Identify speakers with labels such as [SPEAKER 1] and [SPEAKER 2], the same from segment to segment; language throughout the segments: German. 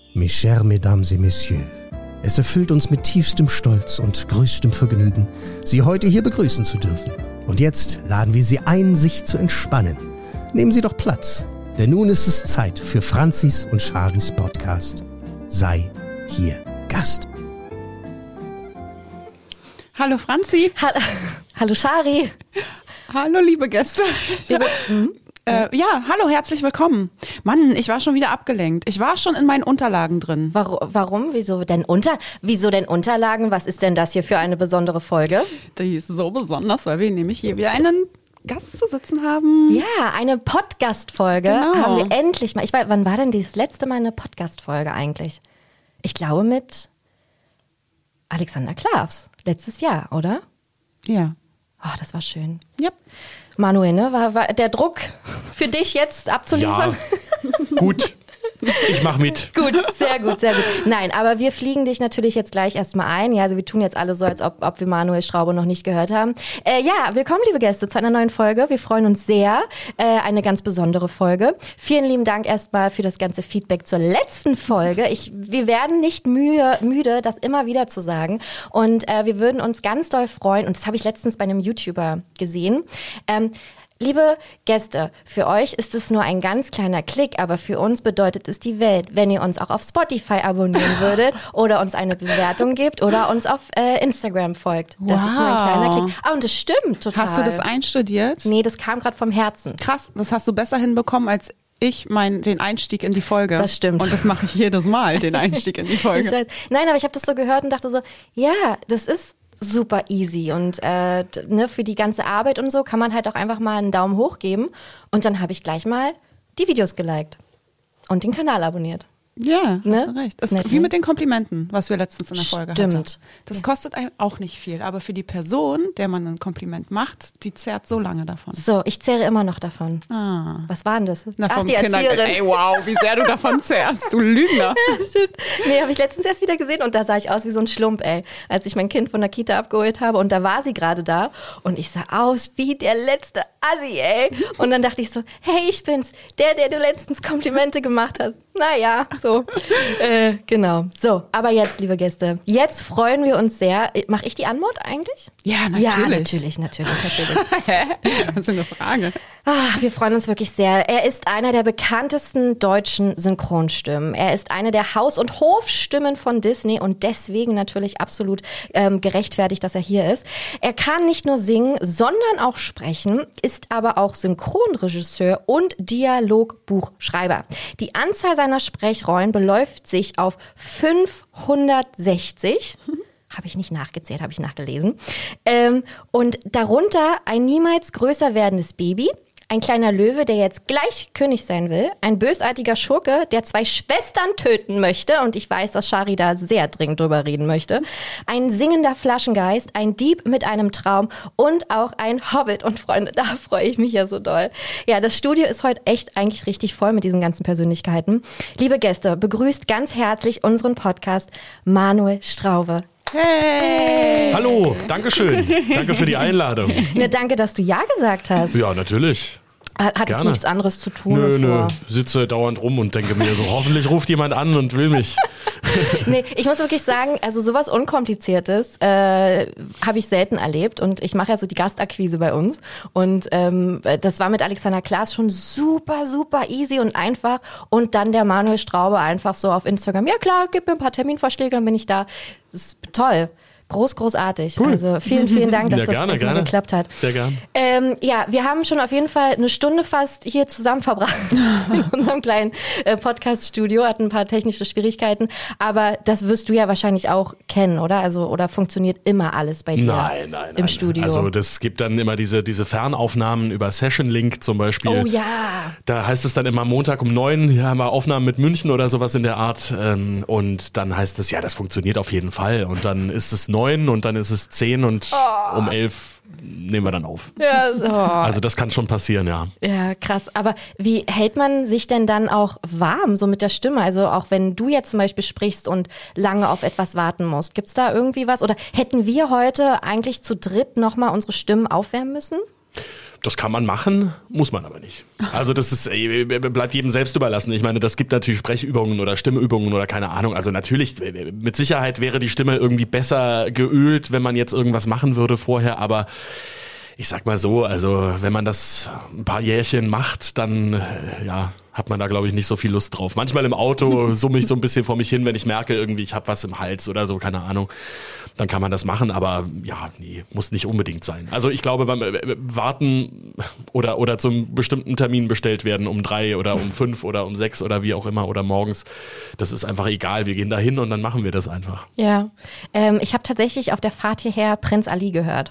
[SPEAKER 1] Mes chers Mesdames et Messieurs, es erfüllt uns mit tiefstem Stolz und größtem Vergnügen, Sie heute hier begrüßen zu dürfen. Und jetzt laden wir Sie ein, sich zu entspannen. Nehmen Sie doch Platz, denn nun ist es Zeit für Franzis und Charis Podcast. Sei hier Gast.
[SPEAKER 2] Hallo Franzi.
[SPEAKER 3] Hallo Chari.
[SPEAKER 2] Hallo liebe Gäste. Hallo, herzlich willkommen. Mann, ich war schon wieder abgelenkt. Ich war schon in meinen Unterlagen drin.
[SPEAKER 3] Warum? Wieso denn Unterlagen? Was ist denn das hier für eine besondere Folge?
[SPEAKER 2] Die ist so besonders, weil wir nämlich hier wieder einen Gast zu sitzen haben.
[SPEAKER 3] Ja, eine Podcast-Folge haben wir endlich mal. Wann war denn das letzte Mal eine Podcast-Folge eigentlich? Ich glaube mit Alexander Klavs. Letztes Jahr, oder?
[SPEAKER 2] Ja.
[SPEAKER 3] Oh, das war schön.
[SPEAKER 2] Ja.
[SPEAKER 3] Manuel, ne? War der Druck für dich jetzt abzuliefern?
[SPEAKER 4] Ja, gut. Ich mach mit.
[SPEAKER 3] Gut, sehr gut, sehr gut. Nein, aber wir fliegen dich natürlich jetzt gleich erstmal ein. Ja, also wir tun jetzt alle so, als ob wir Manuel Straube noch nicht gehört haben. Willkommen, liebe Gäste, zu einer neuen Folge. Wir freuen uns sehr. Eine ganz besondere Folge. Vielen lieben Dank erstmal für das ganze Feedback zur letzten Folge. Wir werden nicht müde, das immer wieder zu sagen. Und wir würden uns ganz doll freuen, und das habe ich letztens bei einem YouTuber gesehen, liebe Gäste, für euch ist es nur ein ganz kleiner Klick, aber für uns bedeutet es die Welt, wenn ihr uns auch auf Spotify abonnieren würdet oder uns eine Bewertung gebt oder uns auf Instagram folgt. Das ist nur ein kleiner Klick. Ah, und das stimmt total.
[SPEAKER 2] Hast du das einstudiert?
[SPEAKER 3] Nee, das kam gerade vom Herzen.
[SPEAKER 2] Krass, das hast du besser hinbekommen als ich den Einstieg in die Folge.
[SPEAKER 3] Das stimmt.
[SPEAKER 2] Und das mache ich jedes Mal, den Einstieg in die Folge.
[SPEAKER 3] Nein, aber ich habe das so gehört und dachte so, ja, das ist super easy und für die ganze Arbeit und so kann man halt auch einfach mal einen Daumen hoch geben und dann habe ich gleich mal die Videos geliked und den Kanal abonniert.
[SPEAKER 2] Ja,
[SPEAKER 3] Ne?
[SPEAKER 2] hast du recht. Das
[SPEAKER 3] Nett,
[SPEAKER 2] ist wie mit den Komplimenten, was wir letztens in der Folge hatten.
[SPEAKER 3] Stimmt.
[SPEAKER 2] Das kostet einem auch nicht viel, aber für die Person, der man ein Kompliment macht, die zehrt so lange davon.
[SPEAKER 3] So, ich zehre immer noch davon.
[SPEAKER 2] Ah.
[SPEAKER 3] Was war denn das?
[SPEAKER 2] Vom
[SPEAKER 3] die Erzieherin.
[SPEAKER 2] Ey, wow, wie sehr du davon zehrst, du Lügner.
[SPEAKER 3] Ja, stimmt. Nee, habe ich letztens erst wieder gesehen und da sah ich aus wie so ein Schlump, ey. Als ich mein Kind von der Kita abgeholt habe und da war sie gerade da und ich sah aus wie der letzte Assi, ey. Und dann dachte ich so, hey, ich bin's, der du letztens Komplimente gemacht hast. Naja, so. Genau. So, aber jetzt, liebe Gäste, jetzt freuen wir uns sehr. Mache ich die Anmod eigentlich?
[SPEAKER 2] Ja, natürlich.
[SPEAKER 3] Ja, natürlich.
[SPEAKER 2] Das ist eine Frage.
[SPEAKER 3] Wir freuen uns wirklich sehr. Er ist einer der bekanntesten deutschen Synchronstimmen. Er ist eine der Haus- und Hofstimmen von Disney und deswegen natürlich absolut gerechtfertigt, dass er hier ist. Er kann nicht nur singen, sondern auch sprechen, ist aber auch Synchronregisseur und Dialogbuchschreiber. Die Anzahl seiner Sprechrollen beläuft sich auf 560. Habe ich nicht nachgezählt, habe ich nachgelesen. Und darunter ein niemals größer werdendes Baby, ein kleiner Löwe, der jetzt gleich König sein will, ein bösartiger Schurke, der 2 Schwestern töten möchte, und ich weiß, dass Chari da sehr dringend drüber reden möchte, ein singender Flaschengeist, ein Dieb mit einem Traum und auch ein Hobbit. Und Freunde, da freue ich mich ja so doll. Ja, das Studio ist heute echt eigentlich richtig voll mit diesen ganzen Persönlichkeiten. Liebe Gäste, begrüßt ganz herzlich unseren Podcast Manuel Straube.
[SPEAKER 2] Hey!
[SPEAKER 4] Hallo, dankeschön. Danke für die Einladung.
[SPEAKER 3] Ne, danke, dass du Ja gesagt hast.
[SPEAKER 4] Ja, natürlich.
[SPEAKER 3] Hattest
[SPEAKER 4] Gerne.
[SPEAKER 3] nichts anderes zu tun?
[SPEAKER 4] Nö. Sitze dauernd rum und denke mir so, hoffentlich ruft jemand an und will mich.
[SPEAKER 3] Nee, ich muss wirklich sagen, also sowas Unkompliziertes habe ich selten erlebt und ich mache ja so die Gastakquise bei uns und das war mit Alexander Klavs schon super, super easy und einfach und dann der Manuel Straube einfach so auf Instagram, ja klar, gib mir ein paar Terminvorschläge, dann bin ich da. Das ist toll. Großartig.
[SPEAKER 4] Cool.
[SPEAKER 3] Also vielen Dank, dass
[SPEAKER 4] Ja,
[SPEAKER 3] das erstmal geklappt hat.
[SPEAKER 4] Sehr gern.
[SPEAKER 3] Wir haben schon auf jeden Fall eine Stunde fast hier zusammen verbracht in unserem kleinen Podcast-Studio, hatten ein paar technische Schwierigkeiten, aber das wirst du ja wahrscheinlich auch kennen, oder? Also, oder funktioniert immer alles bei dir
[SPEAKER 4] Nein.
[SPEAKER 3] im Studio?
[SPEAKER 4] Also das gibt dann immer diese Fernaufnahmen über Session Link zum Beispiel.
[SPEAKER 3] Oh ja.
[SPEAKER 4] Da heißt es dann immer Montag um 9, hier haben wir Aufnahmen mit München oder sowas in der Art und dann heißt es, ja, das funktioniert auf jeden Fall und dann ist es 9 und dann ist es 10 und um 11 nehmen wir dann auf.
[SPEAKER 3] Ja,
[SPEAKER 4] Also das kann schon passieren, ja.
[SPEAKER 3] Ja, krass. Aber wie hält man sich denn dann auch warm, so mit der Stimme? Also auch wenn du jetzt zum Beispiel sprichst und lange auf etwas warten musst. Gibt's da irgendwie was? Oder hätten wir heute eigentlich zu dritt nochmal unsere Stimmen aufwärmen müssen?
[SPEAKER 4] Das kann man machen, muss man aber nicht. Also das ist, bleibt jedem selbst überlassen. Ich meine, das gibt natürlich Sprechübungen oder Stimmübungen oder keine Ahnung. Also natürlich, mit Sicherheit wäre die Stimme irgendwie besser geölt, wenn man jetzt irgendwas machen würde vorher, aber ich sag mal so, also wenn man das ein paar Jährchen macht, dann hat man da, glaube ich, nicht so viel Lust drauf. Manchmal im Auto summe ich so ein bisschen vor mich hin, wenn ich merke, irgendwie ich habe was im Hals oder so, keine Ahnung. Dann kann man das machen, aber nee, muss nicht unbedingt sein. Also ich glaube, beim Warten oder zum bestimmten Termin bestellt werden um 3 oder um 5 oder um 6 oder wie auch immer oder morgens, das ist einfach egal. Wir gehen da hin und dann machen wir das einfach.
[SPEAKER 3] Ja, ich habe tatsächlich auf der Fahrt hierher Prinz Ali gehört.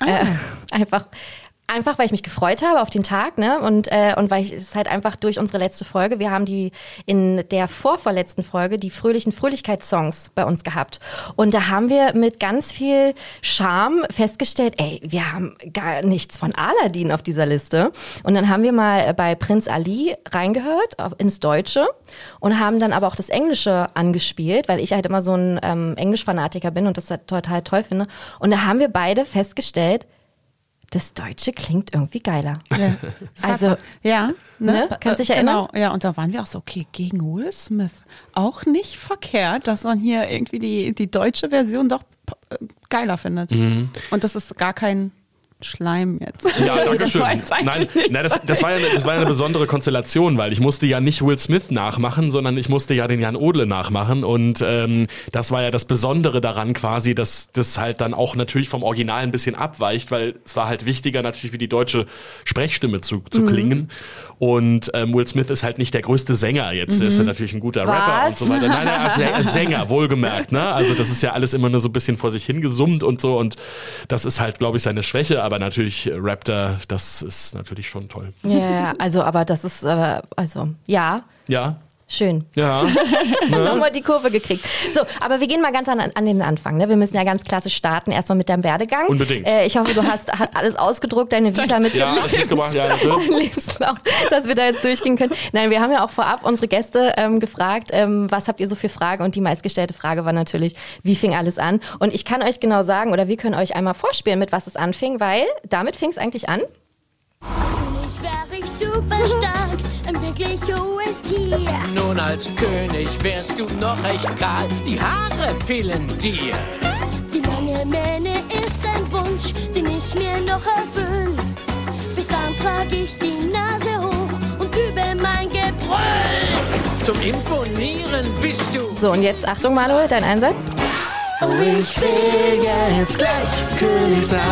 [SPEAKER 3] Einfach, weil ich mich gefreut habe auf den Tag, ne? Und weil es halt einfach durch unsere letzte Folge, wir haben in der vorvorletzten Folge die fröhlichen Fröhlichkeitssongs bei uns gehabt. Und da haben wir mit ganz viel Charme festgestellt, wir haben gar nichts von Aladdin auf dieser Liste. Und dann haben wir mal bei Prinz Ali reingehört, ins Deutsche, und haben dann aber auch das Englische angespielt, weil ich halt immer so ein Englischfanatiker bin und das halt total toll finde. Und da haben wir beide festgestellt, das Deutsche klingt irgendwie geiler.
[SPEAKER 2] Ja.
[SPEAKER 3] Also,
[SPEAKER 2] ne?
[SPEAKER 3] Kannst dich erinnern?
[SPEAKER 2] Genau, ja, und da waren wir auch so, okay, gegen Will Smith auch nicht verkehrt, dass man hier irgendwie die deutsche Version doch geiler findet. Mhm. Und das ist gar kein Schleim jetzt.
[SPEAKER 4] Ja, danke schön. Das war ja eine besondere Konstellation, weil ich musste ja nicht Will Smith nachmachen, sondern ich musste ja den Jan Odle nachmachen und das war ja das Besondere daran quasi, dass das halt dann auch natürlich vom Original ein bisschen abweicht, weil es war halt wichtiger natürlich wie die deutsche Sprechstimme zu klingen und Will Smith ist halt nicht der größte Sänger jetzt, ist er natürlich ein guter Rapper und so weiter. Nein, er ist Sänger, wohlgemerkt, ne? Also das ist ja alles immer nur so ein bisschen vor sich hingesummt und so und das ist halt, glaube ich, seine Schwäche, aber natürlich Raptor, das ist natürlich schon toll.
[SPEAKER 3] Ja, aber das ist, ja.
[SPEAKER 4] Ja.
[SPEAKER 3] Schön.
[SPEAKER 4] Ja.
[SPEAKER 3] Nochmal die Kurve gekriegt. So, aber wir gehen mal ganz an den Anfang. Ne? Wir müssen ja ganz klassisch starten, erstmal mit deinem Werdegang.
[SPEAKER 4] Unbedingt.
[SPEAKER 3] Ich hoffe, du hast alles ausgedruckt, deine Vita mitgebracht.
[SPEAKER 4] Ja, alles mitgebracht, ja.
[SPEAKER 3] Dein Lebenslauf, dass wir da jetzt durchgehen können. Nein, wir haben ja auch vorab unsere Gäste gefragt, was habt ihr so für Fragen? Und die meistgestellte Frage war natürlich, wie fing alles an? Und ich kann euch genau sagen, oder wir können euch einmal vorspielen, mit was es anfing, weil damit fing es eigentlich an.
[SPEAKER 5] Wär ich super stark, ein wirklich hohes Tier.
[SPEAKER 6] Nun als König wärst du noch echt kahl, die Haare fehlen dir.
[SPEAKER 5] Die lange Mähne ist ein Wunsch, den ich mir noch erfüll. Bis dann trag ich die Nase hoch und übe mein Gebrüll.
[SPEAKER 6] Zum Imponieren bist du.
[SPEAKER 3] So, und jetzt Achtung, Manuel, dein Einsatz.
[SPEAKER 6] Oh, ich will jetzt gleich König sein.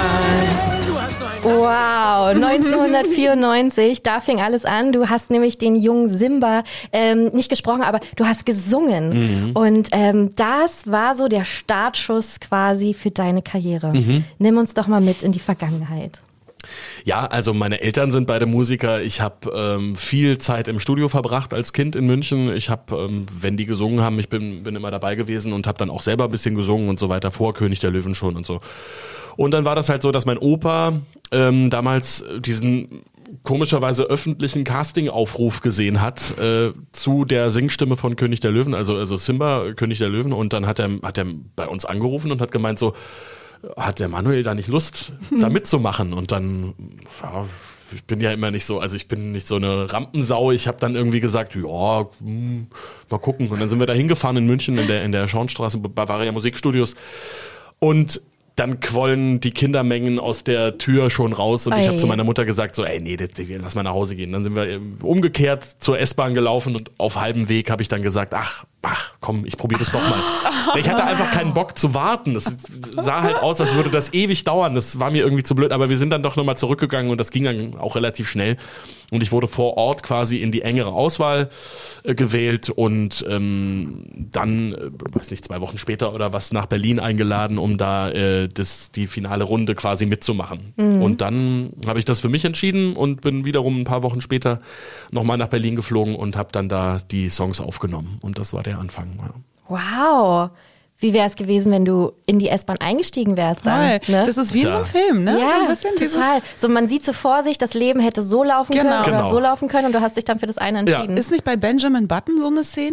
[SPEAKER 3] Wow, 1994, da fing alles an. Du hast nämlich den jungen Simba nicht gesprochen, aber du hast gesungen. Mhm. Und das war so der Startschuss quasi für deine Karriere. Mhm. Nimm uns doch mal mit in die Vergangenheit.
[SPEAKER 4] Ja, also meine Eltern sind beide Musiker. Ich habe viel Zeit im Studio verbracht als Kind in München. Ich habe, wenn die gesungen haben, ich bin immer dabei gewesen und habe dann auch selber ein bisschen gesungen und so weiter, vor König der Löwen schon und so. Und dann war das halt so, dass mein Opa damals diesen komischerweise öffentlichen Casting-Aufruf gesehen hat zu der Singstimme von König der Löwen, also Simba, König der Löwen. Und dann hat er bei uns angerufen und hat gemeint so, hat der Manuel da nicht Lust, da mitzumachen? Und dann, ja, ich bin ja immer nicht so, also ich bin nicht so eine Rampensau. Ich habe dann irgendwie gesagt, ja, mal gucken. Und dann sind wir da hingefahren in München in der Schornstraße, Bavaria Musikstudios. Und dann quollen die Kindermengen aus der Tür schon raus und ich habe zu meiner Mutter gesagt so, nee, lass mal nach Hause gehen. Dann sind wir umgekehrt zur S-Bahn gelaufen und auf halbem Weg habe ich dann gesagt, ach, komm, ich probiere das doch mal. Ich hatte einfach keinen Bock zu warten. Das sah halt aus, als würde das ewig dauern. Das war mir irgendwie zu blöd, aber wir sind dann doch nochmal zurückgegangen und das ging dann auch relativ schnell. Und ich wurde vor Ort quasi in die engere Auswahl gewählt und dann, weiß nicht, 2 Wochen später oder was, nach Berlin eingeladen, um da die finale Runde quasi mitzumachen. Mhm. Und dann habe ich das für mich entschieden und bin wiederum ein paar Wochen später nochmal nach Berlin geflogen und habe dann da die Songs aufgenommen. Und das war der Anfang. Ja.
[SPEAKER 3] Wow. Wie wäre es gewesen, wenn du in die S-Bahn eingestiegen wärst dann? Ne?
[SPEAKER 2] Das ist wie in so einem Film, ne?
[SPEAKER 3] Ja,
[SPEAKER 2] so ein bisschen
[SPEAKER 3] total. So, man sieht so vor sich, das Leben hätte so laufen können oder so laufen können und du hast dich dann für das eine entschieden.
[SPEAKER 2] Ja. Ist nicht bei Benjamin Button so eine Szene?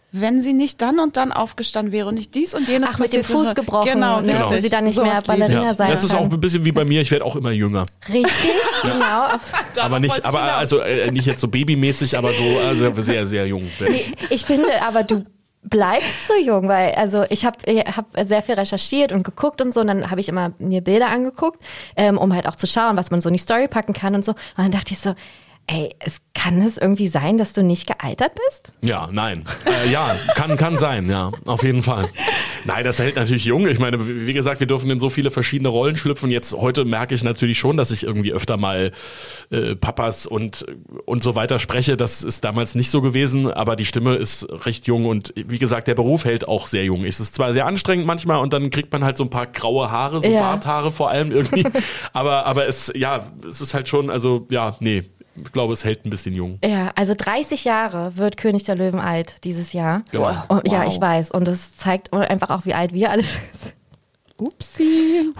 [SPEAKER 2] wenn sie nicht dann und dann aufgestanden wäre und nicht dies und jenes
[SPEAKER 3] Ach, mit dem Fuß gebrochen,
[SPEAKER 2] genau,
[SPEAKER 3] ne,
[SPEAKER 4] Genau.
[SPEAKER 3] wo sie dann nicht
[SPEAKER 2] Sowas
[SPEAKER 3] mehr Ballerina
[SPEAKER 4] Ja.
[SPEAKER 3] sein
[SPEAKER 4] Das ist
[SPEAKER 3] kann.
[SPEAKER 4] auch ein bisschen wie bei mir, ich werde auch immer jünger.
[SPEAKER 3] Richtig, genau.
[SPEAKER 4] Aber nicht, nicht jetzt so babymäßig, aber so also sehr, sehr jung.
[SPEAKER 3] Nee, ich finde aber, du bleibst so jung, weil also ich hab sehr viel recherchiert und geguckt und so und dann habe ich immer mir Bilder angeguckt, um halt auch zu schauen, was man so in die Story packen kann und so. Und dann dachte ich so, ey, kann es irgendwie sein, dass du nicht gealtert bist?
[SPEAKER 4] Ja, nein. Ja, kann sein, ja, auf jeden Fall. Nein, das hält natürlich jung. Ich meine, wie gesagt, wir dürfen in so viele verschiedene Rollen schlüpfen. Jetzt heute merke ich natürlich schon, dass ich irgendwie öfter mal Papas und so weiter spreche. Das ist damals nicht so gewesen, aber die Stimme ist recht jung und wie gesagt, der Beruf hält auch sehr jung. Es ist zwar sehr anstrengend manchmal und dann kriegt man halt so ein paar graue Haare, so Barthaare vor allem irgendwie, aber es ist halt schon, also ja, nee. Ich glaube, es hält ein bisschen jung.
[SPEAKER 3] Ja, also 30 Jahre wird König der Löwen alt dieses Jahr.
[SPEAKER 4] Ja.
[SPEAKER 3] Und, ja, ich weiß. Und das zeigt einfach auch, wie alt wir alle sind.
[SPEAKER 2] Upsi.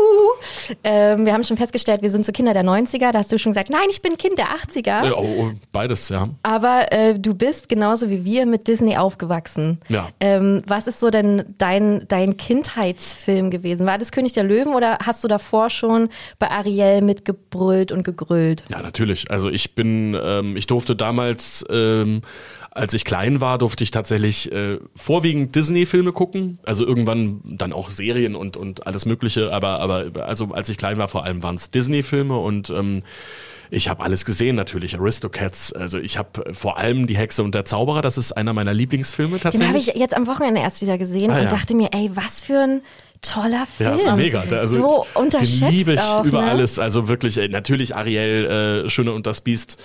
[SPEAKER 3] Wir haben schon festgestellt, wir sind so Kinder der 90er. Da hast du schon gesagt, nein, ich bin Kind der 80er.
[SPEAKER 4] Beides, ja.
[SPEAKER 3] Aber du bist genauso wie wir mit Disney aufgewachsen.
[SPEAKER 4] Ja.
[SPEAKER 3] Was ist so denn dein Kindheitsfilm gewesen? War das König der Löwen oder hast du davor schon bei Ariel mitgebrüllt und gegrüllt?
[SPEAKER 4] Ja, natürlich. Also ich durfte damals, als ich klein war, durfte ich tatsächlich vorwiegend Disney-Filme gucken. Also irgendwann dann auch Serien und alles Mögliche. Aber also als ich klein war, vor allem waren es Disney-Filme und ich habe alles gesehen natürlich, Aristocats. Also ich habe vor allem Die Hexe und der Zauberer, das ist einer meiner Lieblingsfilme tatsächlich.
[SPEAKER 3] Den habe ich jetzt am Wochenende erst wieder gesehen und dachte mir, ey, was für ein toller Film.
[SPEAKER 4] Ja, ist mega. Also,
[SPEAKER 3] so unterschätzt
[SPEAKER 4] den liebe ich
[SPEAKER 3] auch,
[SPEAKER 4] über
[SPEAKER 3] ne?
[SPEAKER 4] alles. Also wirklich, natürlich Ariel, Schöne und das Biest.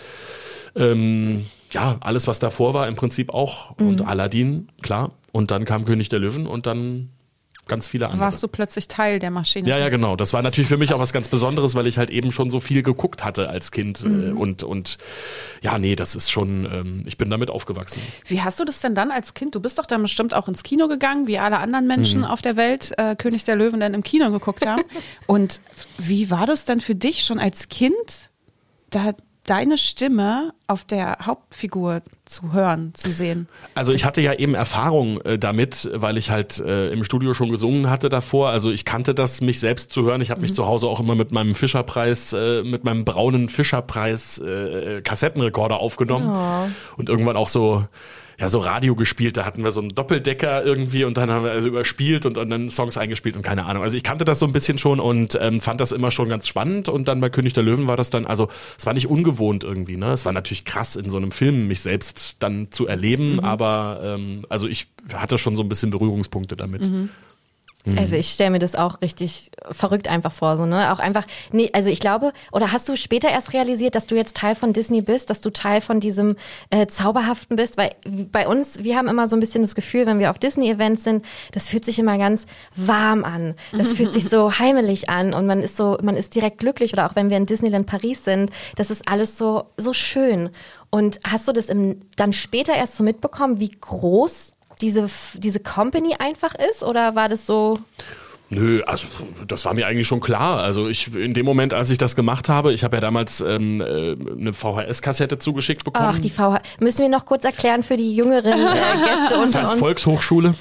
[SPEAKER 4] Ja, alles, was davor war, im Prinzip auch. Und Aladdin, klar. Und dann kam König der Löwen und dann ganz viele andere.
[SPEAKER 2] Warst du plötzlich Teil der Maschine?
[SPEAKER 4] Ja, genau. Das war natürlich für mich auch was ganz Besonderes, weil ich halt eben schon so viel geguckt hatte als Kind. Und ja, nee, das ist schon, ich bin damit aufgewachsen.
[SPEAKER 2] Wie hast du das denn dann als Kind? Du bist doch dann bestimmt auch ins Kino gegangen, wie alle anderen Menschen auf der Welt König der Löwen dann im Kino geguckt haben. Und wie war das denn für dich schon als Kind, da deine Stimme auf der Hauptfigur zu hören, zu sehen?
[SPEAKER 4] Also ich hatte ja eben Erfahrung damit, weil ich halt im Studio schon gesungen hatte davor. Also ich kannte das, mich selbst zu hören. Ich habe mich zu Hause auch immer mit meinem Fischerpreis, mit meinem braunen Fischerpreis Kassettenrekorder aufgenommen und irgendwann auch so Radio gespielt, da hatten wir so einen Doppeldecker irgendwie und dann haben wir also überspielt und dann Songs eingespielt und keine Ahnung. Also ich kannte das so ein bisschen schon und fand das immer schon ganz spannend und dann bei König der Löwen war das dann, also es war nicht ungewohnt irgendwie, ne? Es war natürlich krass in so einem Film, mich selbst dann zu erleben, aber also ich hatte schon so ein bisschen Berührungspunkte damit.
[SPEAKER 3] Also ich stelle mir das auch richtig verrückt einfach vor, so, ne? Auch einfach, nee, also ich glaube, oder hast du später erst realisiert, dass du jetzt Teil von Disney bist, dass du Teil von diesem Zauberhaften bist? Weil bei uns, wir haben immer so ein bisschen das Gefühl, wenn wir auf Disney-Events sind, das fühlt sich immer ganz warm an. Das fühlt sich so heimelig an und man ist direkt glücklich. Oder auch wenn wir in Disneyland Paris sind, das ist alles so schön. Und hast du das dann später erst so mitbekommen, wie groß diese Company einfach ist, oder war das so?
[SPEAKER 4] Nö, also das war mir eigentlich schon klar. Also in dem Moment, als ich das gemacht habe, ich habe ja damals eine VHS-Kassette zugeschickt bekommen.
[SPEAKER 3] Ach, die VHS. Müssen wir noch kurz erklären für die jüngeren Gäste unter
[SPEAKER 4] Das heißt
[SPEAKER 3] uns?
[SPEAKER 4] Volkshochschule.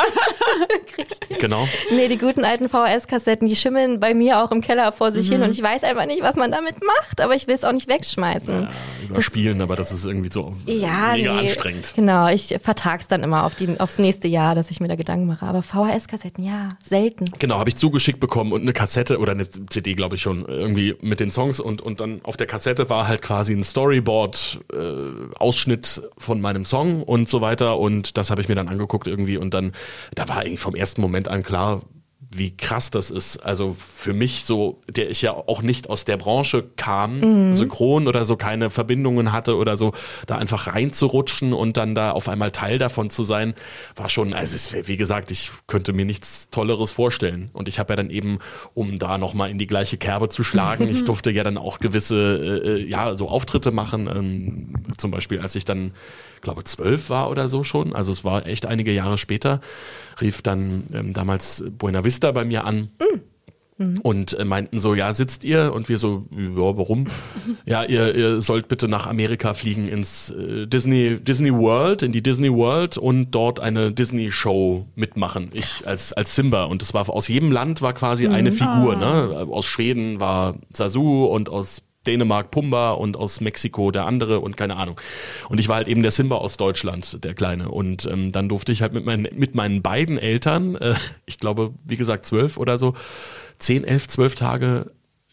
[SPEAKER 4] Genau.
[SPEAKER 3] Nee, die guten alten VHS-Kassetten, die schimmeln bei mir auch im Keller vor sich hin und ich weiß einfach nicht, was man damit macht, aber ich will es auch nicht wegschmeißen.
[SPEAKER 4] Ja, überspielen, aber das ist irgendwie so
[SPEAKER 3] Ja,
[SPEAKER 4] mega anstrengend.
[SPEAKER 3] Genau, ich vertag's dann immer aufs nächste Jahr, dass ich mir da Gedanken mache. Aber VHS-Kassetten, ja, selten.
[SPEAKER 4] Genau, habe ich zugeschickt bekommen und eine Kassette oder eine CD, glaube ich schon, irgendwie mit den Songs und dann auf der Kassette war halt quasi ein Storyboard-Ausschnitt von meinem Song und so weiter und das habe ich mir dann angeguckt irgendwie und dann, da war eigentlich vom ersten Moment an klar, wie krass das ist. Also für mich so, der ich ja auch nicht aus der Branche kam, synchron oder so keine Verbindungen hatte oder so, da einfach reinzurutschen und dann da auf einmal Teil davon zu sein, war schon, also wie gesagt, ich könnte mir nichts Tolleres vorstellen. Und ich habe ja dann eben, um da nochmal in die gleiche Kerbe zu schlagen, ich durfte ja dann auch gewisse, so Auftritte machen, zum Beispiel als ich dann, glaube 12 war oder so schon, also es war echt einige Jahre später, rief dann damals Buena Vista bei mir an Und meinten so, ja, sitzt ihr? Und wir so, ja, warum? Ja, ihr sollt bitte nach Amerika fliegen ins Disney World, in die Disney World und dort eine Disney-Show mitmachen. Ich als Simba. Und das war aus jedem Land war quasi eine Figur. Ne? Aus Schweden war Sasu und aus Dänemark Pumba und aus Mexiko der andere und keine Ahnung. Und ich war halt eben der Simba aus Deutschland, der Kleine. Und dann durfte ich halt mit meinen beiden Eltern, ich glaube, wie gesagt 12 oder so, 10, 11, 12 Tage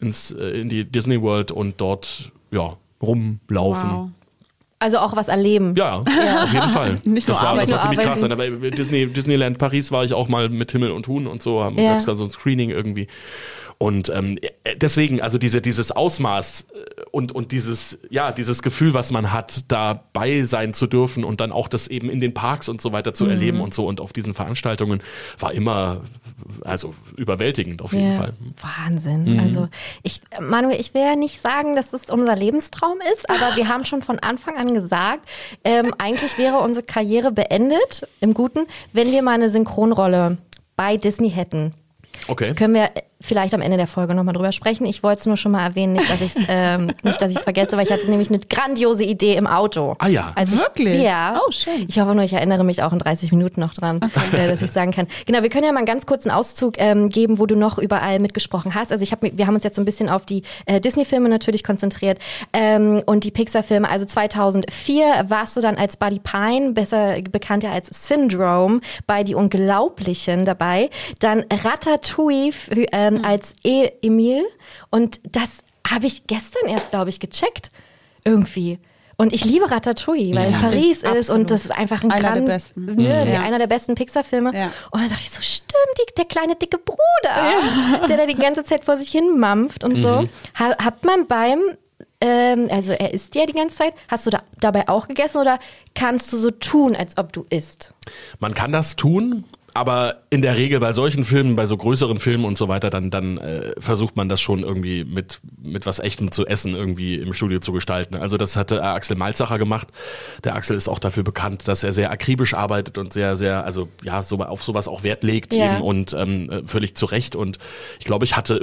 [SPEAKER 4] in die Disney World und dort rumlaufen.
[SPEAKER 2] Wow.
[SPEAKER 3] Also auch was erleben.
[SPEAKER 4] Ja, auf jeden Fall.
[SPEAKER 2] Nicht nur
[SPEAKER 4] das war
[SPEAKER 2] arbeiten.
[SPEAKER 4] ziemlich krass. Aber Disneyland Paris war ich auch mal mit Himmel und Huhn und so, gab es da so ein Screening irgendwie. Und deswegen, also dieses Ausmaß und dieses Gefühl, was man hat, dabei sein zu dürfen und dann auch das eben in den Parks und so weiter zu erleben und so und auf diesen Veranstaltungen, war immer überwältigend auf jeden Fall.
[SPEAKER 3] Wahnsinn. Also Manuel, ich will ja nicht sagen, dass es unser Lebenstraum ist, aber wir haben schon von Anfang an gesagt, eigentlich wäre unsere Karriere beendet, im Guten, wenn wir mal eine Synchronrolle bei Disney hätten.
[SPEAKER 4] Okay.
[SPEAKER 3] Können wir vielleicht am Ende der Folge nochmal drüber sprechen. Ich wollte es nur schon mal erwähnen, nicht, dass ich es vergesse, weil ich hatte nämlich eine grandiose Idee im Auto.
[SPEAKER 4] Ah ja.
[SPEAKER 2] Wirklich?
[SPEAKER 3] Ja.
[SPEAKER 2] Oh, schön.
[SPEAKER 3] Ich hoffe nur, ich erinnere mich auch in 30 Minuten noch dran, dass ich sagen kann. Genau, wir können ja mal einen ganz kurzen Auszug geben, wo du noch überall mitgesprochen hast. Also wir haben uns jetzt so ein bisschen auf die Disney-Filme natürlich konzentriert und die Pixar-Filme. Also 2004 warst du dann als Buddy Pine, besser bekannt ja als Syndrome, bei Die Unglaublichen dabei. Dann Ratatouille als Emil. Und das habe ich gestern erst, glaube ich, gecheckt. Irgendwie. Und ich liebe Ratatouille, weil es Paris ist
[SPEAKER 2] absolut.
[SPEAKER 3] Und das ist einfach einer der besten. Einer der besten Pixar-Filme. Ja. Und dann dachte ich so, stimmt, der kleine dicke Bruder, der da die ganze Zeit vor sich hin mampft und so. Hat man also er isst ja die ganze Zeit, hast du dabei auch gegessen oder kannst du so tun, als ob du isst?
[SPEAKER 4] Man kann das tun. Aber in der Regel bei solchen Filmen, bei so größeren Filmen und so weiter, dann versucht man das schon irgendwie mit was Echtem zu essen irgendwie im Studio zu gestalten. Also das hatte Axel Malzacher gemacht. Der Axel ist auch dafür bekannt, dass er sehr akribisch arbeitet und sehr, sehr, so auf sowas auch Wert legt eben und völlig zu Recht. Und ich glaube, ich hatte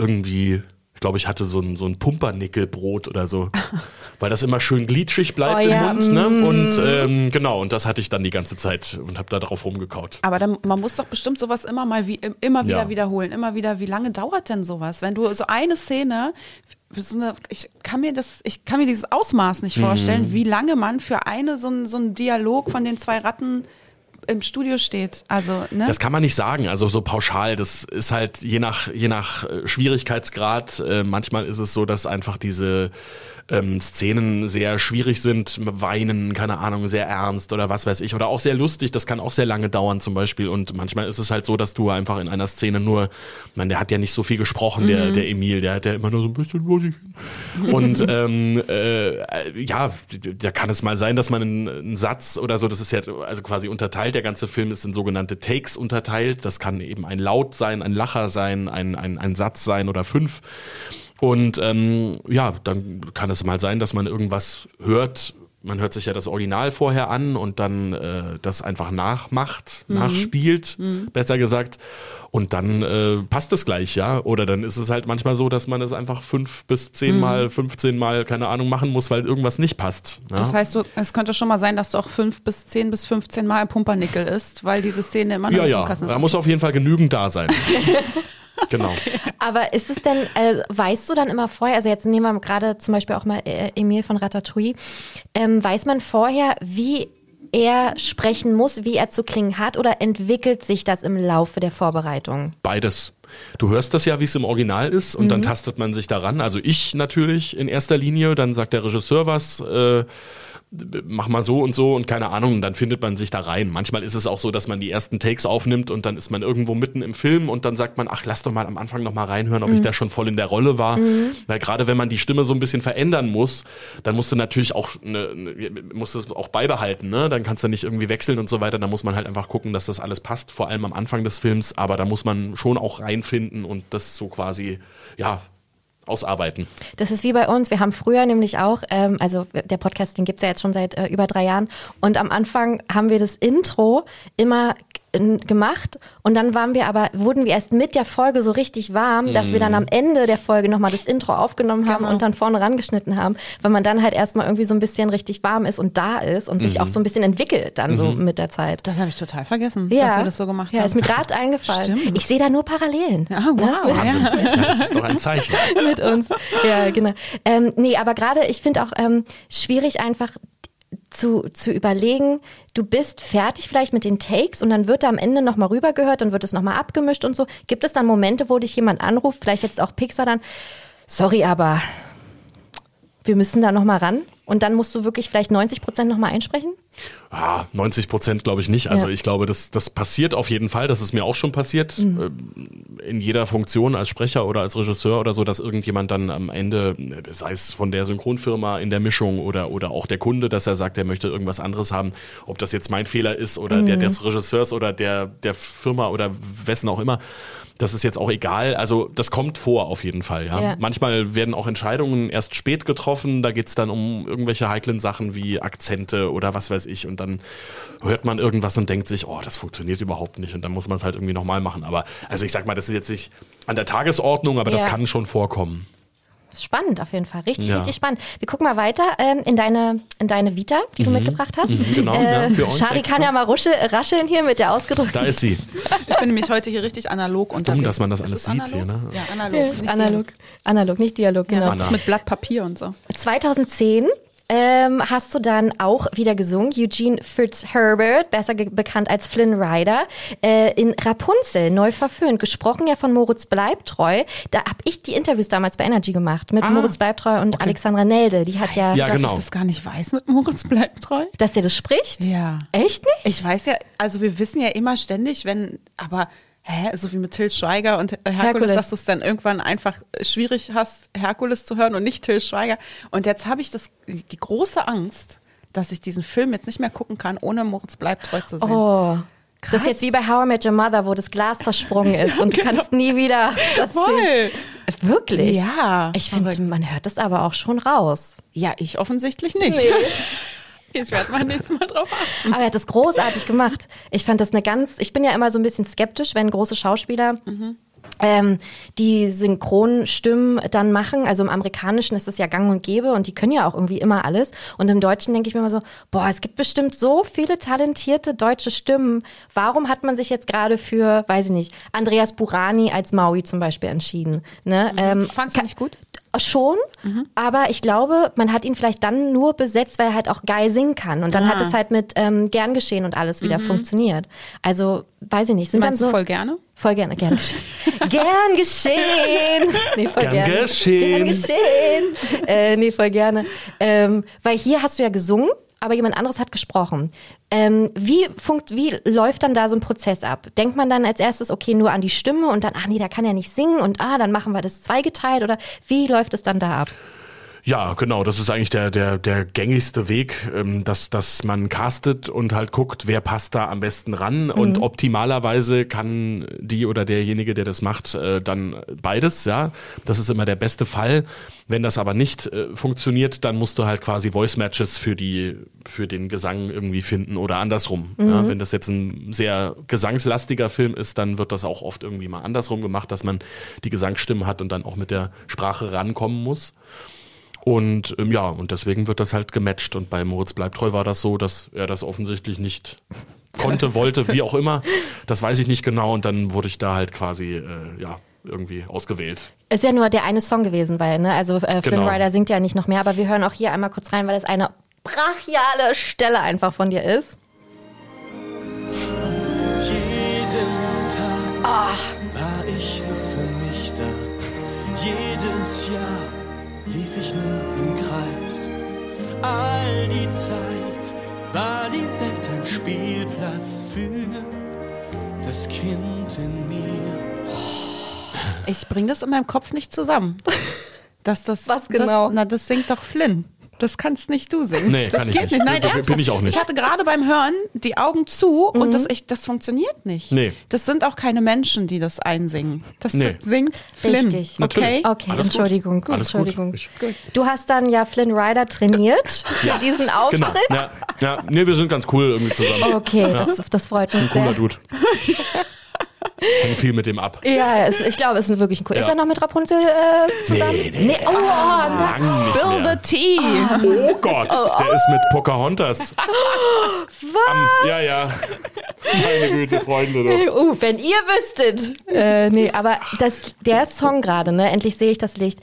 [SPEAKER 4] so ein Pumpernickelbrot oder so, weil das immer schön glitschig bleibt im Mund. Ne? Und genau, und das hatte ich dann die ganze Zeit und habe da drauf rumgekaut.
[SPEAKER 2] Aber man muss doch bestimmt sowas immer wieder wiederholen. Immer wieder, wie lange dauert denn sowas? Wenn du so eine Szene, ich kann mir dieses Ausmaß nicht vorstellen, wie lange man für so einen Dialog von den zwei Ratten im Studio steht. Also, ne?
[SPEAKER 4] Das kann man nicht sagen, also so pauschal. Das ist halt je nach Schwierigkeitsgrad. Manchmal ist es so, dass einfach diese Szenen sehr schwierig sind, weinen, keine Ahnung, sehr ernst oder was weiß ich. Oder auch sehr lustig, das kann auch sehr lange dauern zum Beispiel. Und manchmal ist es halt so, dass du einfach in einer Szene der hat ja nicht so viel gesprochen, der Emil, der hat ja immer nur so ein bisschen vor sich hin. Und da kann es mal sein, dass man einen Satz oder so, das ist ja also quasi unterteilt, der ganze Film ist in sogenannte Takes unterteilt. Das kann eben ein Laut sein, ein Lacher sein, ein Satz sein oder 5. Und dann kann es mal sein, dass man irgendwas hört. Man hört sich ja das Original vorher an und dann das einfach nachspielt, besser gesagt. Und dann passt es gleich, ja. Oder dann ist es halt manchmal so, dass man es einfach 5 bis 10 Mal, 15 Mal, keine Ahnung, machen muss, weil irgendwas nicht passt. Ja?
[SPEAKER 2] Das heißt, es könnte schon mal sein, dass du auch 5 bis 10 bis 15 Mal Pumpernickel isst, weil diese Szene immer noch nicht im Kasten ist.
[SPEAKER 4] Da muss auf jeden Fall genügend da sein. Genau.
[SPEAKER 3] Aber ist es denn, weißt du dann immer vorher, also jetzt nehmen wir gerade zum Beispiel auch mal Emil von Ratatouille, weiß man vorher, wie er sprechen muss, wie er zu klingen hat, oder entwickelt sich das im Laufe der Vorbereitung?
[SPEAKER 4] Beides. Du hörst das ja, wie es im Original ist und dann tastet man sich daran. Also ich natürlich in erster Linie, dann sagt der Regisseur was, mach mal so und keine Ahnung, und dann findet man sich da rein. Manchmal ist es auch so, dass man die ersten Takes aufnimmt und dann ist man irgendwo mitten im Film und dann sagt man, ach, lass doch mal am Anfang noch mal reinhören, ob ich da schon voll in der Rolle war. Weil gerade wenn man die Stimme so ein bisschen verändern muss, dann musst du natürlich auch musst es auch beibehalten, ne? Dann kannst du nicht irgendwie wechseln und so weiter. Da muss man halt einfach gucken, dass das alles passt, vor allem am Anfang des Films, aber da muss man schon auch reinfinden und das so quasi, ausarbeiten.
[SPEAKER 3] Das ist wie bei uns. Wir haben früher nämlich auch, also der Podcast, den gibt's ja jetzt schon seit über 3 Jahren. Und am Anfang haben wir das Intro immer gemacht und dann wurden wir erst mit der Folge so richtig warm, dass wir dann am Ende der Folge nochmal das Intro aufgenommen haben und dann vorne rangeschnitten haben, weil man dann halt erstmal irgendwie so ein bisschen richtig warm ist und da ist und sich auch so ein bisschen entwickelt dann so mit der Zeit.
[SPEAKER 2] Das habe ich total vergessen, dass wir das so gemacht haben.
[SPEAKER 3] Ja, ist mir gerade eingefallen.
[SPEAKER 2] Stimmt.
[SPEAKER 3] Ich sehe da nur Parallelen.
[SPEAKER 2] Ah, wow.
[SPEAKER 4] Wahnsinn. Das ist doch ein Zeichen.
[SPEAKER 3] Mit uns. Ja, genau. Nee, aber gerade, ich finde auch schwierig einfach zu überlegen, du bist fertig vielleicht mit den Takes und dann wird da am Ende nochmal rübergehört, dann wird es nochmal abgemischt und so. Gibt es dann Momente, wo dich jemand anruft, vielleicht jetzt auch Pixar dann, sorry, aber wir müssen da nochmal ran? Und dann musst du wirklich vielleicht 90% nochmal einsprechen?
[SPEAKER 4] 90% glaube ich nicht. Also ich glaube, das passiert auf jeden Fall. Das ist mir auch schon passiert. In jeder Funktion als Sprecher oder als Regisseur oder so, dass irgendjemand dann am Ende, sei es von der Synchronfirma in der Mischung oder auch der Kunde, dass er sagt, er möchte irgendwas anderes haben. Ob das jetzt mein Fehler ist oder der des Regisseurs oder der Firma oder wessen auch immer. Das ist jetzt auch egal. Also das kommt vor auf jeden Fall. Ja. Manchmal werden auch Entscheidungen erst spät getroffen. Da geht's dann um irgendwelche heiklen Sachen wie Akzente oder was weiß ich. Und dann hört man irgendwas und denkt sich, oh, das funktioniert überhaupt nicht. Und dann muss man es halt irgendwie nochmal machen. Aber also ich sag mal, das ist jetzt nicht an der Tagesordnung, aber das kann schon vorkommen.
[SPEAKER 3] Spannend auf jeden Fall, richtig spannend. Wir gucken mal weiter in deine Vita, die du mitgebracht hast.
[SPEAKER 4] Genau, für euch.
[SPEAKER 3] Shari kann ja mal rascheln hier mit der ausgedrückten.
[SPEAKER 4] Da ist sie.
[SPEAKER 2] Ich bin nämlich heute hier richtig analog unterwegs.
[SPEAKER 4] Dass man das alles sieht hier, ne?
[SPEAKER 2] Ja, analog. Nicht
[SPEAKER 3] analog, nicht Dialog, genau.
[SPEAKER 2] Ja, mit Blatt Papier und so.
[SPEAKER 3] 2010 hast du dann auch wieder gesungen, Eugene Fitzherbert, besser bekannt als Flynn Rider, in Rapunzel, neu verföhnt, gesprochen ja von Moritz Bleibtreu. Da habe ich die Interviews damals bei Energy gemacht, mit Moritz Bleibtreu und Alexandra Nelde. Die hat
[SPEAKER 2] dass
[SPEAKER 4] genau.
[SPEAKER 2] ich das gar nicht weiß mit Moritz Bleibtreu.
[SPEAKER 3] Dass der das spricht?
[SPEAKER 2] Ja.
[SPEAKER 3] Echt nicht?
[SPEAKER 2] Ich weiß ja, also wir wissen ja immer ständig, aber so wie mit Till Schweiger und Herkules, dass du es dann irgendwann einfach schwierig hast, Herkules zu hören und nicht Till Schweiger. Und jetzt habe ich die große Angst, dass ich diesen Film jetzt nicht mehr gucken kann, ohne Moritz Bleibtreu zu sehen.
[SPEAKER 3] Oh, krass. Das ist jetzt wie bei How I Met Your Mother, wo das Glas zersprungen ist und du kannst nie wieder das sehen. Wirklich?
[SPEAKER 2] Ja.
[SPEAKER 3] Ich finde, man hört das aber auch schon raus.
[SPEAKER 2] Ja, ich offensichtlich nicht. Nee. Ich werde mal nächstes Mal drauf achten.
[SPEAKER 3] Aber er hat das großartig gemacht. Ich fand das ich bin ja immer so ein bisschen skeptisch, wenn große Schauspieler die Synchronstimmen dann machen. Also im Amerikanischen ist das ja gang und gäbe und die können ja auch irgendwie immer alles. Und im Deutschen denke ich mir immer so, es gibt bestimmt so viele talentierte deutsche Stimmen. Warum hat man sich jetzt gerade für, weiß ich nicht, Andreas Burani als Maui zum Beispiel entschieden? Ne?
[SPEAKER 2] Fandst du nicht gut?
[SPEAKER 3] Schon, aber ich glaube, man hat ihn vielleicht dann nur besetzt, weil er halt auch geil singen kann. Und dann hat es halt mit Gern geschehen und alles wieder funktioniert. Also, weiß ich nicht.
[SPEAKER 2] Meinst du voll gerne?
[SPEAKER 3] Voll gerne, gern geschehen. Gern geschehen! Nee, voll
[SPEAKER 4] Gern
[SPEAKER 3] gerne.
[SPEAKER 4] geschehen.
[SPEAKER 3] Gern geschehen! Nee, voll gerne. Weil hier hast du ja gesungen, aber jemand anderes hat gesprochen. Wie läuft dann da so ein Prozess ab? Denkt man dann als erstes, okay, nur an die Stimme und dann, nee, da kann er nicht singen und dann machen wir das zweigeteilt oder wie läuft es dann da ab?
[SPEAKER 4] Ja, genau, das ist eigentlich der gängigste Weg, dass man castet und halt guckt, wer passt da am besten ran und optimalerweise kann die oder derjenige, der das macht, dann beides, ja. Das ist immer der beste Fall. Wenn das aber nicht funktioniert, dann musst du halt quasi Voice Matches für den Gesang irgendwie finden oder andersrum. Ja, wenn das jetzt ein sehr gesangslastiger Film ist, dann wird das auch oft irgendwie mal andersrum gemacht, dass man die Gesangsstimmen hat und dann auch mit der Sprache rankommen muss. Und und deswegen wird das halt gematcht. Und bei Moritz Bleibtreu war das so, dass er das offensichtlich nicht konnte, wollte, wie auch immer. Das weiß ich nicht genau. Und dann wurde ich da halt quasi irgendwie ausgewählt.
[SPEAKER 3] Ist ja nur der eine Song gewesen, weil, Flynn Rider singt ja nicht noch mehr. Aber wir hören auch hier einmal kurz rein, weil das eine brachiale Stelle einfach von dir ist.
[SPEAKER 7] Jeden Tag war ich nur für mich da. Jedes Jahr lief ich nur im Kreis. All die Zeit war die Welt ein Spielplatz für das Kind in mir.
[SPEAKER 2] Ich bringe das in meinem Kopf nicht zusammen. Was
[SPEAKER 3] genau?
[SPEAKER 2] Das singt doch Flynn. Das kannst nicht du singen.
[SPEAKER 4] Nee,
[SPEAKER 2] das
[SPEAKER 4] kann ich
[SPEAKER 2] geht
[SPEAKER 4] nicht.
[SPEAKER 2] Nein,
[SPEAKER 4] Bin
[SPEAKER 2] ernsthaft.
[SPEAKER 4] ich auch nicht.
[SPEAKER 2] Ich hatte gerade beim Hören die Augen zu und das funktioniert nicht.
[SPEAKER 4] Nee.
[SPEAKER 2] Das sind auch keine Menschen, die das einsingen. Das
[SPEAKER 4] Nee.
[SPEAKER 2] singt Flynn.
[SPEAKER 3] Richtig.
[SPEAKER 2] Okay?
[SPEAKER 3] Okay,
[SPEAKER 4] Alles gut.
[SPEAKER 3] Entschuldigung.
[SPEAKER 4] Alles gut.
[SPEAKER 3] Entschuldigung.
[SPEAKER 4] Gut.
[SPEAKER 3] Du hast dann ja Flynn Rider trainiert für diesen Auftritt.
[SPEAKER 4] Genau. Ja, nee, wir sind ganz cool irgendwie zusammen.
[SPEAKER 3] Okay, das freut mich
[SPEAKER 4] Ein cooler
[SPEAKER 3] sehr.
[SPEAKER 4] Dude. Hängt viel mit dem ab.
[SPEAKER 3] Ja, ich glaube, es ist wirklich ein cool.
[SPEAKER 4] Ja.
[SPEAKER 3] Ist er noch mit Rapunzel zusammen? Nee. Oh,
[SPEAKER 4] Lang nicht
[SPEAKER 2] Spill
[SPEAKER 4] mehr.
[SPEAKER 2] the tea.
[SPEAKER 4] Oh Gott, der ist mit Pocahontas.
[SPEAKER 3] was?
[SPEAKER 4] Ja. Meine Güte, Freunde. Doch.
[SPEAKER 3] Wenn ihr wüsstet. Nee, aber der Song gerade, ne, endlich sehe ich das Licht,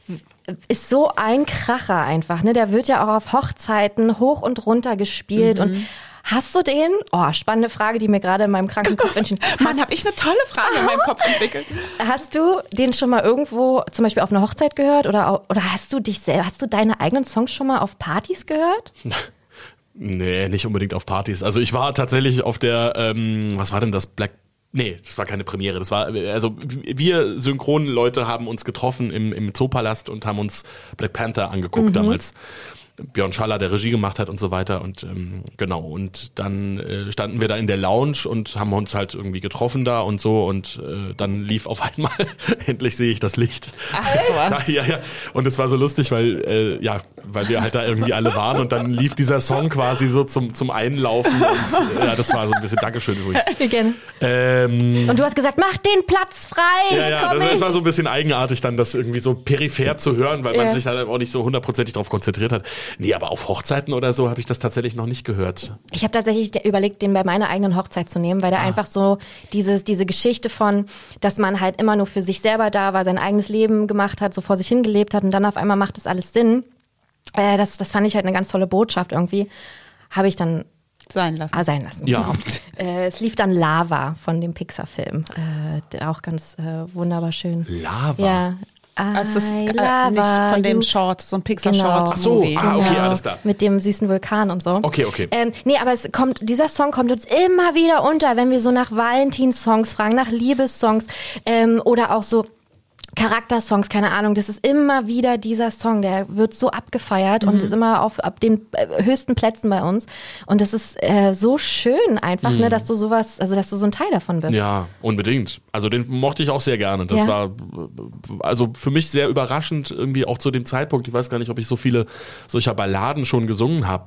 [SPEAKER 3] ist so ein Kracher einfach. Ne? Der wird ja auch auf Hochzeiten hoch und runter gespielt und hast du den? Oh, spannende Frage, die mir gerade in meinem kranken Kopf entsteht.
[SPEAKER 2] Mann, habe ich eine tolle Frage in meinem Kopf entwickelt.
[SPEAKER 3] Hast du den schon mal irgendwo, zum Beispiel auf einer Hochzeit gehört? Oder hast du deine eigenen Songs schon mal auf Partys gehört?
[SPEAKER 4] Nee, nicht unbedingt auf Partys. Also ich war tatsächlich auf der, was war denn das? Nee, das war keine Premiere. Das war, also wir Synchronleute haben uns getroffen im Zoopalast und haben uns Black Panther angeguckt damals. Björn Schaller, der Regie gemacht hat und so weiter und genau, und dann standen wir da in der Lounge und haben uns halt irgendwie getroffen da und so und dann lief auf einmal, endlich sehe ich das Licht.
[SPEAKER 2] Ach, was?
[SPEAKER 4] Ja, und es war so lustig, weil wir halt da irgendwie alle waren und dann lief dieser Song quasi so zum Einlaufen und das war so ein bisschen, Dankeschön übrigens.
[SPEAKER 3] Gerne. Und du hast gesagt, mach den Platz frei,
[SPEAKER 4] Ja,
[SPEAKER 3] komm
[SPEAKER 4] das
[SPEAKER 3] ich.
[SPEAKER 4] war so ein bisschen eigenartig dann, das irgendwie so peripher zu hören, weil man sich halt auch nicht so hundertprozentig drauf konzentriert hat. Nee, aber auf Hochzeiten oder so habe ich das tatsächlich noch nicht gehört.
[SPEAKER 3] Ich habe tatsächlich überlegt, den bei meiner eigenen Hochzeit zu nehmen, weil der einfach so diese Geschichte von, dass man halt immer nur für sich selber da war, sein eigenes Leben gemacht hat, so vor sich hingelebt hat und dann auf einmal macht das alles Sinn. Das fand ich halt eine ganz tolle Botschaft irgendwie. Habe ich dann
[SPEAKER 2] Sein lassen.
[SPEAKER 3] sein lassen.
[SPEAKER 4] Ja.
[SPEAKER 3] Genau. Es lief dann Lava von dem Pixar-Film. Auch ganz wunderbar schön.
[SPEAKER 4] Lava?
[SPEAKER 3] Ja.
[SPEAKER 2] Es ist
[SPEAKER 3] Lava,
[SPEAKER 2] nicht von dem
[SPEAKER 3] you-
[SPEAKER 2] Short, so ein
[SPEAKER 3] Genau.
[SPEAKER 2] Pixar-Short.
[SPEAKER 4] Ach so,
[SPEAKER 2] Movie.
[SPEAKER 4] okay, alles klar.
[SPEAKER 3] Mit dem süßen Vulkan und so.
[SPEAKER 4] Okay.
[SPEAKER 3] Nee, aber dieser Song kommt uns immer wieder unter, wenn wir so nach Valentinssongs fragen, nach Liebessongs oder auch so Charaktersongs, keine Ahnung. Das ist immer wieder dieser Song, der wird so abgefeiert und ist immer ab den höchsten Plätzen bei uns. Und das ist so schön einfach, ne, dass du sowas, also dass du so ein Teil davon bist.
[SPEAKER 4] Ja, unbedingt. Also den mochte ich auch sehr gerne. Das war also für mich sehr überraschend irgendwie auch zu dem Zeitpunkt. Ich weiß gar nicht, ob ich so viele solcher Balladen schon gesungen habe.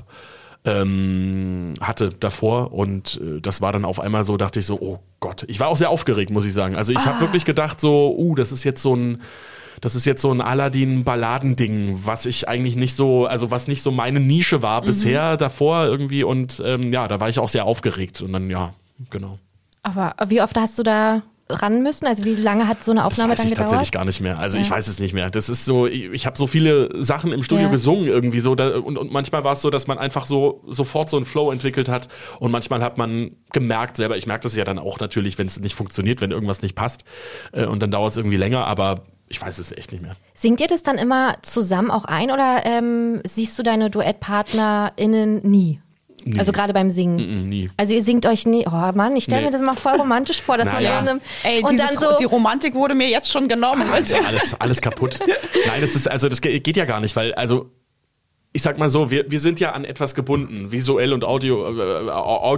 [SPEAKER 4] Hatte davor und das war dann auf einmal so, dachte ich so, oh Gott. Ich war auch sehr aufgeregt, muss ich sagen. Also ich habe wirklich gedacht so, das ist jetzt so ein Aladdin-Balladending, was ich eigentlich nicht so, also was nicht so meine Nische war bisher davor irgendwie und da war ich auch sehr aufgeregt und dann, genau.
[SPEAKER 3] Aber wie oft hast du da ran müssen? Also wie lange hat so eine Aufnahme
[SPEAKER 4] das weiß
[SPEAKER 3] dann
[SPEAKER 4] ich
[SPEAKER 3] gedauert?
[SPEAKER 4] tatsächlich gar nicht mehr. Also ich weiß es nicht mehr. Das ist so, ich habe so viele Sachen im Studio gesungen irgendwie so und manchmal war es so, dass man einfach so sofort so einen Flow entwickelt hat und manchmal hat man gemerkt selber, ich merke das ja dann auch natürlich, wenn es nicht funktioniert, wenn irgendwas nicht passt und dann dauert es irgendwie länger, aber ich weiß es echt nicht mehr.
[SPEAKER 3] Singt ihr das dann immer zusammen auch ein oder siehst du deine DuettpartnerInnen nie?
[SPEAKER 4] Nie.
[SPEAKER 3] Also gerade beim Singen.
[SPEAKER 4] Nie.
[SPEAKER 3] Also ihr singt euch nie. Oh Mann, ich stelle mir das mal voll romantisch vor, dass
[SPEAKER 4] Naja.
[SPEAKER 3] man so einem
[SPEAKER 2] Ey,
[SPEAKER 3] und dann so
[SPEAKER 2] die Romantik wurde mir jetzt schon genommen.
[SPEAKER 4] Also alles kaputt. Nein, das geht ja gar nicht, weil ich sag mal so, wir sind ja an etwas gebunden, visuell und audiovisuell.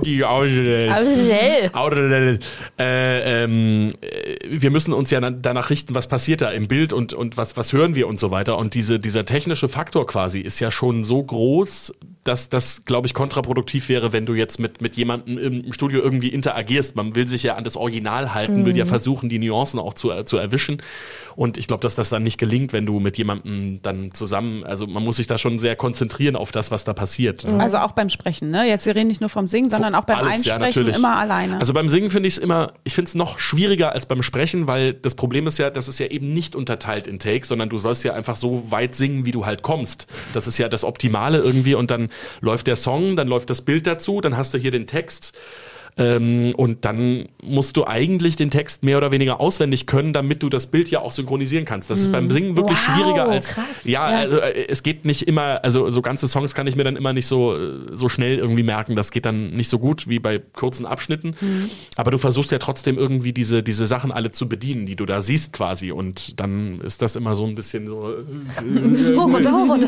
[SPEAKER 4] Wir müssen uns ja danach richten, was passiert da im Bild und was hören wir und so weiter. Und dieser technische Faktor quasi ist ja schon so groß, dass das, glaube ich, kontraproduktiv wäre, wenn du jetzt mit jemandem im Studio irgendwie interagierst. Man will sich ja an das Original halten, will ja versuchen, die Nuancen auch zu erwischen. Und ich glaube, dass das dann nicht gelingt, wenn du mit jemandem dann zusammen, also man muss sich da schon sehr konzentrieren auf das, was da passiert.
[SPEAKER 2] Also auch beim Sprechen, ne? Jetzt, wir reden nicht nur vom Singen, sondern auch beim
[SPEAKER 4] Alles, ja,
[SPEAKER 2] Einsprechen
[SPEAKER 4] natürlich.
[SPEAKER 2] immer alleine.
[SPEAKER 4] Also beim Singen finde ich es noch schwieriger als beim Sprechen, weil das Problem ist ja, das ist ja eben nicht unterteilt in Takes, sondern du sollst ja einfach so weit singen, wie du halt kommst. Das ist ja das Optimale irgendwie und dann läuft der Song, dann läuft das Bild dazu, dann hast du hier den Text Und dann musst du eigentlich den Text mehr oder weniger auswendig können, damit du das Bild ja auch synchronisieren kannst. Das ist beim Singen wirklich schwieriger als...
[SPEAKER 3] Krass.
[SPEAKER 4] Ja, also es geht nicht immer, also so ganze Songs kann ich mir dann immer nicht so schnell irgendwie merken. Das geht dann nicht so gut wie bei kurzen Abschnitten. Aber du versuchst ja trotzdem irgendwie diese Sachen alle zu bedienen, die du da siehst quasi. Und dann ist das immer so ein bisschen so...
[SPEAKER 3] Hoch runter.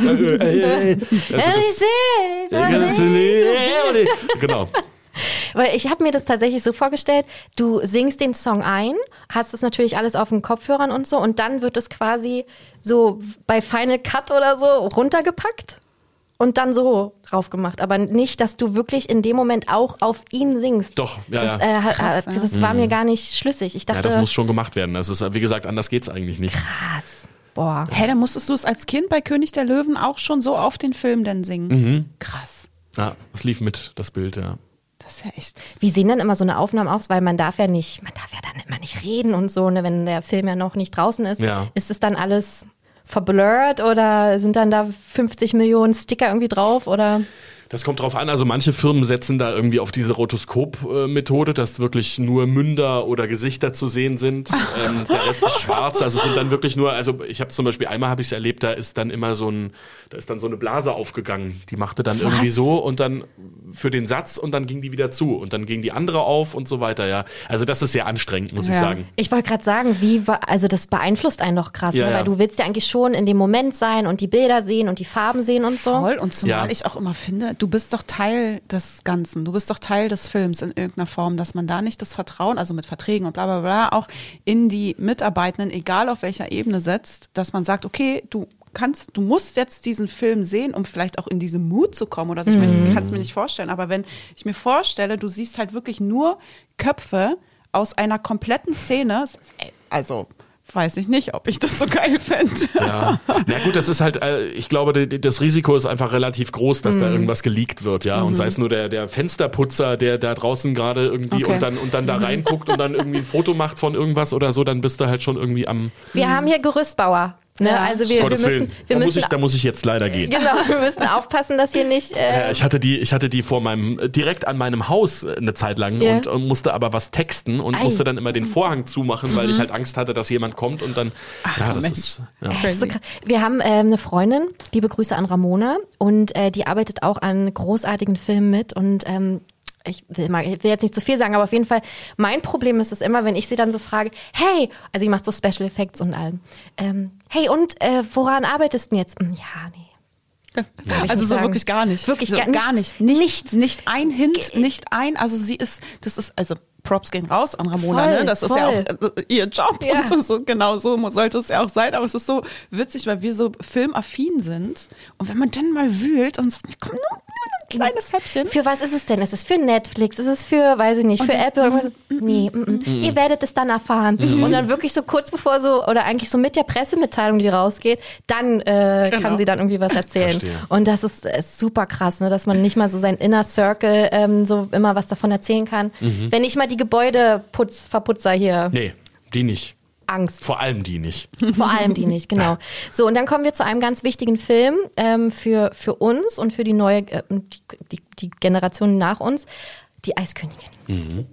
[SPEAKER 4] Genau.
[SPEAKER 3] Weil ich habe mir das tatsächlich so vorgestellt, du singst den Song ein, hast das natürlich alles auf den Kopfhörern und so und dann wird es quasi so bei Final Cut oder so runtergepackt und dann so drauf gemacht. Aber nicht, dass du wirklich in dem Moment auch auf ihn singst.
[SPEAKER 4] Doch, ja.
[SPEAKER 2] Krass, ja.
[SPEAKER 3] Das war mir gar nicht schlüssig. Ich dachte,
[SPEAKER 4] Ja, das muss schon gemacht werden. Das ist, wie gesagt, anders geht's eigentlich nicht.
[SPEAKER 3] krass. Boah.
[SPEAKER 2] Hä, dann musstest du es als Kind bei König der Löwen auch schon so auf den Film denn singen. Krass.
[SPEAKER 4] Ja, das lief mit, das Bild, ja.
[SPEAKER 2] Das ist ja echt...
[SPEAKER 3] Wie sehen denn immer so eine Aufnahme aus? Weil man darf ja dann immer nicht reden und so, ne, wenn der Film ja noch nicht draußen ist.
[SPEAKER 4] Ja.
[SPEAKER 3] Ist es dann alles verblurrt oder sind dann da 50 Millionen Sticker irgendwie drauf oder?
[SPEAKER 4] Das kommt drauf an, also manche Firmen setzen da irgendwie auf diese Rotoskop-Methode, dass wirklich nur Münder oder Gesichter zu sehen sind. Der Rest ist schwarz, also sind dann wirklich nur, also ich habe zum Beispiel einmal habe ich es erlebt, da ist dann so eine Blase aufgegangen, die machte dann irgendwie so und dann für den Satz und dann ging die wieder zu und dann ging die andere auf und so weiter, ja. Also das ist sehr anstrengend, muss ich sagen.
[SPEAKER 3] Ich wollte gerade sagen, also das beeinflusst einen doch krass,
[SPEAKER 4] Ja,
[SPEAKER 3] ne?
[SPEAKER 4] ja.
[SPEAKER 3] Weil du willst ja eigentlich schon in dem Moment sein und die Bilder sehen und die Farben sehen und so.
[SPEAKER 2] Voll. Und zumal
[SPEAKER 4] Ja.
[SPEAKER 2] ich auch immer finde, du bist doch Teil des Ganzen, du bist doch Teil des Films in irgendeiner Form, dass man da nicht das Vertrauen, also mit Verträgen und bla bla bla, auch in die Mitarbeitenden, egal auf welcher Ebene setzt, dass man sagt, okay, du musst jetzt diesen Film sehen, um vielleicht auch in diese Mut zu kommen oder so. Ich meine, ich kann es mir nicht vorstellen, aber wenn ich mir vorstelle, du siehst halt wirklich nur Köpfe aus einer kompletten Szene, also weiß ich nicht, ob ich das so geil fände.
[SPEAKER 4] Ja. Na gut, das ist halt, ich glaube, das Risiko ist einfach relativ groß, dass da irgendwas geleakt wird, ja. Und sei es nur der Fensterputzer, der da draußen gerade irgendwie und dann da reinguckt und dann irgendwie ein Foto macht von irgendwas oder so, dann bist du halt schon irgendwie am...
[SPEAKER 3] Wir haben hier Gerüstbauer. Ne?
[SPEAKER 2] Ja.
[SPEAKER 3] Also wir
[SPEAKER 4] Gottes
[SPEAKER 3] müssen,
[SPEAKER 4] Willen. Da muss ich jetzt leider gehen.
[SPEAKER 3] genau, wir müssen aufpassen, dass hier nicht.
[SPEAKER 4] Ich hatte die direkt an meinem Haus eine Zeit lang
[SPEAKER 3] Ja.
[SPEAKER 4] und musste aber was texten und musste dann immer den Vorhang zumachen, weil ich halt Angst hatte, dass jemand kommt und dann. Ist. Ja.
[SPEAKER 3] So krass. Wir haben eine Freundin, liebe Grüße an Ramona, und die arbeitet auch an großartigen Filmen mit und ich will jetzt nicht zu viel sagen, aber auf jeden Fall, mein Problem ist es immer, wenn ich sie dann so frage, hey, also ich mache so Special Effects und allem, hey, und woran arbeitest du denn jetzt? Ja, nee.
[SPEAKER 2] Also so wirklich gar nicht.
[SPEAKER 3] Wirklich
[SPEAKER 2] so
[SPEAKER 3] gar
[SPEAKER 2] nicht.
[SPEAKER 3] Nichts.
[SPEAKER 2] Nicht ein Hint, also also Props gehen raus an Ramona,
[SPEAKER 3] Voll,
[SPEAKER 2] ne? Das ist ja auch ihr Job
[SPEAKER 3] Ja.
[SPEAKER 2] und so, genau so sollte es ja auch sein, aber es ist so witzig, weil wir so filmaffin sind und wenn man dann mal wühlt und so, komm, nur ein kleines Häppchen.
[SPEAKER 3] Für was ist es denn? Ist es für Netflix? Ist es für, weiß ich nicht, für Apple? Oder was? Nee, ihr werdet es dann erfahren. Und dann wirklich so kurz bevor oder eigentlich so mit der Pressemitteilung, die rausgeht, dann kann sie dann irgendwie was erzählen.
[SPEAKER 4] Verstehe.
[SPEAKER 3] Und das ist super krass, ne, dass man nicht mal so sein Inner Circle so immer was davon erzählen kann. Wenn nicht mal die Gebäudeverputzer hier
[SPEAKER 4] Nee, die nicht.
[SPEAKER 3] Angst.
[SPEAKER 4] Vor allem die nicht.
[SPEAKER 3] Vor allem die nicht, genau. So, und dann kommen wir zu einem ganz wichtigen Film für uns und für die neue, die Generation nach uns, die Eiskönigin.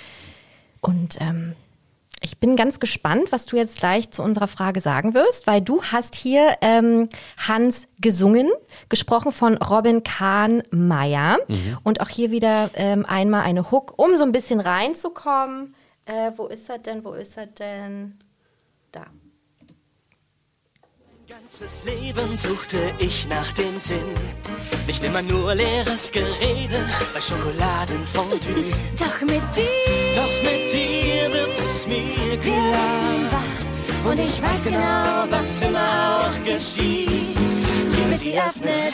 [SPEAKER 3] Und ich bin ganz gespannt, was du jetzt gleich zu unserer Frage sagen wirst, weil du hast hier Hans gesungen, gesprochen von Robin Kahn-Meyer. Und auch hier wieder einmal eine Hook, um so ein bisschen reinzukommen. Wo ist er denn? Da.
[SPEAKER 7] Ganzes Leben suchte ich nach dem Sinn. Nicht immer nur leeres Gerede bei Schokoladenfondue.
[SPEAKER 5] Doch mit dir
[SPEAKER 7] Wird es mir
[SPEAKER 5] hier ist nun
[SPEAKER 7] klar.
[SPEAKER 5] wahr. Und ich weiß genau, was
[SPEAKER 7] immer auch geschieht.
[SPEAKER 5] Liebe sie öffnet.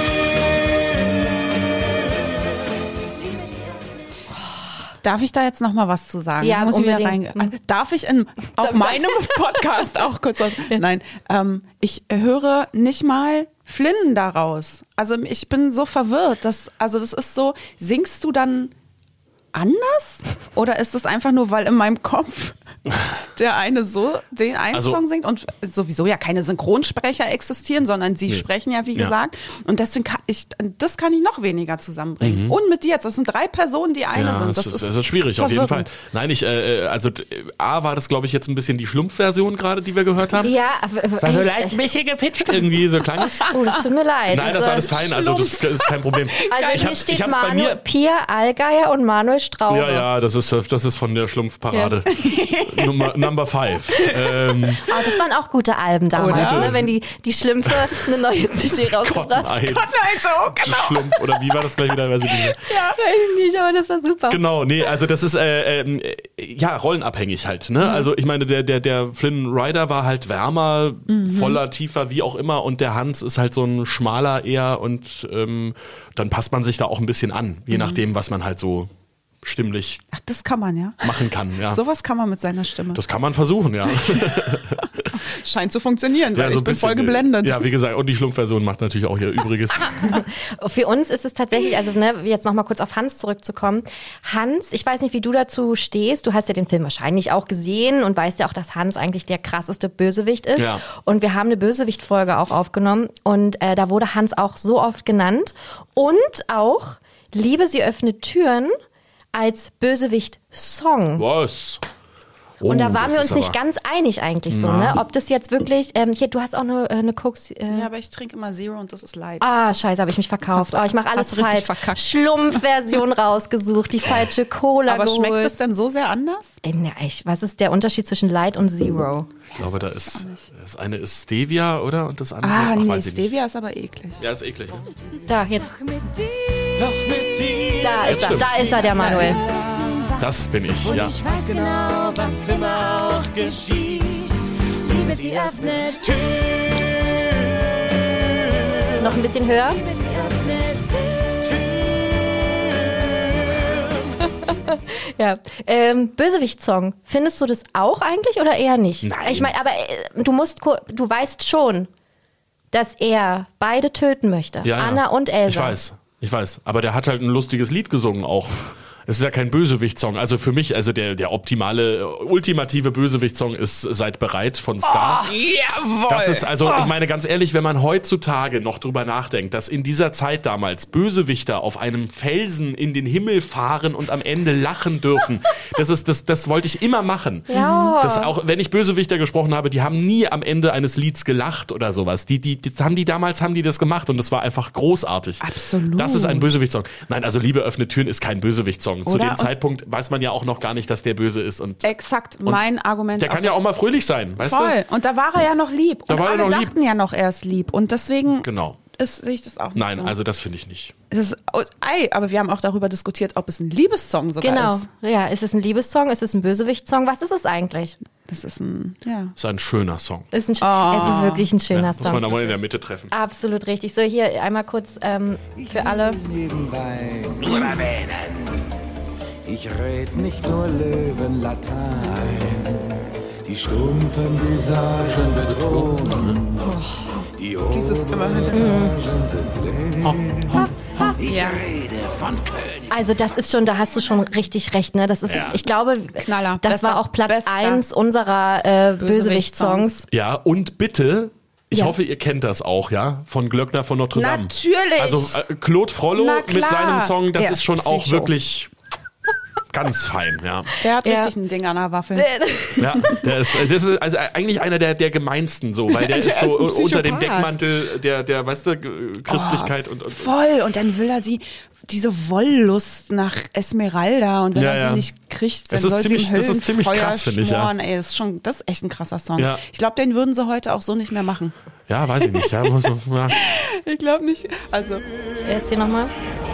[SPEAKER 2] Darf ich da jetzt noch mal was zu sagen?
[SPEAKER 3] Ja,
[SPEAKER 2] Muss ich wieder
[SPEAKER 3] unbedingt.
[SPEAKER 2] rein? Darf ich auf meinem Podcast auch kurz was? Nein, ich höre nicht mal Flinnen daraus. Also ich bin so verwirrt. Das ist so, singst du dann anders? Oder ist es einfach nur, weil in meinem Kopf der eine so den einen
[SPEAKER 4] Also-
[SPEAKER 2] Song singt und sowieso ja keine Synchronsprecher existieren, sondern sie sprechen ja, wie gesagt. Und deswegen kann ich noch weniger zusammenbringen. Und mit dir jetzt, das sind 3 Personen, die eine sind.
[SPEAKER 4] Das ist schwierig, auf jeden Fall. Nein, A war das, glaube ich, jetzt ein bisschen die Schlumpfversion gerade, die wir gehört haben.
[SPEAKER 3] Ja,
[SPEAKER 4] War so leicht ein bisschen gepitcht, irgendwie so klang es.
[SPEAKER 3] Oh, das tut mir leid.
[SPEAKER 4] Nein, das ist alles fein, also das ist kein Problem.
[SPEAKER 3] Also hier steht
[SPEAKER 4] hab's bei mir.
[SPEAKER 3] Pia Allgeier und Manuel Straube.
[SPEAKER 4] Ja, das ist von der Schlumpfparade. Number 5.
[SPEAKER 3] Das waren auch gute Alben damals,
[SPEAKER 2] Oder?
[SPEAKER 3] ne? Wenn die Schlümpfe eine neue CD rausgebracht haben.
[SPEAKER 4] Nein,
[SPEAKER 2] genau.
[SPEAKER 4] Schlumpf, oder wie war das gleich wieder? Weiß ich nicht mehr.
[SPEAKER 3] Weiß ich nicht, aber das war super.
[SPEAKER 4] Genau, nee, also das ist rollenabhängig halt, ne? Also ich meine, der Flynn Rider war halt wärmer, voller, tiefer, wie auch immer, und der Hans ist halt so ein schmaler eher, und dann passt man sich da auch ein bisschen an, je nachdem, was man halt so stimmlich
[SPEAKER 2] Ach, das kann man, ja.
[SPEAKER 4] machen kann. Ja.
[SPEAKER 2] Sowas kann man mit seiner Stimme.
[SPEAKER 4] Das kann man versuchen, ja.
[SPEAKER 2] Scheint zu funktionieren, weil
[SPEAKER 4] Ja, so
[SPEAKER 2] ich
[SPEAKER 4] ein
[SPEAKER 2] bin voll
[SPEAKER 4] bisschen,
[SPEAKER 2] geblendet.
[SPEAKER 4] Ja, wie gesagt, und die Schlumpfversion macht natürlich auch ihr Übriges.
[SPEAKER 3] Für uns ist es tatsächlich, also jetzt nochmal kurz auf Hans zurückzukommen. Hans, ich weiß nicht, wie du dazu stehst. Du hast ja den Film wahrscheinlich auch gesehen und weißt ja auch, dass Hans eigentlich der krasseste Bösewicht ist.
[SPEAKER 4] Ja.
[SPEAKER 3] Und wir haben eine Bösewicht-Folge auch aufgenommen und da wurde Hans auch so oft genannt. Und auch Liebe, sie öffnet Türen als Bösewicht-Song.
[SPEAKER 4] Was?
[SPEAKER 3] Und da waren wir
[SPEAKER 4] das
[SPEAKER 3] uns
[SPEAKER 4] ist
[SPEAKER 3] nicht
[SPEAKER 4] aber-
[SPEAKER 3] ganz einig eigentlich so, ne? Ob das jetzt wirklich, hier, du hast auch eine Koks...
[SPEAKER 2] Ja, aber ich trinke immer Zero und das ist light.
[SPEAKER 3] scheiße, habe ich mich verkauft. Oh, ich mache alles
[SPEAKER 2] hast du richtig
[SPEAKER 3] falsch.
[SPEAKER 2] verkackt.
[SPEAKER 3] Schlumpfversion rausgesucht, die falsche Cola
[SPEAKER 2] Aber
[SPEAKER 3] geholt.
[SPEAKER 2] schmeckt es denn so sehr anders?
[SPEAKER 3] Was ist der Unterschied zwischen Light und Zero?
[SPEAKER 4] Ich glaube, das eine ist Stevia, oder? Und das andere,
[SPEAKER 2] Nee,
[SPEAKER 4] weiß ich nicht.
[SPEAKER 2] Stevia ist aber eklig.
[SPEAKER 4] Ja, ist eklig.
[SPEAKER 3] Da, jetzt.
[SPEAKER 7] Doch mit dir.
[SPEAKER 3] Da ist er.
[SPEAKER 4] stimmt.
[SPEAKER 3] Da ist er, der Manuel.
[SPEAKER 4] Das bin ich, ja.
[SPEAKER 7] Ich weiß genau, was immer auch geschieht. Liebe, sie öffnet Türen.
[SPEAKER 3] Noch ein bisschen höher.
[SPEAKER 7] Liebe, sie öffnet
[SPEAKER 3] Ja. Bösewicht-Song. Findest du das auch eigentlich oder eher nicht?
[SPEAKER 4] Nein.
[SPEAKER 3] Ich meine, aber du weißt schon, dass er beide töten möchte.
[SPEAKER 4] Ja, ja.
[SPEAKER 3] Anna und Elsa.
[SPEAKER 4] Ich weiß. Aber der hat halt ein lustiges Lied gesungen auch. Es ist ja kein Bösewicht-Song. Also für mich, also der ultimative Bösewicht-Song ist Seid bereit von Scar.
[SPEAKER 2] Jawohl!
[SPEAKER 4] Das ist, also, ich meine, ganz ehrlich, wenn man heutzutage noch drüber nachdenkt, dass in dieser Zeit damals Bösewichter auf einem Felsen in den Himmel fahren und am Ende lachen dürfen, das wollte ich immer machen.
[SPEAKER 3] Ja.
[SPEAKER 4] Das auch, wenn ich Bösewichter gesprochen habe, die haben nie am Ende eines Lieds gelacht oder sowas. Damals haben die das gemacht und das war einfach großartig.
[SPEAKER 2] Absolut.
[SPEAKER 4] Das ist ein Bösewicht-Song. Nein, also Liebe öffnet Türen ist kein Bösewicht-Song. Zu
[SPEAKER 2] Oder?
[SPEAKER 4] dem Zeitpunkt weiß man ja auch noch gar nicht, dass der böse ist. Und
[SPEAKER 2] Exakt, mein Argument.
[SPEAKER 4] der kann ja auch mal fröhlich sein, weißt
[SPEAKER 2] voll. Und da war er ja noch lieb.
[SPEAKER 4] Da
[SPEAKER 2] Und
[SPEAKER 4] war er
[SPEAKER 2] alle
[SPEAKER 4] noch lieb.
[SPEAKER 2] dachten ja noch, er ist lieb. Und deswegen
[SPEAKER 4] du? Genau.
[SPEAKER 2] sehe ich das auch nicht
[SPEAKER 4] Nein,
[SPEAKER 2] so.
[SPEAKER 4] also das finde ich nicht.
[SPEAKER 2] Aber wir haben auch darüber diskutiert, ob es ein Liebessong sogar
[SPEAKER 3] Genau.
[SPEAKER 2] ist.
[SPEAKER 3] Ja, ist es ein Liebessong? Ist es ein Bösewicht-Song? Was ist es eigentlich?
[SPEAKER 2] Das ist ein, ja.
[SPEAKER 4] Das ist ein schöner Song.
[SPEAKER 3] Es ist wirklich ein schöner
[SPEAKER 4] Muss man
[SPEAKER 3] Song.
[SPEAKER 4] da mal in der Mitte treffen.
[SPEAKER 3] Absolut richtig. So, hier einmal kurz für alle.
[SPEAKER 8] Nebenbei nur erwähnen. Ich red nicht nur Löwenlatein. Die stumpfen Visagen bedrohen. Die
[SPEAKER 2] Dieses immer
[SPEAKER 8] Ohren sind leer. Ich
[SPEAKER 2] Ja.
[SPEAKER 8] rede von König.
[SPEAKER 3] Also das ist schon, da hast du schon richtig recht, ne? Das ist,
[SPEAKER 4] Ja.
[SPEAKER 3] ich glaube,
[SPEAKER 2] Knaller.
[SPEAKER 3] das
[SPEAKER 2] Bester.
[SPEAKER 3] war auch Platz
[SPEAKER 2] Bester.
[SPEAKER 3] 1 unserer Bösewicht-Songs.
[SPEAKER 4] Ja, und bitte, ich
[SPEAKER 3] Ja.
[SPEAKER 4] hoffe, ihr kennt das auch, ja, von Glöckner von Notre Dame.
[SPEAKER 2] Natürlich.
[SPEAKER 4] Also Claude Frollo
[SPEAKER 2] Na
[SPEAKER 4] mit
[SPEAKER 2] klar.
[SPEAKER 4] seinem Song, das
[SPEAKER 2] Der
[SPEAKER 4] ist schon auch
[SPEAKER 2] Psycho.
[SPEAKER 4] wirklich ganz fein, ja.
[SPEAKER 2] Der hat
[SPEAKER 3] Ja.
[SPEAKER 2] richtig ein Ding an der Waffel.
[SPEAKER 4] Ja, das ist also eigentlich einer der gemeinsten so, weil der ist so
[SPEAKER 2] ist ein
[SPEAKER 4] unter dem
[SPEAKER 2] Psychopath.
[SPEAKER 4] Deckmantel der weißt du, Christlichkeit und
[SPEAKER 2] Voll. Und dann will er diese Wollust nach Esmeralda. Und wenn
[SPEAKER 4] Ja,
[SPEAKER 2] er
[SPEAKER 4] ja.
[SPEAKER 2] sie nicht kriegt, dann
[SPEAKER 4] Das ist
[SPEAKER 2] soll
[SPEAKER 4] ziemlich-
[SPEAKER 2] sie im
[SPEAKER 4] das ist ziemlich
[SPEAKER 2] Höllenfeuer
[SPEAKER 4] krass, finde ich, ja.
[SPEAKER 2] schmoren. Ey, das ist echt ein krasser Song.
[SPEAKER 4] Ja.
[SPEAKER 2] Ich glaube, den würden sie heute auch so nicht mehr machen.
[SPEAKER 4] ja, weiß ich nicht, ja, muss man, ja.
[SPEAKER 2] Ich glaube nicht. Also,
[SPEAKER 3] Jetzt hier nochmal.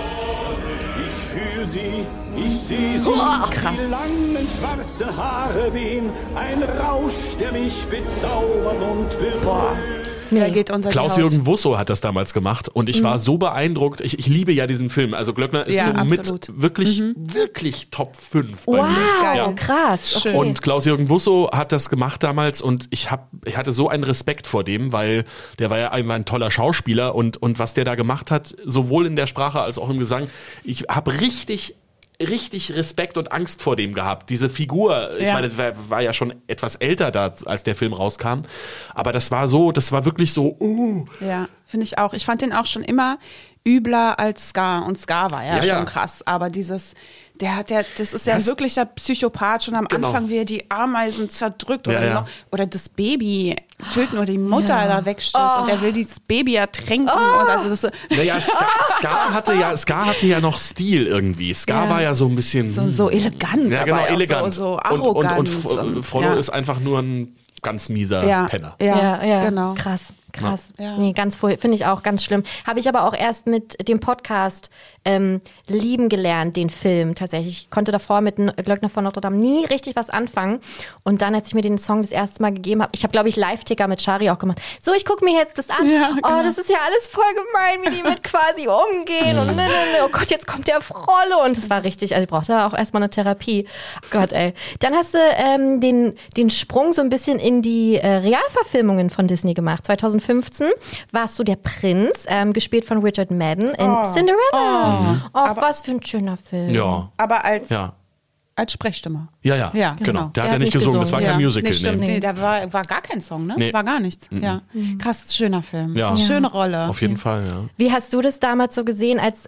[SPEAKER 8] Für sie, ich sehe sie.
[SPEAKER 2] krass.
[SPEAKER 8] Die langen schwarze Haare wehen. Ein Rausch, der mich bezaubert und berührt.
[SPEAKER 2] Der geht unter die Haut.
[SPEAKER 4] Klaus-Jürgen Wusso hat das damals gemacht und ich war so beeindruckt. Ich liebe ja diesen Film. Also Glöckner ist
[SPEAKER 2] Ja,
[SPEAKER 4] so
[SPEAKER 2] absolut.
[SPEAKER 4] mit wirklich Top 5 bei
[SPEAKER 3] Wow,
[SPEAKER 4] mir.
[SPEAKER 2] Geil.
[SPEAKER 3] krass. Okay.
[SPEAKER 4] Und Klaus-Jürgen Wusso hat das gemacht damals und ich hatte so einen Respekt vor dem, weil der war ja ein toller Schauspieler und was der da gemacht hat, sowohl in der Sprache als auch im Gesang, ich habe richtig richtig Respekt und Angst vor dem gehabt. Diese Figur, ich meine, das war ja schon etwas älter da, als der Film rauskam. Aber das war wirklich so,
[SPEAKER 2] Ja, finde ich auch. Ich fand den auch schon immer übler als Scar. Und Scar war ja schon krass. Aber das ist ja ein wirklicher Psychopath schon am Anfang, wie er die Ameisen zerdrückt oder das Baby töten oder die Mutter da wegstößt und er will dieses Baby ertränken. Und also das,
[SPEAKER 4] Scar hatte ja noch Stil irgendwie. Scar war ja so ein bisschen
[SPEAKER 2] so elegant,
[SPEAKER 4] ja, genau,
[SPEAKER 2] aber
[SPEAKER 4] elegant.
[SPEAKER 2] So arrogant.
[SPEAKER 4] Und Frodo ist einfach nur ein ganz mieser Penner.
[SPEAKER 3] Ja,
[SPEAKER 2] genau.
[SPEAKER 3] Krass.
[SPEAKER 2] Ja.
[SPEAKER 3] Nee, finde ich auch ganz schlimm. Habe ich aber auch erst mit dem Podcast lieben gelernt, den Film tatsächlich. Ich konnte davor mit Glöckner von Notre Dame nie richtig was anfangen. Und dann, als ich mir den Song das erste Mal gegeben habe, ich habe, glaube ich, Live-Ticker mit Shari auch gemacht. So, ich gucke mir jetzt das an. Ja, genau. Oh, das ist ja alles voll gemein, wie die mit quasi umgehen. Und oh Gott, jetzt kommt der Frolle. Und das war richtig, also ich brauchte auch erstmal eine Therapie. Gott, ey. Dann hast du den Sprung so ein bisschen in die Realverfilmungen von Disney gemacht. 2015 warst du der Prinz, gespielt von Richard Madden in Cinderella. Was für ein schöner Film.
[SPEAKER 4] Ja.
[SPEAKER 2] Aber als Sprechstimme.
[SPEAKER 4] Ja, genau. Der hat ja nicht gesungen, das war kein Musical.
[SPEAKER 2] Nee, stimmt. Nee, da war gar kein Song, ne?
[SPEAKER 4] Nee.
[SPEAKER 2] War gar nichts. Ja. Krass, schöner Film.
[SPEAKER 4] Ja.
[SPEAKER 2] Schöne Rolle.
[SPEAKER 4] Auf jeden Fall, ja.
[SPEAKER 3] Wie hast du das damals so gesehen, als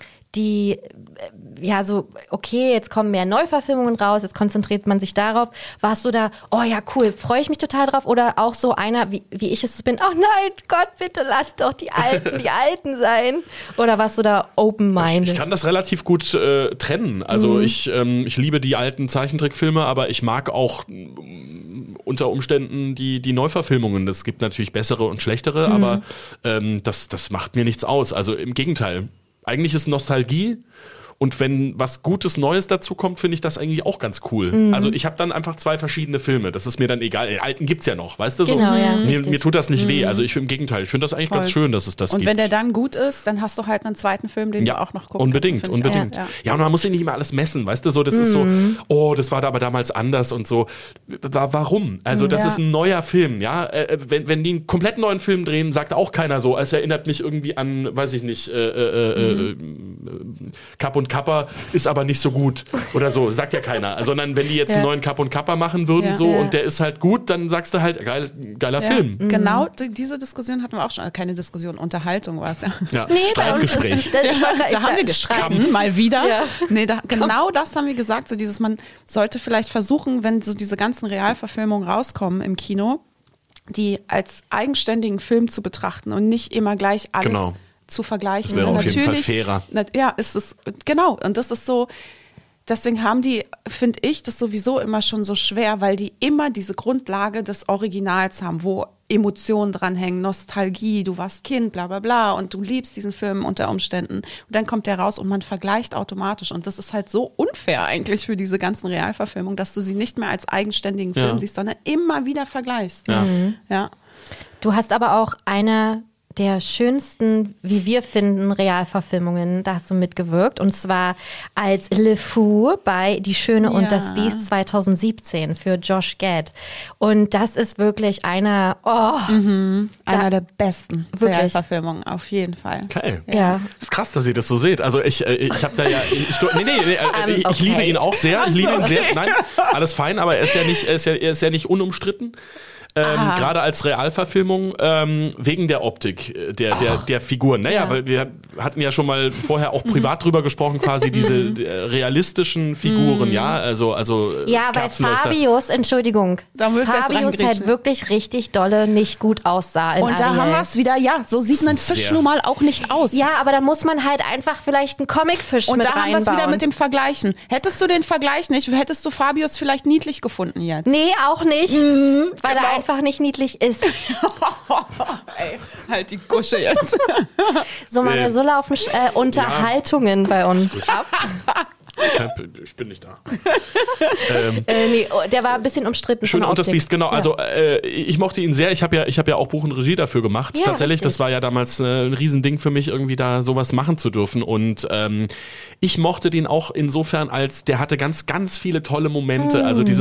[SPEAKER 3] okay, jetzt kommen mehr Neuverfilmungen raus, jetzt konzentriert man sich darauf. Warst du da, oh ja, cool, freue ich mich total drauf? Oder auch so einer, wie ich es bin, oh nein, Gott, bitte lass doch die Alten sein? Oder warst du da open-minded?
[SPEAKER 4] Ich kann das relativ gut trennen. Also ich liebe die alten Zeichentrickfilme, aber ich mag auch unter Umständen die Neuverfilmungen. Es gibt natürlich bessere und schlechtere, aber das macht mir nichts aus. Also im Gegenteil. Eigentlich ist Nostalgie und wenn was Gutes Neues dazu kommt, finde ich das eigentlich auch ganz cool. Also ich habe dann einfach 2 verschiedene Filme. Das ist mir dann egal. Den alten gibt's ja noch, weißt du? So.
[SPEAKER 3] Genau, ja,
[SPEAKER 4] mir tut das nicht weh. Also im Gegenteil. Ich finde das eigentlich ganz schön, dass es das gibt.
[SPEAKER 2] Und wenn der dann gut ist, dann hast du halt einen zweiten Film, den du auch noch guckst.
[SPEAKER 4] Unbedingt. Ja, und man muss sich nicht immer alles messen, weißt du? So, das ist so, oh, das war aber damals anders und so. Warum? Also das ist ein neuer Film, ja. Wenn die einen komplett neuen Film drehen, sagt auch keiner so. Es erinnert mich irgendwie an, weiß ich nicht, Kapp und Kappa ist aber nicht so gut oder so, sagt ja keiner. Sondern wenn die jetzt einen neuen Kapp und Kappa machen würden und der ist halt gut, dann sagst du halt, geiler Film.
[SPEAKER 2] Genau, diese Diskussion hatten wir auch schon, keine Diskussion, Unterhaltung war es ja.
[SPEAKER 3] Nee,
[SPEAKER 4] Streitgespräch.
[SPEAKER 2] Da haben wir gestritten, mal wieder. Ja. Nee, genau das haben wir gesagt, so dieses, man sollte vielleicht versuchen, wenn so diese ganzen Realverfilmungen rauskommen im Kino, die als eigenständigen Film zu betrachten und nicht immer gleich alles zu vergleichen.
[SPEAKER 4] Das wäre auf jeden Fall fairer.
[SPEAKER 2] Ja, ist es, genau. Und das ist so, deswegen haben die, finde ich, das sowieso immer schon so schwer, weil die immer diese Grundlage des Originals haben, wo Emotionen dranhängen, Nostalgie, du warst Kind, bla bla bla und du liebst diesen Film unter Umständen. Und dann kommt der raus und man vergleicht automatisch. Und das ist halt so unfair eigentlich für diese ganzen Realverfilmungen, dass du sie nicht mehr als eigenständigen Film siehst, sondern immer wieder vergleichst. Ja.
[SPEAKER 3] Du hast aber auch eine der schönsten, wie wir finden, Realverfilmungen, da hast du mitgewirkt. Und zwar als Le Fou bei Die Schöne und das Biest 2017 für Josh Gad. Und das ist wirklich einer
[SPEAKER 2] der besten Realverfilmungen, auf jeden Fall.
[SPEAKER 4] Okay. Ja. Ist krass, dass ihr das so seht. Also ich habe da ja, ich liebe ihn auch sehr. Ich liebe ihn sehr. Nein, alles fein, aber er ist ja nicht unumstritten. Gerade als Realverfilmung, wegen der Optik der Figuren. Naja, weil wir hatten ja schon mal vorher auch privat drüber gesprochen, quasi diese realistischen Figuren, also
[SPEAKER 3] ja, weil Fabius, Entschuldigung, Fabius halt wirklich richtig dolle nicht gut aussah.
[SPEAKER 2] Und da haben wir es wieder, so sieht ein Fisch nun mal auch nicht aus.
[SPEAKER 3] Ja, aber da muss man halt einfach vielleicht einen Comicfisch mit reinbauen. Und da haben wir es wieder
[SPEAKER 2] mit dem Vergleichen. Hättest du den Vergleich nicht, hättest du Fabius vielleicht niedlich gefunden jetzt?
[SPEAKER 3] Nee, auch nicht, weil er einfach nicht niedlich ist.
[SPEAKER 2] Ey, halt die Gusche jetzt.
[SPEAKER 3] So laufen Unterhaltungen bei uns ab.
[SPEAKER 4] Ich bin nicht da.
[SPEAKER 3] Der war ein bisschen umstritten.
[SPEAKER 4] Schön und das Biest, genau. Ja. Also ich mochte ihn sehr. Ich habe ja auch Buch und Regie dafür gemacht. Ja, tatsächlich, richtig. Das war ja damals ein Riesending für mich, irgendwie da sowas machen zu dürfen. Und ich mochte den auch insofern, als der hatte ganz, ganz viele tolle Momente. Also dieses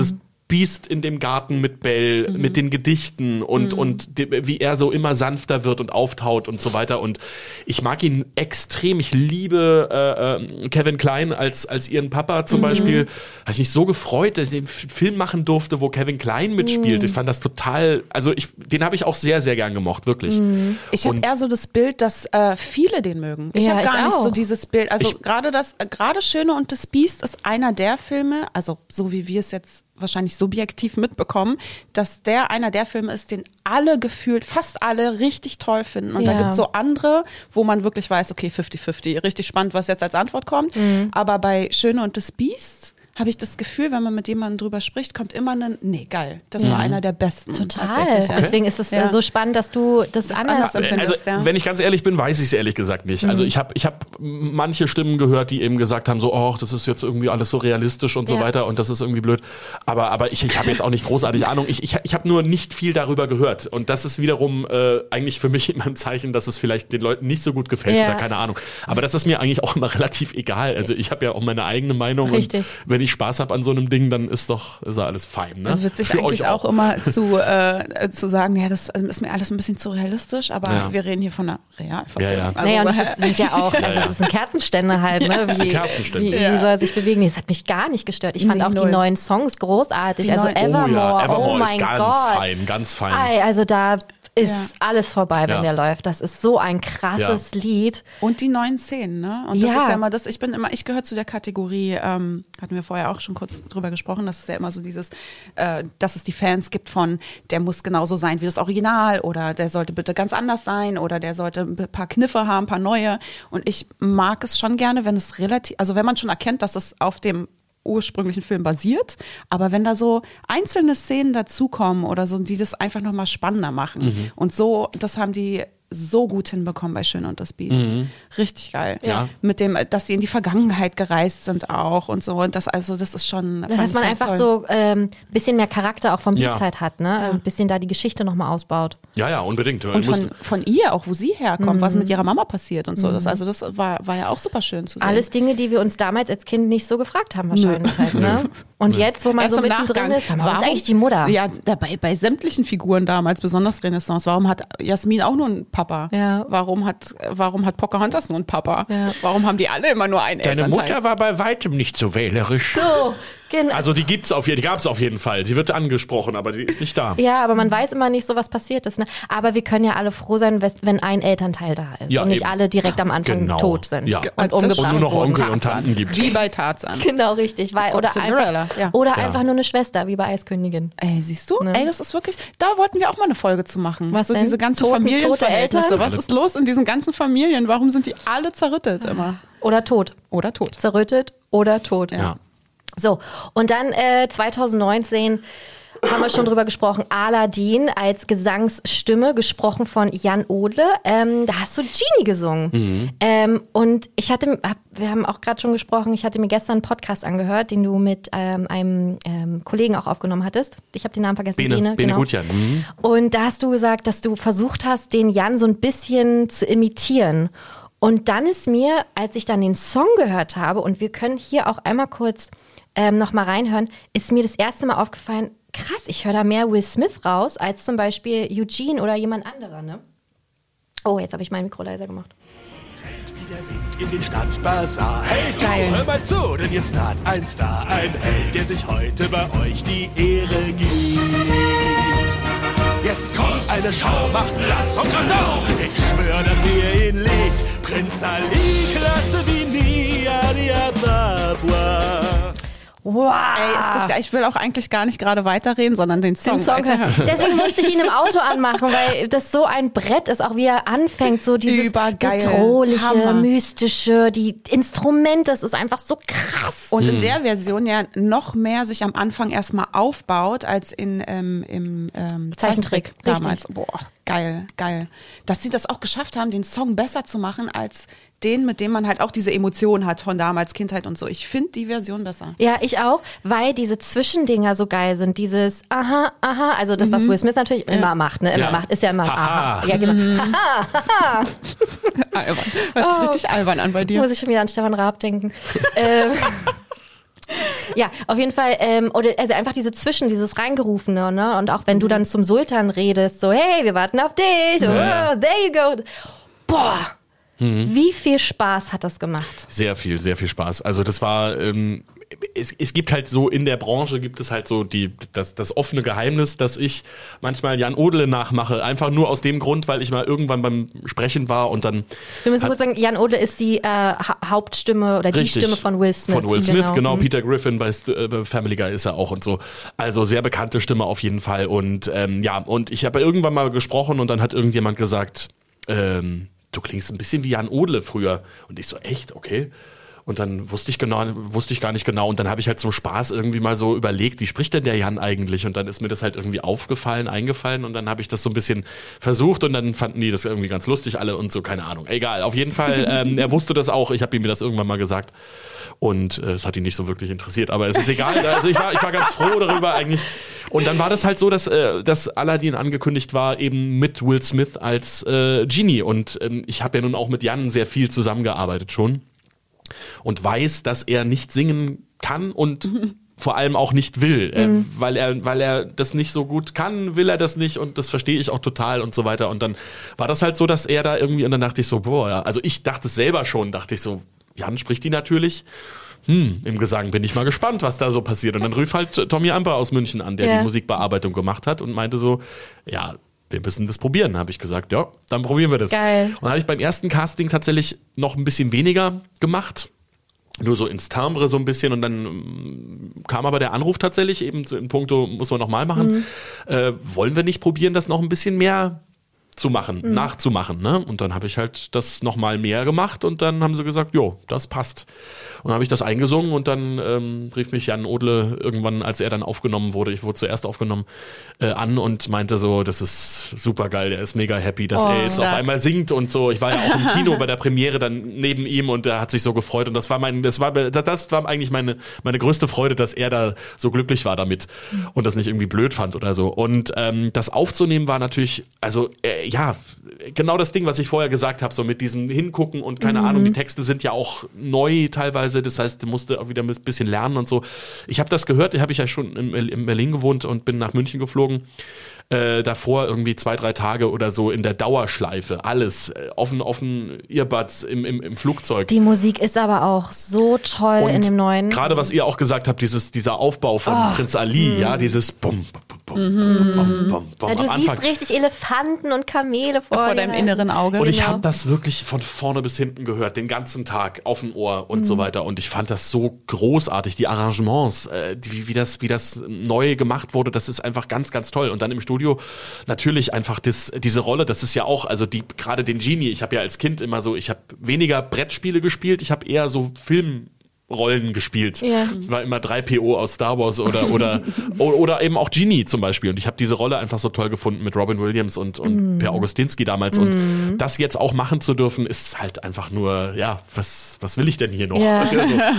[SPEAKER 4] Beast in dem Garten mit Belle, mit den Gedichten und wie er so immer sanfter wird und auftaut und so weiter. Und ich mag ihn extrem. Ich liebe Kevin Kline als ihren Papa zum Beispiel. Habe ich mich so gefreut, dass ich einen Film machen durfte, wo Kevin Kline mitspielt. Ich fand das total, also den habe ich auch sehr, sehr gern gemocht, wirklich.
[SPEAKER 2] Ich habe eher so das Bild, dass viele den mögen. Ich habe gar nicht so dieses Bild. Also gerade Schöne und das Biest ist einer der Filme, also so wie wir es jetzt wahrscheinlich subjektiv mitbekommen, dass der einer der Filme ist, den alle gefühlt, fast alle richtig toll finden. Und da gibt es so andere, wo man wirklich weiß, okay, 50-50, richtig spannend, was jetzt als Antwort kommt. Aber bei Schöne und das Biest habe ich das Gefühl, wenn man mit jemandem drüber spricht, kommt immer nee, geil, das war einer der besten.
[SPEAKER 3] Total. Deswegen ist es so spannend, dass du das anders empfindest.
[SPEAKER 4] Also, wenn ich ganz ehrlich bin, weiß ich es ehrlich gesagt nicht. Also ich hab manche Stimmen gehört, die eben gesagt haben, so, oh, das ist jetzt irgendwie alles so realistisch und so weiter und das ist irgendwie blöd. Aber ich habe jetzt auch nicht großartig Ahnung. Ich habe nur nicht viel darüber gehört. Und das ist wiederum eigentlich für mich immer ein Zeichen, dass es vielleicht den Leuten nicht so gut gefällt oder keine Ahnung. Aber das ist mir eigentlich auch immer relativ egal. Also ich habe ja auch meine eigene Meinung.
[SPEAKER 3] Richtig.
[SPEAKER 4] Und wenn ich Spaß habe an so einem Ding, dann ist ja alles fein. Ne?
[SPEAKER 2] Wird sich eigentlich auch immer zu sagen, ja, das ist mir alles ein bisschen zu realistisch, aber wir reden hier von einer Realverfilmung.
[SPEAKER 3] Ja. Also, und das sind ja auch, das ist ein Kerzenständer halt, ne? Wie soll er sich bewegen? Das hat mich gar nicht gestört. Ich fand auch die neuen Songs großartig. Also Evermore,
[SPEAKER 4] Evermore
[SPEAKER 3] mein
[SPEAKER 4] ist
[SPEAKER 3] Gott.
[SPEAKER 4] ganz fein.
[SPEAKER 3] Also da ist alles vorbei, wenn der läuft. Das ist so ein krasses Lied.
[SPEAKER 2] Und die neuen Szenen, ne? Und das ist ja immer das, ich gehöre zu der Kategorie, hatten wir vorher auch schon kurz drüber gesprochen, das ist ja immer so dieses, dass es die Fans gibt von, der muss genauso sein wie das Original oder der sollte bitte ganz anders sein oder der sollte ein paar Kniffe haben, ein paar neue. Und ich mag es schon gerne, wenn es wenn man schon erkennt, dass es auf dem ursprünglichen Film basiert, aber wenn da so einzelne Szenen dazukommen oder so, die das einfach nochmal spannender machen. Und so, das haben die so gut hinbekommen bei Schön und das Biest. Richtig geil.
[SPEAKER 4] Ja.
[SPEAKER 2] Mit dem, dass sie in die Vergangenheit gereist sind auch und so. Und das ist schon.
[SPEAKER 3] Dass man einfach
[SPEAKER 2] toll.
[SPEAKER 3] so bisschen mehr Charakter auch vom Biest halt hat, ne? Ein bisschen da die Geschichte nochmal ausbaut.
[SPEAKER 4] Ja, unbedingt.
[SPEAKER 2] Und von ihr auch, wo sie herkommt, was mit ihrer Mama passiert und so. Das war ja auch super schön zu sehen.
[SPEAKER 3] Alles Dinge, die wir uns damals als Kind nicht so gefragt haben wahrscheinlich halt, ne? Und jetzt, wo man
[SPEAKER 2] erst
[SPEAKER 3] so
[SPEAKER 2] im
[SPEAKER 3] mittendrin
[SPEAKER 2] Nachgang,
[SPEAKER 3] ist, warum ist eigentlich die Mutter?
[SPEAKER 2] Ja, bei sämtlichen Figuren damals, besonders Renaissance, warum hat Jasmin auch nur einen Papa?
[SPEAKER 3] Ja.
[SPEAKER 2] Warum hat Pocahontas nur einen Papa?
[SPEAKER 3] Ja.
[SPEAKER 2] Warum haben die alle immer nur einen
[SPEAKER 6] Deine
[SPEAKER 2] Elternteil?
[SPEAKER 6] Mutter war bei weitem nicht so wählerisch.
[SPEAKER 3] So, genau.
[SPEAKER 4] Also die gab's auf jeden Fall. Sie wird angesprochen, aber die ist nicht da.
[SPEAKER 3] Ja, aber man weiß immer nicht so, was passiert ist. Ne? Aber wir können ja alle froh sein, wenn ein Elternteil da ist
[SPEAKER 4] Ja,
[SPEAKER 3] und nicht
[SPEAKER 4] eben.
[SPEAKER 3] alle direkt am Anfang tot sind
[SPEAKER 4] Ja.
[SPEAKER 3] und umgebracht
[SPEAKER 4] Und nur noch
[SPEAKER 3] wurden.
[SPEAKER 4] Onkel und Tanten gibt.
[SPEAKER 2] Wie bei Tarzan.
[SPEAKER 3] Genau, richtig. Oder
[SPEAKER 2] Cinderella,
[SPEAKER 3] einfach,
[SPEAKER 2] ja.
[SPEAKER 3] oder einfach nur eine Schwester, wie bei Eiskönigin.
[SPEAKER 2] Ey, siehst du?
[SPEAKER 3] Ne?
[SPEAKER 2] Ey, das ist wirklich, da wollten wir auch mal eine Folge zu machen.
[SPEAKER 3] Was
[SPEAKER 2] so
[SPEAKER 3] denn?
[SPEAKER 2] diese ganzen
[SPEAKER 3] Tote
[SPEAKER 2] Familienverhältnisse.
[SPEAKER 3] Eltern?
[SPEAKER 2] Was ist los in diesen ganzen Familien? Warum sind die alle zerrüttet immer?
[SPEAKER 3] Oder tot.
[SPEAKER 2] Oder tot.
[SPEAKER 3] Zerrüttet oder tot.
[SPEAKER 4] Ja.
[SPEAKER 3] So, und dann 2019 haben wir schon drüber gesprochen, Aladdin als Gesangsstimme, gesprochen von Jan Odle. Da hast du Genie gesungen. Und wir haben auch gerade schon gesprochen, ich hatte mir gestern einen Podcast angehört, den du mit einem Kollegen auch aufgenommen hattest. Ich habe den Namen vergessen.
[SPEAKER 4] Bene
[SPEAKER 3] genau.
[SPEAKER 4] Gutjan.
[SPEAKER 3] Und da hast du gesagt, dass du versucht hast, den Jan so ein bisschen zu imitieren. Und dann ist mir, als ich dann den Song gehört habe, und wir können hier auch einmal kurz noch mal reinhören, ist mir das erste Mal aufgefallen, krass, ich höre da mehr Will Smith raus, als zum Beispiel Eugene oder jemand anderer, ne? Oh, jetzt habe ich mein Mikro leiser gemacht.
[SPEAKER 7] Wie der Wind in den Stadtbazar. Hey du,
[SPEAKER 2] Geil.
[SPEAKER 7] hör mal zu, denn jetzt naht ein Star, ein Held, der sich heute bei euch die Ehre gibt. Jetzt kommt eine Show, macht Platz und Radau. Ich schwör, dass ihr ihn liebt. Prinz Ali, klasse wie nie, Adiababwa.
[SPEAKER 3] Wow.
[SPEAKER 2] Ey, ist das geil. Ich will auch eigentlich gar nicht gerade weiterreden, sondern den Song.
[SPEAKER 3] hören. Deswegen musste ich ihn im Auto anmachen, weil das so ein Brett ist, auch wie er anfängt, so dieses
[SPEAKER 2] Übergeil.
[SPEAKER 3] bedrohliche,
[SPEAKER 2] Hammer.
[SPEAKER 3] mystische, die Instrumente, das ist einfach so krass.
[SPEAKER 2] Und in der Version ja noch mehr sich am Anfang erstmal aufbaut als im Zeichentrick damals.
[SPEAKER 3] Richtig.
[SPEAKER 2] Boah, geil. Dass sie das auch geschafft haben, den Song besser zu machen als den, mit dem man halt auch diese Emotionen hat von damals, Kindheit und so. Ich finde die Version besser.
[SPEAKER 3] Ja, ich auch, weil diese Zwischendinger so geil sind. Dieses aha, also das, was Will Smith natürlich immer macht, ne? Immer macht, ist ja immer aha. Ja, genau. Haha.
[SPEAKER 2] Albern. Hört sich richtig albern an bei dir.
[SPEAKER 3] Muss ich schon wieder an Stefan Raab denken. Ja, auf jeden Fall, also einfach dieses Reingerufene, ne? Und auch wenn du dann zum Sultan redest, so, hey, wir warten auf dich, there you go. Boah, wie viel Spaß hat das gemacht?
[SPEAKER 4] Sehr viel Spaß. Also das war, es gibt halt so, in der Branche gibt es halt so das offene Geheimnis, dass ich manchmal Jan Odle nachmache, einfach nur aus dem Grund, weil ich mal irgendwann beim Sprechen war und dann...
[SPEAKER 3] Wir müssen kurz sagen, Jan Odle ist die Hauptstimme oder die Stimme von Will Smith.
[SPEAKER 4] Von Will Smith, genau. Peter Griffin bei Family Guy ist er auch und so. Also sehr bekannte Stimme auf jeden Fall und und ich habe irgendwann mal gesprochen und dann hat irgendjemand gesagt, du klingst ein bisschen wie Jan Odle früher. Und ich so, echt? Okay. Und dann wusste ich gar nicht genau. Und dann habe ich halt zum Spaß irgendwie mal so überlegt, wie spricht denn der Jan eigentlich? Und dann ist mir das halt irgendwie eingefallen. Und dann habe ich das so ein bisschen versucht. Und dann fanden die das irgendwie ganz lustig alle und so, keine Ahnung. Egal, auf jeden Fall, er wusste das auch. Ich habe ihm das irgendwann mal gesagt. Und es hat ihn nicht so wirklich interessiert. Aber es ist egal. Also ich war ganz froh darüber eigentlich. Und dann war das halt so, dass Aladdin angekündigt war, eben mit Will Smith als Genie. Und ich habe ja nun auch mit Jan sehr viel zusammengearbeitet schon. Und weiß, dass er nicht singen kann und vor allem auch nicht will, weil er das nicht so gut kann, will er das nicht und das verstehe ich auch total und so weiter. Und dann war das halt so, dass er da irgendwie, und dann dachte ich so, also ich dachte es selber schon, Jan spricht die natürlich. Im Gesang bin ich mal gespannt, was da so passiert. Und dann rief halt Tommy Amper aus München an, der die Musikbearbeitung gemacht hat und meinte so, ja, wir müssen das probieren. Habe ich gesagt, ja, dann probieren wir das.
[SPEAKER 3] Geil.
[SPEAKER 4] Und dann habe ich beim ersten Casting tatsächlich noch ein bisschen weniger gemacht. Nur so ins Timbre so ein bisschen und dann kam aber der Anruf tatsächlich, eben so in puncto, muss man nochmal machen. Wollen wir nicht probieren, das noch ein bisschen mehr zu machen, nachzumachen, ne? Und dann habe ich halt das nochmal mehr gemacht und dann haben sie gesagt, jo, das passt. Und dann habe ich das eingesungen und dann rief mich Jan Odle irgendwann, als er dann aufgenommen wurde, ich wurde zuerst aufgenommen, an und meinte so, das ist super geil, der ist mega happy, dass er jetzt auf einmal singt und so. Ich war ja auch im Kino bei der Premiere dann neben ihm und er hat sich so gefreut und das war eigentlich meine größte Freude, dass er da so glücklich war damit und das nicht irgendwie blöd fand oder so. Und das aufzunehmen war natürlich, also genau das Ding, was ich vorher gesagt habe, so mit diesem Hingucken und keine Ahnung, die Texte sind ja auch neu teilweise, das heißt, du musst auch wieder ein bisschen lernen und so. Ich habe das gehört, habe ich ja schon in Berlin gewohnt und bin nach München geflogen. Davor irgendwie 2-3 Tage oder so in der Dauerschleife, alles offen Earbuds im Flugzeug.
[SPEAKER 3] Die Musik ist aber auch so toll und in dem neuen.
[SPEAKER 4] Gerade was ihr auch gesagt habt, dieser Aufbau von Prinz Ali, ja, dieses Bum, bum, bum, bum, bum, bum.
[SPEAKER 3] Ja, du siehst richtig Elefanten und Kamele vor
[SPEAKER 2] deinem inneren Auge.
[SPEAKER 4] Und ich habe das wirklich von vorne bis hinten gehört, den ganzen Tag auf dem Ohr und so weiter. Und ich fand das so großartig, die Arrangements, wie das neu gemacht wurde, das ist einfach ganz, ganz toll. Und dann im Studio natürlich einfach diese Rolle, das ist ja auch, also gerade den Genie, ich habe ja als Kind immer so, ich habe weniger Brettspiele gespielt, ich habe eher so Filmrollen gespielt. Ja. War immer 3PO aus Star Wars oder eben auch Genie zum Beispiel. Und ich habe diese Rolle einfach so toll gefunden mit Robin Williams und Per Augustinski damals. Und das jetzt auch machen zu dürfen, ist halt einfach nur, ja, was will ich denn hier noch?
[SPEAKER 3] Ja.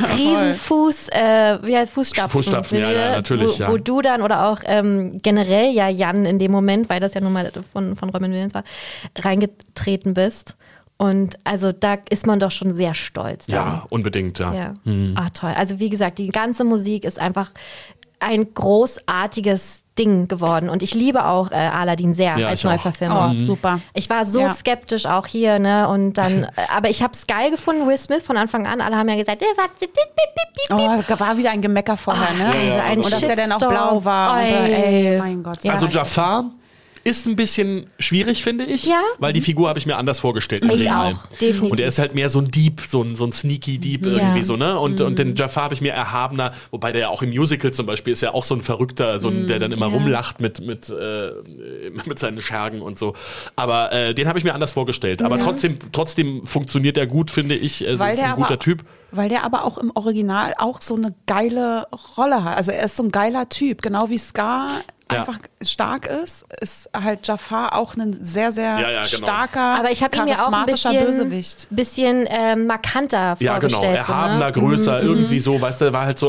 [SPEAKER 3] Fußstapfen.
[SPEAKER 4] Fußstapfen, ja, natürlich.
[SPEAKER 3] Wo du dann oder auch generell ja Jan in dem Moment, weil das ja nun mal von Robin Williams war, reingetreten bist. Und also da ist man doch schon sehr stolz. Dann.
[SPEAKER 4] Ja, unbedingt, ja.
[SPEAKER 3] Ach toll. Also wie gesagt, die ganze Musik ist einfach ein großartiges Ding geworden. Und ich liebe auch Aladdin sehr als Neuverfilmung.
[SPEAKER 2] Super.
[SPEAKER 3] Ich war so skeptisch auch hier, ne? Und dann, aber ich habe es geil gefunden, Will Smith von Anfang an. Alle haben ja gesagt,
[SPEAKER 2] war wieder ein Gemecker vorher, ne?
[SPEAKER 3] Also
[SPEAKER 2] und dass der dann auch blau war.
[SPEAKER 3] Mein
[SPEAKER 2] Gott.
[SPEAKER 4] Ja. Also Jafar ist ein bisschen schwierig, finde ich, weil die Figur habe ich mir anders vorgestellt.
[SPEAKER 3] Ich auch, definitiv.
[SPEAKER 4] Und er ist halt mehr so ein Dieb, so ein sneaky Dieb irgendwie so, ne? Und den Jafar habe ich mir erhabener, wobei der ja auch im Musical zum Beispiel ist ja auch so ein Verrückter, der dann immer rumlacht mit seinen Schergen und so. Aber den habe ich mir anders vorgestellt. Aber trotzdem funktioniert er gut, finde ich. Er ist ein guter Typ.
[SPEAKER 2] Weil der aber auch im Original auch so eine geile Rolle hat. Also er ist so ein geiler Typ, genau wie Scar einfach stark ist halt Jafar auch ein sehr, sehr
[SPEAKER 4] genau.
[SPEAKER 2] starker,
[SPEAKER 3] aber ich habe ihn mir auch ein bisschen markanter vorgestellt.
[SPEAKER 4] Ja, genau. Erhabener, größer, irgendwie so, weißt du, er war halt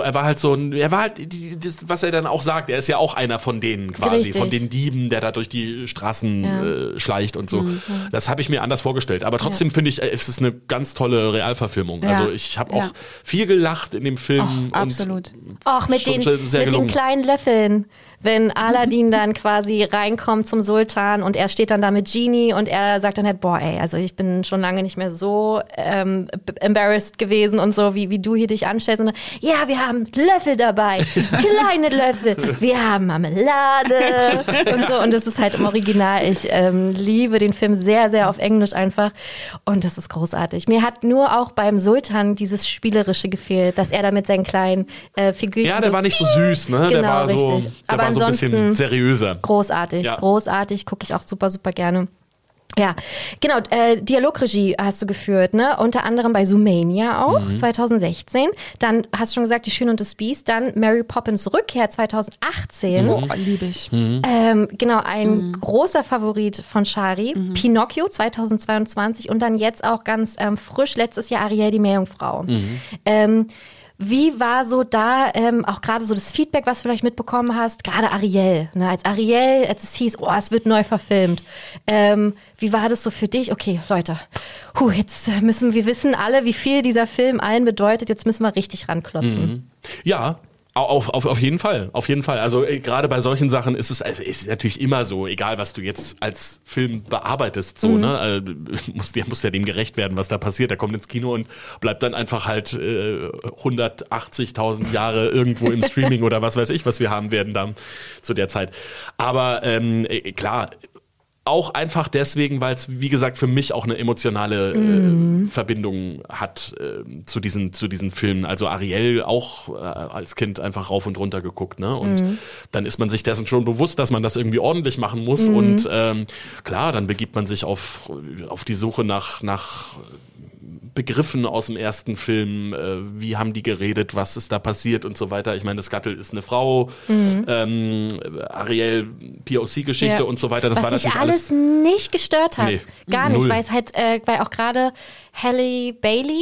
[SPEAKER 4] was er dann auch sagt, er ist ja auch einer von denen quasi,
[SPEAKER 3] Richtig.
[SPEAKER 4] von den Dieben, der da durch die Straßen schleicht und so. Das habe ich mir anders vorgestellt. Aber trotzdem finde ich, es ist eine ganz tolle Realverfilmung.
[SPEAKER 2] Ja.
[SPEAKER 4] Also ich habe auch viel gelacht in dem Film.
[SPEAKER 2] Absolut.
[SPEAKER 3] Auch mit den kleinen Löffeln. Wenn Aladdin dann quasi reinkommt zum Sultan und er steht dann da mit Genie und er sagt dann halt, boah ey, also ich bin schon lange nicht mehr so embarrassed gewesen und so, wie du hier dich anstellst. Und dann, ja, wir haben Löffel dabei, kleine Löffel, wir haben Marmelade und so. Und das ist halt im Original. Ich liebe den Film sehr, sehr auf Englisch einfach und das ist großartig. Mir hat nur auch beim Sultan dieses Spielerische gefehlt, dass er da mit seinen kleinen Figürchen...
[SPEAKER 4] Ja, der war nicht so süß, ne?
[SPEAKER 3] Genau,
[SPEAKER 4] Der war so...
[SPEAKER 3] richtig.
[SPEAKER 4] Aber so ein bisschen seriöser.
[SPEAKER 3] Großartig, gucke ich auch super, super gerne. Ja, genau, Dialogregie hast du geführt, ne? Unter anderem bei Zoomania auch, 2016. Dann hast du schon gesagt, Die Schöne und das Biest. Dann Mary Poppins Rückkehr 2018.
[SPEAKER 2] Oh, liebe ich.
[SPEAKER 3] Genau, ein großer Favorit von Shari. Pinocchio 2022 und dann jetzt auch ganz frisch letztes Jahr Ariel, die Meerjungfrau. Wie war so da auch gerade so das Feedback, was du vielleicht mitbekommen hast? Gerade Ariel, ne? Als es hieß, oh, es wird neu verfilmt. Wie war das so für dich? Okay, Leute, jetzt wir wissen alle, wie viel dieser Film allen bedeutet. Jetzt müssen wir richtig ranklotzen.
[SPEAKER 4] Ja. Auf jeden Fall, auf jeden Fall. Also gerade bei solchen Sachen ist es natürlich immer so, egal was du jetzt als Film bearbeitest, so, ne, muss ja dem gerecht werden, was da passiert. Der kommt ins Kino und bleibt dann einfach halt 180.000 Jahre irgendwo im Streaming oder was weiß ich, was wir haben werden da zu der Zeit. Aber klar, auch einfach deswegen, weil es, wie gesagt, für mich auch eine emotionale Verbindung hat zu diesen Filmen. Also Ariel auch als Kind einfach rauf und runter geguckt, ne? Und dann ist man sich dessen schon bewusst, dass man das irgendwie ordentlich machen muss. Und klar, dann begibt man sich auf die Suche nach Begriffen aus dem ersten Film, wie haben die geredet, was ist da passiert und so weiter. Ich meine, Scuttle ist eine Frau, Ariel, POC-Geschichte und so weiter. Das
[SPEAKER 3] was
[SPEAKER 4] war
[SPEAKER 3] mich
[SPEAKER 4] natürlich
[SPEAKER 3] alles nicht gestört hat.
[SPEAKER 4] Nee,
[SPEAKER 3] gar nicht,
[SPEAKER 4] null.
[SPEAKER 3] weil es halt, weil auch gerade Halle Bailey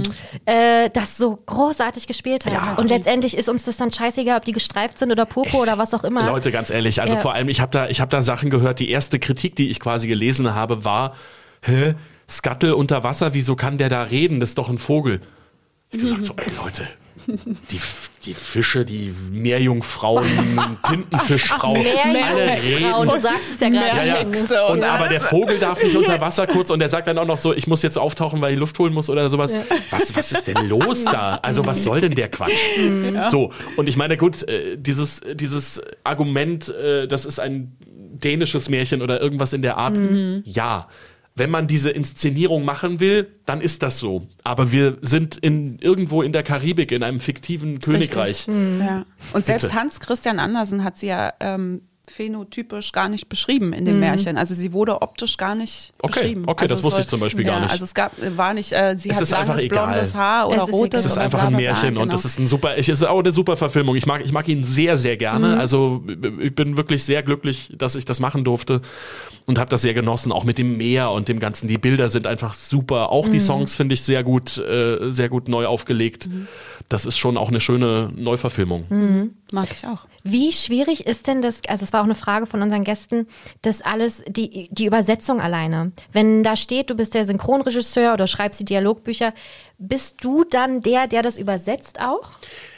[SPEAKER 3] das so großartig gespielt hat.
[SPEAKER 4] Ja.
[SPEAKER 3] Und letztendlich ist uns das dann scheißegal, ob die gestreift sind oder purpur oder was auch immer.
[SPEAKER 4] Leute, ganz ehrlich, also vor allem, ich hab da Sachen gehört, die erste Kritik, die ich quasi gelesen habe, war, Scuttle unter Wasser, wieso kann der da reden? Das ist doch ein Vogel. Ich gesagt so, ey Leute, die Fische, die Meerjungfrauen, Tintenfischfrauen, alle reden.
[SPEAKER 3] Du sagst es ja gerade.
[SPEAKER 4] Und aber der Vogel darf nicht unter Wasser kurz und der sagt dann auch noch so, ich muss jetzt auftauchen, weil ich Luft holen muss oder sowas. Ja. Was ist denn los da? Also was soll denn der Quatsch? So, und ich meine, gut, dieses Argument, das ist ein dänisches Märchen oder irgendwas in der Art, ja. Wenn man diese Inszenierung machen will, dann ist das so. Aber wir sind irgendwo in der Karibik, in einem fiktiven Königreich.
[SPEAKER 2] Ja. Und selbst Hans Christian Andersen hat sie ja phänotypisch gar nicht beschrieben in dem Märchen. Also sie wurde optisch gar nicht beschrieben.
[SPEAKER 4] Okay,
[SPEAKER 2] also
[SPEAKER 4] das wusste ich zum Beispiel gar nicht.
[SPEAKER 2] Also es war nicht, sie hat langes blondes Haar oder rotes.
[SPEAKER 4] Es ist einfach ein Märchen und das ist ist auch eine super Verfilmung. Ich mag ihn sehr, sehr gerne. Also ich bin wirklich sehr glücklich, dass ich das machen durfte und habe das sehr genossen, auch mit dem Meer und dem Ganzen. Die Bilder sind einfach super. Auch die Songs finde ich sehr gut neu aufgelegt. Das ist schon auch eine schöne Neuverfilmung.
[SPEAKER 2] Mag ich auch.
[SPEAKER 3] Wie schwierig ist denn das, also es war auch eine Frage von unseren Gästen, das alles, die Übersetzung alleine. Wenn da steht, du bist der Synchronregisseur oder schreibst die Dialogbücher, bist du dann der das übersetzt auch?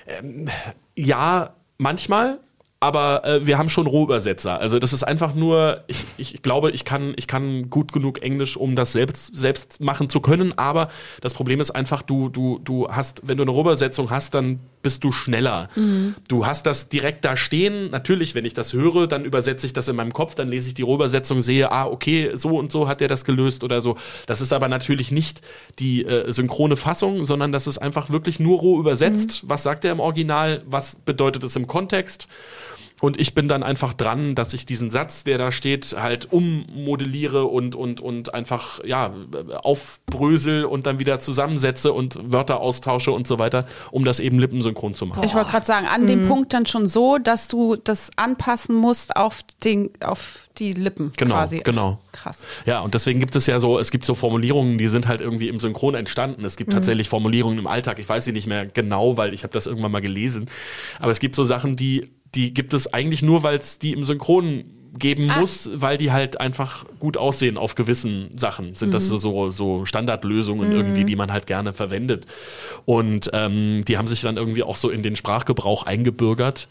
[SPEAKER 4] Ja, manchmal. Aber wir haben schon Rohübersetzer. Also das ist einfach nur, ich glaube, ich kann gut genug Englisch, um das selbst machen zu können. Aber das Problem ist einfach, du hast, wenn du eine Rohübersetzung hast, dann bist du schneller. Du hast das direkt da stehen. Natürlich, wenn ich das höre, dann übersetze ich das in meinem Kopf, dann lese ich die Rohübersetzung, sehe, okay, so und so hat der das gelöst oder so. Das ist aber natürlich nicht die synchrone Fassung, sondern das ist einfach wirklich nur roh übersetzt. Was sagt er im Original? Was bedeutet es im Kontext? Und ich bin dann einfach dran, dass ich diesen Satz, der da steht, halt ummodelliere und einfach, aufbrösel und dann wieder zusammensetze und Wörter austausche und so weiter, um das eben lippensynchron zu machen.
[SPEAKER 2] Ich wollte gerade sagen, an dem Punkt dann schon so, dass du das anpassen musst auf die Lippen quasi.
[SPEAKER 4] Genau.
[SPEAKER 2] Krass.
[SPEAKER 4] Ja, und deswegen gibt es es gibt so Formulierungen, die sind halt irgendwie im Synchron entstanden. Es gibt tatsächlich Formulierungen im Alltag, ich weiß sie nicht mehr genau, weil ich habe das irgendwann mal gelesen, aber es gibt so Sachen, die gibt es eigentlich nur, weil es die im Synchron geben muss, weil die halt einfach gut aussehen auf gewissen Sachen. Sind das so Standardlösungen irgendwie, die man halt gerne verwendet. Und die haben sich dann irgendwie auch so in den Sprachgebrauch eingebürgert.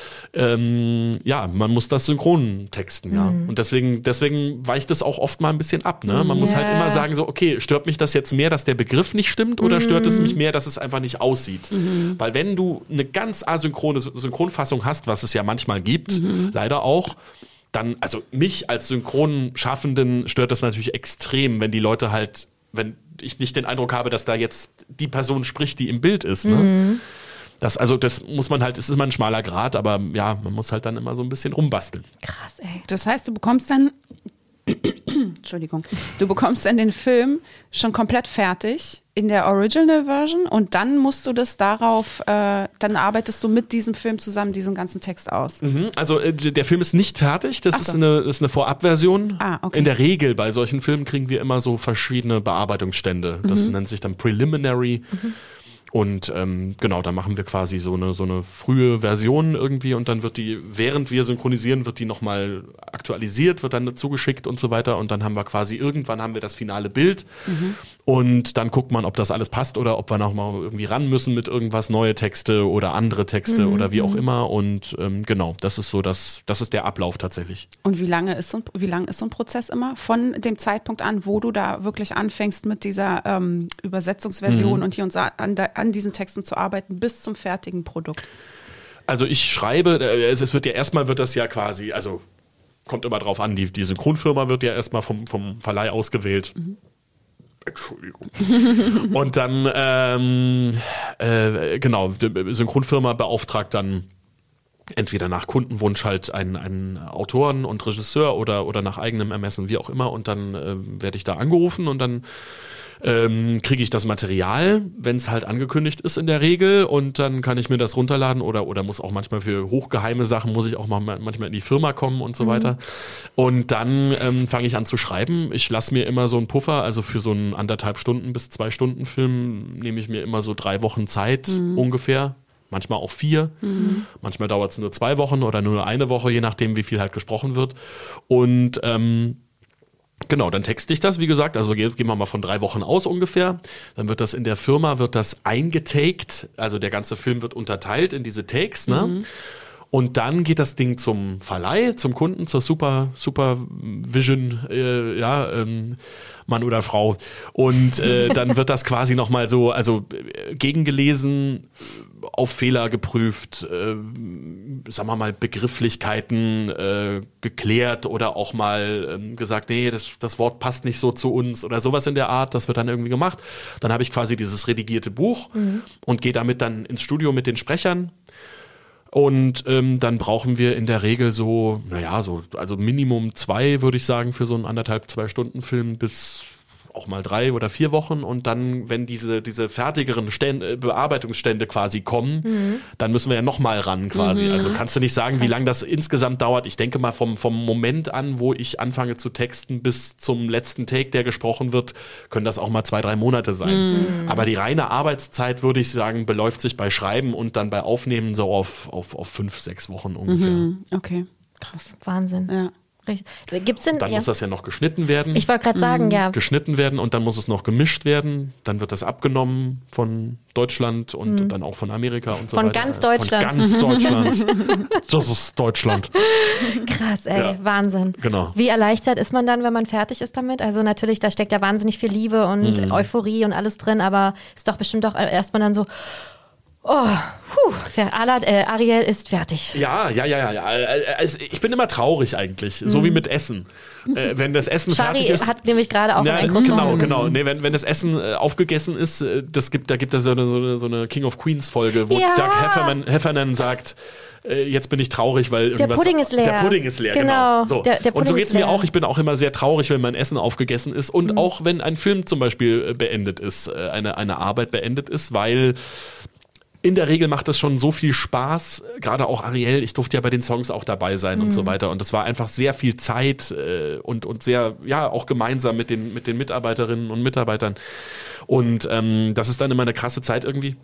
[SPEAKER 4] Man muss das synchron texten, ja. Und deswegen weicht es auch oft mal ein bisschen ab, ne? Man muss halt immer sagen so, okay, stört mich das jetzt mehr, dass der Begriff nicht stimmt oder stört es mich mehr, dass es einfach nicht aussieht? Weil wenn du eine ganz asynchrone Synchronfassung hast, was es ja manchmal gibt, leider auch, dann, also mich als Synchronschaffenden stört das natürlich extrem, wenn die Leute halt, wenn ich nicht den Eindruck habe, dass da jetzt die Person spricht, die im Bild ist, ne? Das muss man halt, es ist immer ein schmaler Grat, aber ja, man muss halt dann immer so ein bisschen rumbasteln.
[SPEAKER 3] Krass, ey.
[SPEAKER 2] Das heißt, du bekommst dann den Film schon komplett fertig in der Original Version und dann musst du das darauf, dann arbeitest du mit diesem Film zusammen diesen ganzen Text aus.
[SPEAKER 4] Also der Film ist nicht fertig, das ist eine Vorabversion.
[SPEAKER 2] Okay.
[SPEAKER 4] In der Regel bei solchen Filmen kriegen wir immer so verschiedene Bearbeitungsstände. Das nennt sich dann Preliminary. Und da machen wir quasi so eine frühe Version irgendwie und dann wird die, während wir synchronisieren, wird die nochmal aktualisiert, wird dann zugeschickt und so weiter und dann haben wir quasi, irgendwann haben wir das finale Bild und dann guckt man, ob das alles passt oder ob wir nochmal irgendwie ran müssen mit irgendwas, neue Texte oder andere Texte oder wie auch immer und das ist so, das ist der Ablauf tatsächlich.
[SPEAKER 2] Und wie lang ist so ein Prozess immer? Von dem Zeitpunkt an, wo du da wirklich anfängst mit dieser Übersetzungsversion und hier und an diesen Texten zu arbeiten, bis zum fertigen Produkt?
[SPEAKER 4] Also ich schreibe, es wird ja erstmal das ja quasi, also kommt immer drauf an, die Synchronfirma wird ja erstmal vom Verleih ausgewählt. Entschuldigung. Und dann, die Synchronfirma beauftragt dann entweder nach Kundenwunsch halt einen Autoren und Regisseur oder nach eigenem Ermessen, wie auch immer. Und dann werde ich da angerufen und dann kriege ich das Material, wenn es halt angekündigt ist in der Regel und dann kann ich mir das runterladen oder muss auch manchmal für hochgeheime Sachen, muss ich auch manchmal in die Firma kommen und so weiter. Und dann fange ich an zu schreiben. Ich lasse mir immer so einen Puffer, also für so einen 1,5 Stunden bis 2 Stunden Film nehme ich mir immer so 3 Wochen Zeit ungefähr. Manchmal auch 4. Manchmal dauert es nur 2 Wochen oder nur 1 Woche, je nachdem, wie viel halt gesprochen wird. Und dann texte ich das, wie gesagt, also gehen wir mal von 3 Wochen aus ungefähr. Dann wird das in der Firma, eingetaked, also der ganze Film wird unterteilt in diese Takes, ne? Und dann geht das Ding zum Verleih, zum Kunden, zur Supervision, Mann oder Frau. Und dann wird das quasi nochmal so, also gegengelesen, auf Fehler geprüft, sagen wir mal Begrifflichkeiten geklärt oder auch mal gesagt, nee, das Wort passt nicht so zu uns oder sowas in der Art. Das wird dann irgendwie gemacht. Dann habe ich quasi dieses redigierte Buch und gehe damit dann ins Studio mit den Sprechern. Und dann brauchen wir in der Regel also Minimum 2, würde ich sagen, für so einen 1,5-2 Stunden Film bis auch mal 3 oder 4 Wochen. Und dann, wenn diese fertigeren Bearbeitungsstände quasi kommen, dann müssen wir ja nochmal ran quasi. Also kannst du nicht sagen, wie lange das insgesamt dauert. Ich denke mal vom Moment an, wo ich anfange zu texten, bis zum letzten Take, der gesprochen wird, können das auch mal 2-3 Monate sein. Aber die reine Arbeitszeit, würde ich sagen, beläuft sich bei Schreiben und dann bei Aufnehmen so auf 5-6 Wochen ungefähr.
[SPEAKER 2] Okay, krass.
[SPEAKER 3] Wahnsinn.
[SPEAKER 2] Ja.
[SPEAKER 3] Gibt's denn,
[SPEAKER 4] dann muss das ja noch geschnitten werden.
[SPEAKER 3] Ich wollte gerade sagen, ja.
[SPEAKER 4] Geschnitten werden und dann muss es noch gemischt werden. Dann wird das abgenommen von Deutschland und dann auch von Amerika und so
[SPEAKER 3] von
[SPEAKER 4] weiter.
[SPEAKER 3] Ganz Deutschland.
[SPEAKER 4] Von ganz Deutschland. Das ist Deutschland.
[SPEAKER 3] Krass, ey,
[SPEAKER 4] Ja.
[SPEAKER 3] Wahnsinn.
[SPEAKER 4] Genau.
[SPEAKER 3] Wie erleichtert ist man dann, wenn man fertig ist damit? Also natürlich, da steckt ja wahnsinnig viel Liebe und Euphorie und alles drin, aber ist doch bestimmt auch erstmal dann so, Ariel ist fertig.
[SPEAKER 4] Ja. Also ich bin immer traurig eigentlich, so wie mit Essen. Wenn das Essen
[SPEAKER 3] Shari
[SPEAKER 4] fertig ist.
[SPEAKER 3] hat nämlich gerade auch ein Croissant
[SPEAKER 4] Genau. Nee, wenn das Essen aufgegessen ist, da gibt es so eine King of Queens Folge, wo
[SPEAKER 3] Ja.
[SPEAKER 4] Doug Heffernan sagt, jetzt bin ich traurig, weil irgendwas...
[SPEAKER 3] Der Pudding ist leer.
[SPEAKER 4] Der Pudding ist leer,
[SPEAKER 3] Genau.
[SPEAKER 4] So.
[SPEAKER 3] Der Pudding
[SPEAKER 4] und so
[SPEAKER 3] ist
[SPEAKER 4] geht's mir
[SPEAKER 3] leer.
[SPEAKER 4] auch. Ich bin auch immer sehr traurig, wenn mein Essen aufgegessen ist und auch wenn ein Film zum Beispiel beendet ist, eine Arbeit beendet ist, weil in der Regel macht das schon so viel Spaß, gerade auch Ariel, ich durfte ja bei den Songs auch dabei sein und so weiter und das war einfach sehr viel Zeit und sehr, ja, auch gemeinsam mit den Mitarbeiterinnen und Mitarbeitern und das ist dann immer eine krasse Zeit irgendwie.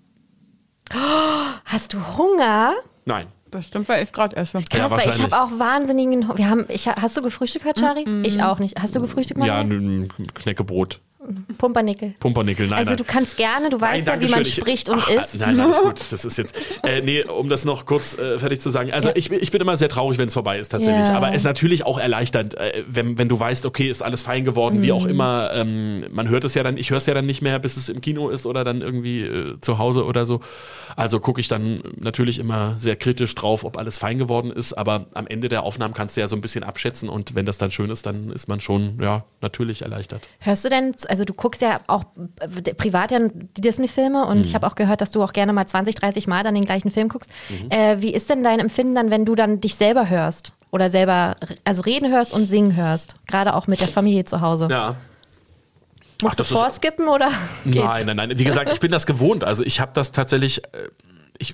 [SPEAKER 3] Hast du Hunger?
[SPEAKER 4] Nein.
[SPEAKER 2] Bestimmt, weil ich gerade esse.
[SPEAKER 4] Ja,
[SPEAKER 3] Krass, weil ich
[SPEAKER 4] wahrscheinlich.
[SPEAKER 3] habe auch wahnsinnigen Hunger. Hast du gefrühstückt heute, Shari? Ich auch nicht. Hast du gefrühstückt,
[SPEAKER 4] Ja,
[SPEAKER 3] Manuel?
[SPEAKER 4] ein Knäckebrot.
[SPEAKER 3] Pumpernickel.
[SPEAKER 4] Pumpernickel, nein.
[SPEAKER 3] Also
[SPEAKER 4] nein.
[SPEAKER 3] du kannst gerne, du weißt
[SPEAKER 4] Nein,
[SPEAKER 3] ja, wie man
[SPEAKER 4] Dankeschön.
[SPEAKER 3] spricht und isst.
[SPEAKER 4] Nein, alles gut. Das ist jetzt. Nee, um das noch kurz fertig zu sagen. Also ich bin immer sehr traurig, wenn es vorbei ist tatsächlich.
[SPEAKER 3] Ja.
[SPEAKER 4] Aber es ist natürlich auch erleichternd, wenn du weißt, okay, ist alles fein geworden, wie auch immer. Man hört es ja dann, ich höre es ja dann nicht mehr, bis es im Kino ist oder dann irgendwie zu Hause oder so. Also gucke ich dann natürlich immer sehr kritisch drauf, ob alles fein geworden ist. Aber am Ende der Aufnahmen kannst du ja so ein bisschen abschätzen und wenn das dann schön ist, dann ist man schon, ja, natürlich erleichtert.
[SPEAKER 3] Hörst du denn, also du guckst ja auch privat ja die Disney-Filme und ich habe auch gehört, dass du auch gerne mal 20, 30 Mal dann den gleichen Film guckst. Wie ist denn dein Empfinden dann, wenn du dann dich selber hörst? Oder selber, also reden hörst und singen hörst? Gerade auch mit der Familie zu Hause.
[SPEAKER 4] Ja.
[SPEAKER 3] Musst du
[SPEAKER 4] das ist-
[SPEAKER 3] vorskippen oder geht's?
[SPEAKER 4] Nein. Wie gesagt, ich bin das gewohnt. Also ich habe das tatsächlich, ich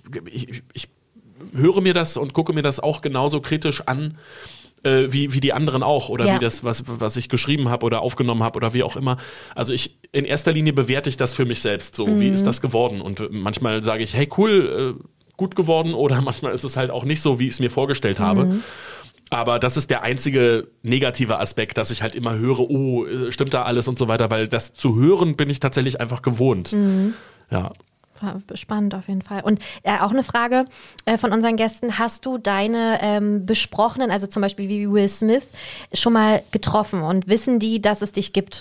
[SPEAKER 4] höre mir das und gucke mir das auch genauso kritisch an, wie die anderen auch. Oder
[SPEAKER 3] Ja.
[SPEAKER 4] wie das, was ich geschrieben habe oder aufgenommen habe oder wie auch immer. Also in erster Linie bewerte ich das für mich selbst. So, wie ist das geworden? Und manchmal sage ich, hey cool, gut geworden. Oder manchmal ist es halt auch nicht so, wie ich es mir vorgestellt habe. Aber das ist der einzige negative Aspekt, dass ich halt immer höre, oh, stimmt da alles und so weiter, weil das zu hören bin ich tatsächlich einfach gewohnt. Ja.
[SPEAKER 3] War spannend auf jeden Fall. Und auch eine Frage von unseren Gästen. Hast du deine besprochenen, also zum Beispiel wie Will Smith, schon mal getroffen und wissen die, dass es dich gibt?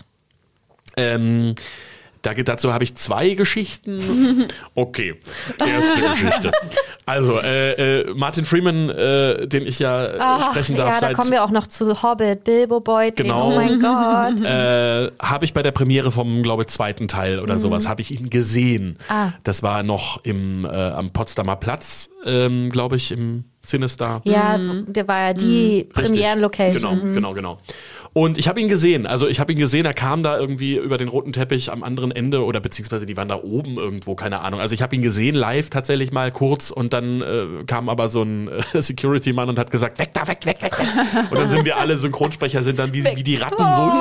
[SPEAKER 4] Dazu habe ich 2 Geschichten. Okay, erste Geschichte. Also, Martin Freeman, den ich ja sprechen darf,
[SPEAKER 3] ja, da
[SPEAKER 4] seit
[SPEAKER 3] kommen wir auch noch zu Hobbit, Bilbo Beutlin,
[SPEAKER 4] Genau.
[SPEAKER 3] oh mein Gott.
[SPEAKER 4] habe ich bei der Premiere vom, glaube ich, 2. Teil oder sowas, habe ich ihn gesehen. Das war noch am Potsdamer Platz, glaube ich, im Sinister.
[SPEAKER 3] Ja, der war ja die Premieren-Location.
[SPEAKER 4] Genau. Und ich habe ihn gesehen. Also ich habe ihn gesehen, er kam da irgendwie über den roten Teppich am anderen Ende oder beziehungsweise die waren da oben irgendwo, keine Ahnung. Also ich habe ihn gesehen live tatsächlich mal kurz und dann kam aber so ein Security-Mann und hat gesagt, weg da, weg. Und dann sind wir alle Synchronsprecher, sind dann wie die Ratten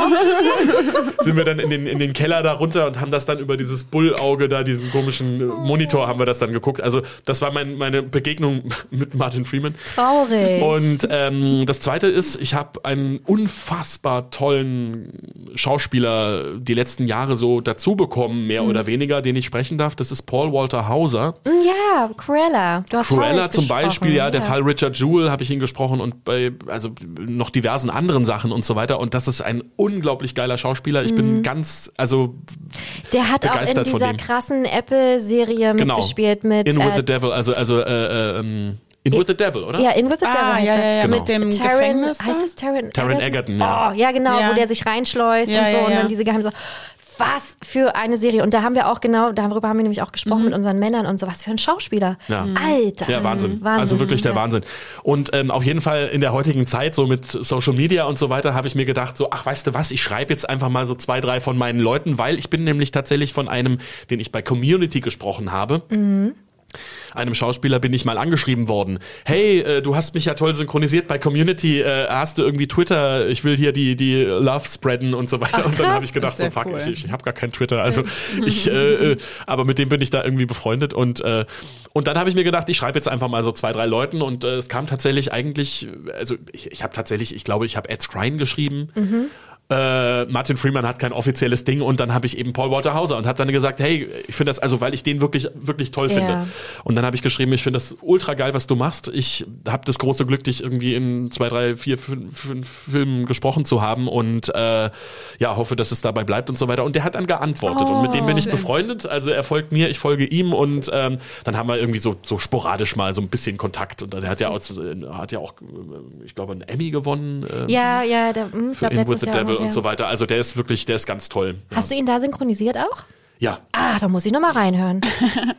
[SPEAKER 4] so, sind wir dann in den Keller da runter und haben das dann über dieses Bullauge da, diesen komischen Monitor haben wir das dann geguckt. Also das war meine Begegnung mit Martin Freeman.
[SPEAKER 3] Traurig.
[SPEAKER 4] Und das Zweite ist, ich habe einen unfassbar tollen Schauspieler die letzten Jahre so dazu bekommen, mehr oder weniger, den ich sprechen darf. Das ist Paul Walter Hauser.
[SPEAKER 3] Ja, Cruella. Du hast
[SPEAKER 4] Cruella
[SPEAKER 3] Horace
[SPEAKER 4] zum Beispiel,
[SPEAKER 3] gesprochen.
[SPEAKER 4] ja, der Fall Richard Jewell habe ich ihn gesprochen und bei noch diversen anderen Sachen und so weiter. Und das ist ein unglaublich geiler Schauspieler. Ich bin ganz,
[SPEAKER 3] Der hat auch in
[SPEAKER 4] begeistert von
[SPEAKER 3] dieser
[SPEAKER 4] dem.
[SPEAKER 3] krassen Apple-Serie mitgespielt mit
[SPEAKER 4] In with the Devil, In with the Devil, oder?
[SPEAKER 3] ja, In with the Devil heißt er.
[SPEAKER 4] Genau.
[SPEAKER 2] mit dem
[SPEAKER 3] Taron,
[SPEAKER 2] Gefängnis da?
[SPEAKER 3] heißt es Taron
[SPEAKER 4] Egerton, ja.
[SPEAKER 3] Oh, ja, genau,
[SPEAKER 2] Ja.
[SPEAKER 3] wo der sich reinschleust
[SPEAKER 2] Ja,
[SPEAKER 3] und so
[SPEAKER 2] ja,
[SPEAKER 3] und
[SPEAKER 2] ja.
[SPEAKER 3] dann diese Geheimnisse. Was für eine Serie. Und da haben wir auch darüber haben wir nämlich auch gesprochen mit unseren Männern und so. Was für ein Schauspieler.
[SPEAKER 4] Ja.
[SPEAKER 3] Alter.
[SPEAKER 4] Ja, Wahnsinn. Also wirklich der Wahnsinn. Und auf jeden Fall in der heutigen Zeit, so mit Social Media und so weiter, habe ich mir gedacht, so, ach, weißt du was, ich schreibe jetzt einfach mal so 2, 3 von meinen Leuten, weil ich bin nämlich tatsächlich von einem, den ich bei Community gesprochen habe, einem Schauspieler bin ich mal angeschrieben worden. Hey, du hast mich ja toll synchronisiert bei Community. Hast du irgendwie Twitter? Ich will hier die Love spreaden und so weiter.
[SPEAKER 3] Ach,
[SPEAKER 4] und dann
[SPEAKER 3] krass.
[SPEAKER 4] habe ich gedacht,
[SPEAKER 2] Das ist
[SPEAKER 4] so
[SPEAKER 2] ja
[SPEAKER 4] fuck,
[SPEAKER 2] cool.
[SPEAKER 4] ich habe gar kein Twitter. Also aber mit dem bin ich da irgendwie befreundet. Und dann habe ich mir gedacht, ich schreibe jetzt einfach mal so 2, 3 Leuten. Und es kam tatsächlich eigentlich, also ich habe tatsächlich, ich glaube, ich habe Ed Skrein geschrieben. Martin Freeman hat kein offizielles Ding und dann habe ich eben Paul Walter Hauser und habe dann gesagt, hey, ich finde das, also weil ich den wirklich, wirklich toll finde. Und dann habe ich geschrieben, ich finde das ultra geil, was du machst. Ich habe das große Glück, dich irgendwie in 2, 3, 4, 5 Filmen gesprochen zu haben und hoffe, dass es dabei bleibt und so weiter. Und der hat dann geantwortet und mit dem bin ich befreundet. Also er folgt mir, ich folge ihm und dann haben wir irgendwie so sporadisch mal so ein bisschen Kontakt und er hat ja auch, ich glaube, einen Emmy gewonnen.
[SPEAKER 3] Ja, der, ich
[SPEAKER 4] für
[SPEAKER 3] glaube,
[SPEAKER 4] In with
[SPEAKER 3] letztes
[SPEAKER 4] the
[SPEAKER 3] Jahr.
[SPEAKER 4] Devil
[SPEAKER 3] auch,
[SPEAKER 4] und so weiter. Also der ist ganz toll.
[SPEAKER 3] Hast du ihn da synchronisiert auch?
[SPEAKER 4] Ja.
[SPEAKER 3] Ah, da muss ich nochmal reinhören.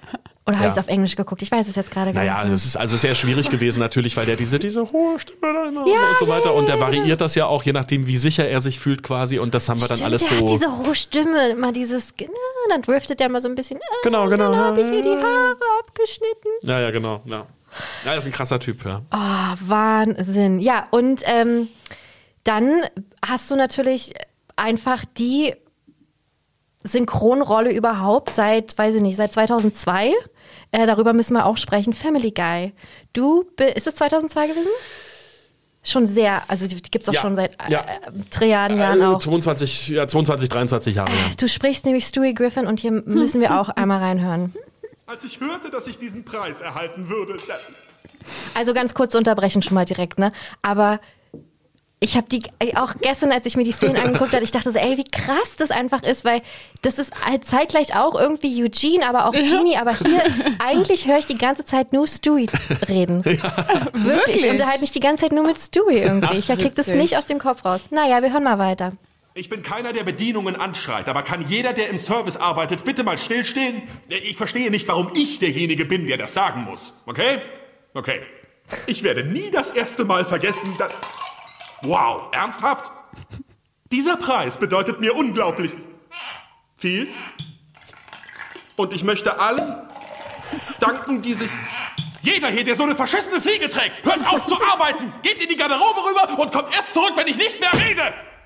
[SPEAKER 3] Oder habe
[SPEAKER 4] Ja.
[SPEAKER 3] ich es auf Englisch geguckt? Ich weiß es jetzt gerade gar nicht
[SPEAKER 4] Naja,
[SPEAKER 3] mehr.
[SPEAKER 4] das ist also sehr schwierig gewesen natürlich, weil der diese hohe Stimme da immer und so weiter. Und der variiert das ja auch, je nachdem, wie sicher er sich fühlt quasi. Und das haben wir dann
[SPEAKER 3] Stimmt,
[SPEAKER 4] alles
[SPEAKER 3] der hat
[SPEAKER 4] so...
[SPEAKER 3] diese hohe Stimme, immer dieses, dann driftet der mal so ein bisschen,
[SPEAKER 4] Genau.
[SPEAKER 3] dann habe ich hier die Haare abgeschnitten.
[SPEAKER 4] Ja, genau. Ja, er ist ein krasser Typ, ja.
[SPEAKER 3] Oh, Wahnsinn. Ja, und dann hast du natürlich einfach die Synchronrolle überhaupt seit 2002. Darüber müssen wir auch sprechen. Family Guy. Ist es 2002 gewesen? Schon sehr, also die gibt es auch
[SPEAKER 4] Ja,
[SPEAKER 3] schon seit
[SPEAKER 4] ja.
[SPEAKER 3] Jahren auch.
[SPEAKER 4] 22, 23 Jahre. Ja.
[SPEAKER 3] Du sprichst nämlich Stewie Griffin und hier müssen wir auch einmal reinhören.
[SPEAKER 9] Als ich hörte, dass ich diesen Preis erhalten würde,
[SPEAKER 3] Also ganz kurz unterbrechen schon mal direkt, ne? Aber ich habe die auch gestern, als ich mir die Szenen angeguckt habe, ich dachte so, ey, wie krass das einfach ist, weil das ist halt zeitgleich auch irgendwie Eugene, aber auch Genie, aber hier eigentlich höre ich die ganze Zeit nur Stewie reden. Wirklich, ich unterhalte mich die ganze Zeit nur mit Stewie irgendwie. Ich kriege das nicht aus dem Kopf raus. Naja, wir hören mal weiter.
[SPEAKER 9] ich bin keiner, der Bedienungen anschreit, aber kann jeder, der im Service arbeitet, bitte mal stillstehen? Ich verstehe nicht, warum ich derjenige bin, der das sagen muss. Okay? Okay. Ich werde nie das erste Mal vergessen, dass... Wow, ernsthaft? Dieser Preis bedeutet mir unglaublich viel. Und ich möchte allen danken, die sich... Jeder hier, der so eine verschissene Fliege trägt, hört auf zu arbeiten, geht in die Garderobe rüber und kommt erst zurück, wenn ich nicht mehr rede.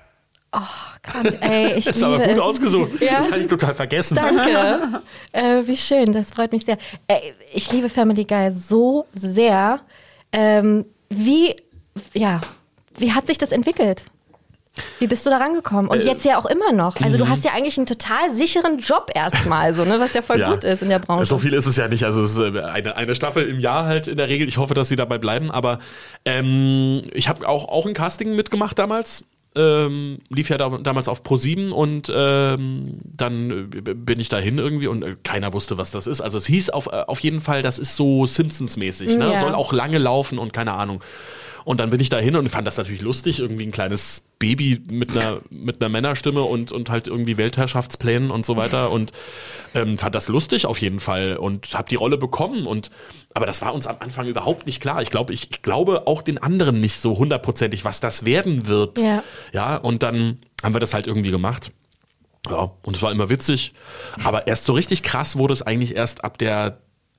[SPEAKER 3] Ey, ich
[SPEAKER 4] Das ist aber
[SPEAKER 3] liebe
[SPEAKER 4] gut
[SPEAKER 3] es.
[SPEAKER 4] ausgesucht.
[SPEAKER 3] Ja.
[SPEAKER 4] Das hatte ich total vergessen.
[SPEAKER 3] Danke. Wie schön, das freut mich sehr. Ich liebe Family Guy so sehr. Wie hat sich das entwickelt? Wie bist du da rangekommen? Und jetzt ja auch immer noch. Also du hast ja eigentlich einen total sicheren Job erstmal, so, ne? Was ja voll gut ist in der Branche.
[SPEAKER 4] So viel ist es ja nicht. Also es ist eine Staffel im Jahr halt in der Regel. Ich hoffe, dass sie dabei bleiben. Aber ich habe auch ein Casting mitgemacht damals. Lief ja damals auf Pro7 und dann bin ich dahin irgendwie und keiner wusste, was das ist. Also es hieß auf jeden Fall, das ist so Simpsons-mäßig, ne?
[SPEAKER 3] Ja.
[SPEAKER 4] Soll auch lange laufen und keine Ahnung. Und dann bin ich dahin und fand das natürlich lustig, irgendwie ein kleines Baby mit einer Männerstimme und halt irgendwie Weltherrschaftsplänen und so weiter und fand das lustig auf jeden Fall und habe die Rolle bekommen aber das war uns am Anfang überhaupt nicht klar. Ich glaube auch den anderen nicht so hundertprozentig, was das werden wird. Ja, und dann haben wir das halt irgendwie gemacht. Ja, und es war immer witzig. Aber erst so richtig krass wurde es eigentlich erst ab der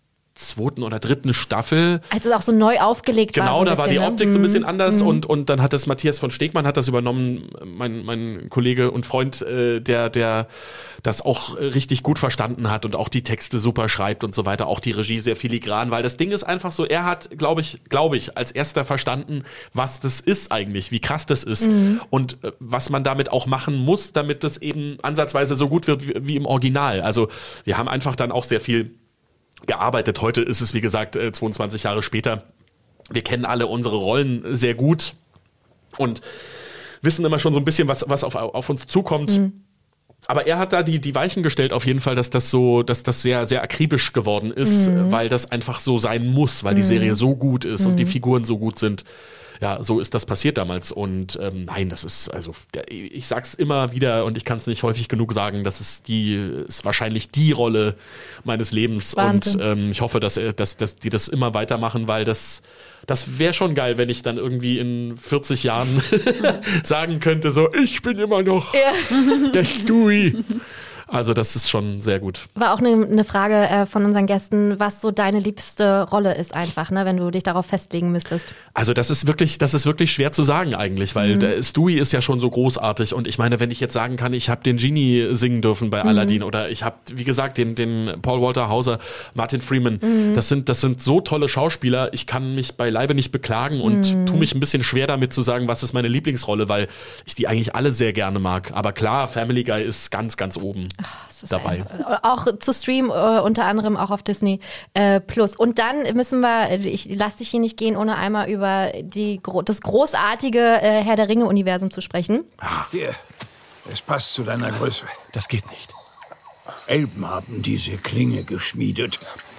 [SPEAKER 4] 2. oder 3. Staffel.
[SPEAKER 3] Als es auch so neu aufgelegt war.
[SPEAKER 4] Genau,
[SPEAKER 3] so
[SPEAKER 4] da war die
[SPEAKER 3] bisschen,
[SPEAKER 4] Optik so ein bisschen anders und dann hat das Matthias von Stegmann hat das übernommen, mein Kollege und Freund, der das auch richtig gut verstanden hat und auch die Texte super schreibt und so weiter, auch die Regie sehr filigran, weil das Ding ist einfach so, er hat, glaube ich, als erster verstanden, was das ist eigentlich, wie krass das ist und was man damit auch machen muss, damit das eben ansatzweise so gut wird wie im Original. Also wir haben einfach dann auch sehr viel gearbeitet. Heute ist es, wie gesagt, 22 Jahre später. Wir kennen alle unsere Rollen sehr gut und wissen immer schon so ein bisschen, was auf uns zukommt. Aber er hat da die Weichen gestellt auf jeden Fall, dass das sehr, sehr akribisch geworden ist, weil das einfach so sein muss, weil die Serie so gut ist und die Figuren so gut sind. Ja, so ist das passiert damals und nein, das ist, also ich sag's immer wieder und ich kann es nicht häufig genug sagen, das ist wahrscheinlich die Rolle meines Lebens.
[SPEAKER 3] Wahnsinn.
[SPEAKER 4] Und ich hoffe, dass die das immer weitermachen, weil das wäre schon geil, wenn ich dann irgendwie in 40 Jahren sagen könnte, so, ich bin immer noch der Stewie. Also das ist schon sehr gut.
[SPEAKER 3] War auch eine Frage von unseren Gästen, was so deine liebste Rolle ist einfach, ne, wenn du dich darauf festlegen müsstest.
[SPEAKER 4] Also das ist wirklich schwer zu sagen eigentlich, weil der Stewie ist ja schon so großartig und ich meine, wenn ich jetzt sagen kann, ich habe den Genie singen dürfen bei Aladdin oder ich habe, wie gesagt, den Paul Walter Hauser, Martin Freeman, das sind so tolle Schauspieler, ich kann mich beileibe nicht beklagen und tue mich ein bisschen schwer damit zu sagen, was ist meine Lieblingsrolle, weil ich die eigentlich alle sehr gerne mag. Aber klar, Family Guy ist ganz, ganz oben dabei.
[SPEAKER 3] Auch zu streamen, unter anderem auch auf Disney Plus. Und dann müssen wir, ich lasse dich hier nicht gehen, ohne einmal über das großartige Herr der Ringe-Universum zu sprechen.
[SPEAKER 10] Hier, es passt zu deiner Größe.
[SPEAKER 11] Das geht nicht.
[SPEAKER 10] Elben haben diese Klinge geschmiedet.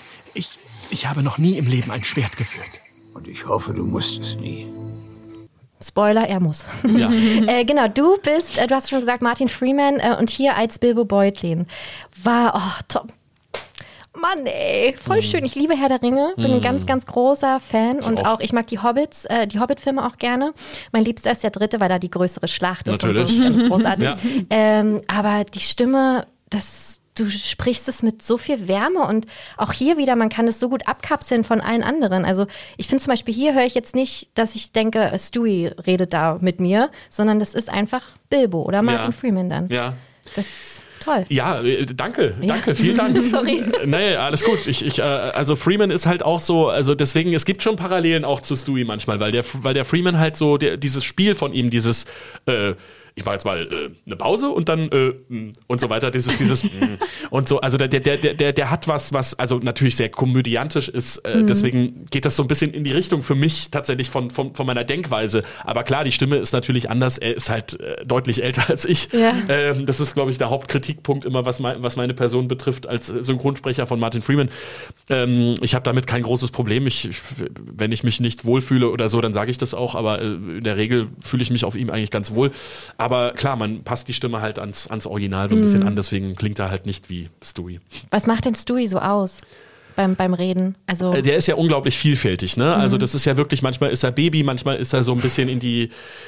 [SPEAKER 11] Ich habe noch nie im Leben ein Schwert geführt.
[SPEAKER 10] Und ich hoffe, du musst es nie.
[SPEAKER 3] Spoiler, er muss.
[SPEAKER 4] Ja.
[SPEAKER 3] Genau, du hast schon gesagt, Martin Freeman und hier als Bilbo Beutlin war top. Mann, ey, voll schön. Ich liebe Herr der Ringe, bin ein ganz, ganz großer Fan und auch ich mag die Hobbit-Filme auch gerne. Mein Liebster ist der 3., weil da die größere Schlacht ist.
[SPEAKER 4] Natürlich.
[SPEAKER 3] Und so, das ist ganz großartig.
[SPEAKER 4] Ja.
[SPEAKER 3] Aber die Stimme, du sprichst es mit so viel Wärme und auch hier wieder, man kann es so gut abkapseln von allen anderen. Also ich finde zum Beispiel, hier höre ich jetzt nicht, dass ich denke, Stewie redet da mit mir, sondern das ist einfach Bilbo oder Martin Freeman dann.
[SPEAKER 4] Ja.
[SPEAKER 3] Das ist toll.
[SPEAKER 4] Ja, danke, vielen Dank.
[SPEAKER 3] Sorry.
[SPEAKER 4] Nee, alles gut. Also Freeman ist halt auch so, also deswegen, es gibt schon Parallelen auch zu Stewie manchmal, weil der Freeman halt so, dieses Spiel von ihm, dieses, ich mache jetzt mal eine Pause und dann und so weiter, dieses und so, also der hat was also natürlich sehr komödiantisch ist, deswegen geht das so ein bisschen in die Richtung für mich tatsächlich von meiner Denkweise, aber klar, die Stimme ist natürlich anders, er ist halt deutlich älter als ich. Ja. Das ist, glaube ich, der Hauptkritikpunkt immer, was meine Person betrifft als Synchronsprecher von Martin Freeman. Ich habe damit kein großes Problem, wenn ich mich nicht wohlfühle oder so, dann sage ich das auch, aber in der Regel fühle ich mich auf ihm eigentlich ganz wohl. Aber klar, man passt die Stimme halt ans Original so ein bisschen an, deswegen klingt er halt nicht wie Stewie.
[SPEAKER 3] Was macht denn Stewie so aus beim Reden? Also
[SPEAKER 4] der ist ja unglaublich vielfältig, ne? Also das ist ja wirklich, manchmal ist er Baby, manchmal ist er so ein bisschen in die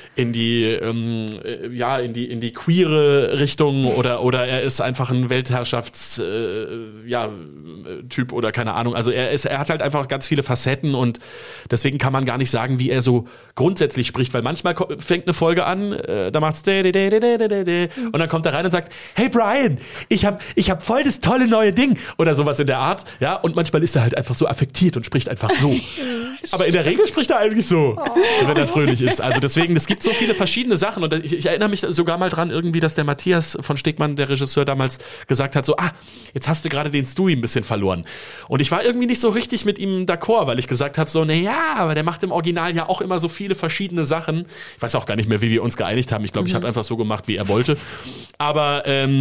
[SPEAKER 4] queere Richtung oder er ist einfach ein Typ oder keine Ahnung. Also er hat halt einfach ganz viele Facetten und deswegen kann man gar nicht sagen, wie er so grundsätzlich spricht, weil manchmal fängt eine Folge an, da macht's und dann kommt er rein und sagt, hey Brian, ich hab voll das tolle neue Ding oder sowas in der Art, ja, und manchmal ist er halt einfach so affektiert und spricht einfach so. Aber in der Regel spricht er eigentlich so, wenn er fröhlich ist. Also deswegen, es gibt so viele verschiedene Sachen und ich erinnere mich sogar mal dran irgendwie, dass der Matthias von Stegmann, der Regisseur, damals gesagt hat, so, jetzt hast du gerade den Stewie ein bisschen verloren. Und ich war irgendwie nicht so richtig mit ihm d'accord, weil ich gesagt habe, so, aber der macht im Original ja auch immer so viele verschiedene Sachen. Ich weiß auch gar nicht mehr, wie wir uns geeinigt haben. Ich glaube, ich habe einfach so gemacht, wie er wollte. Aber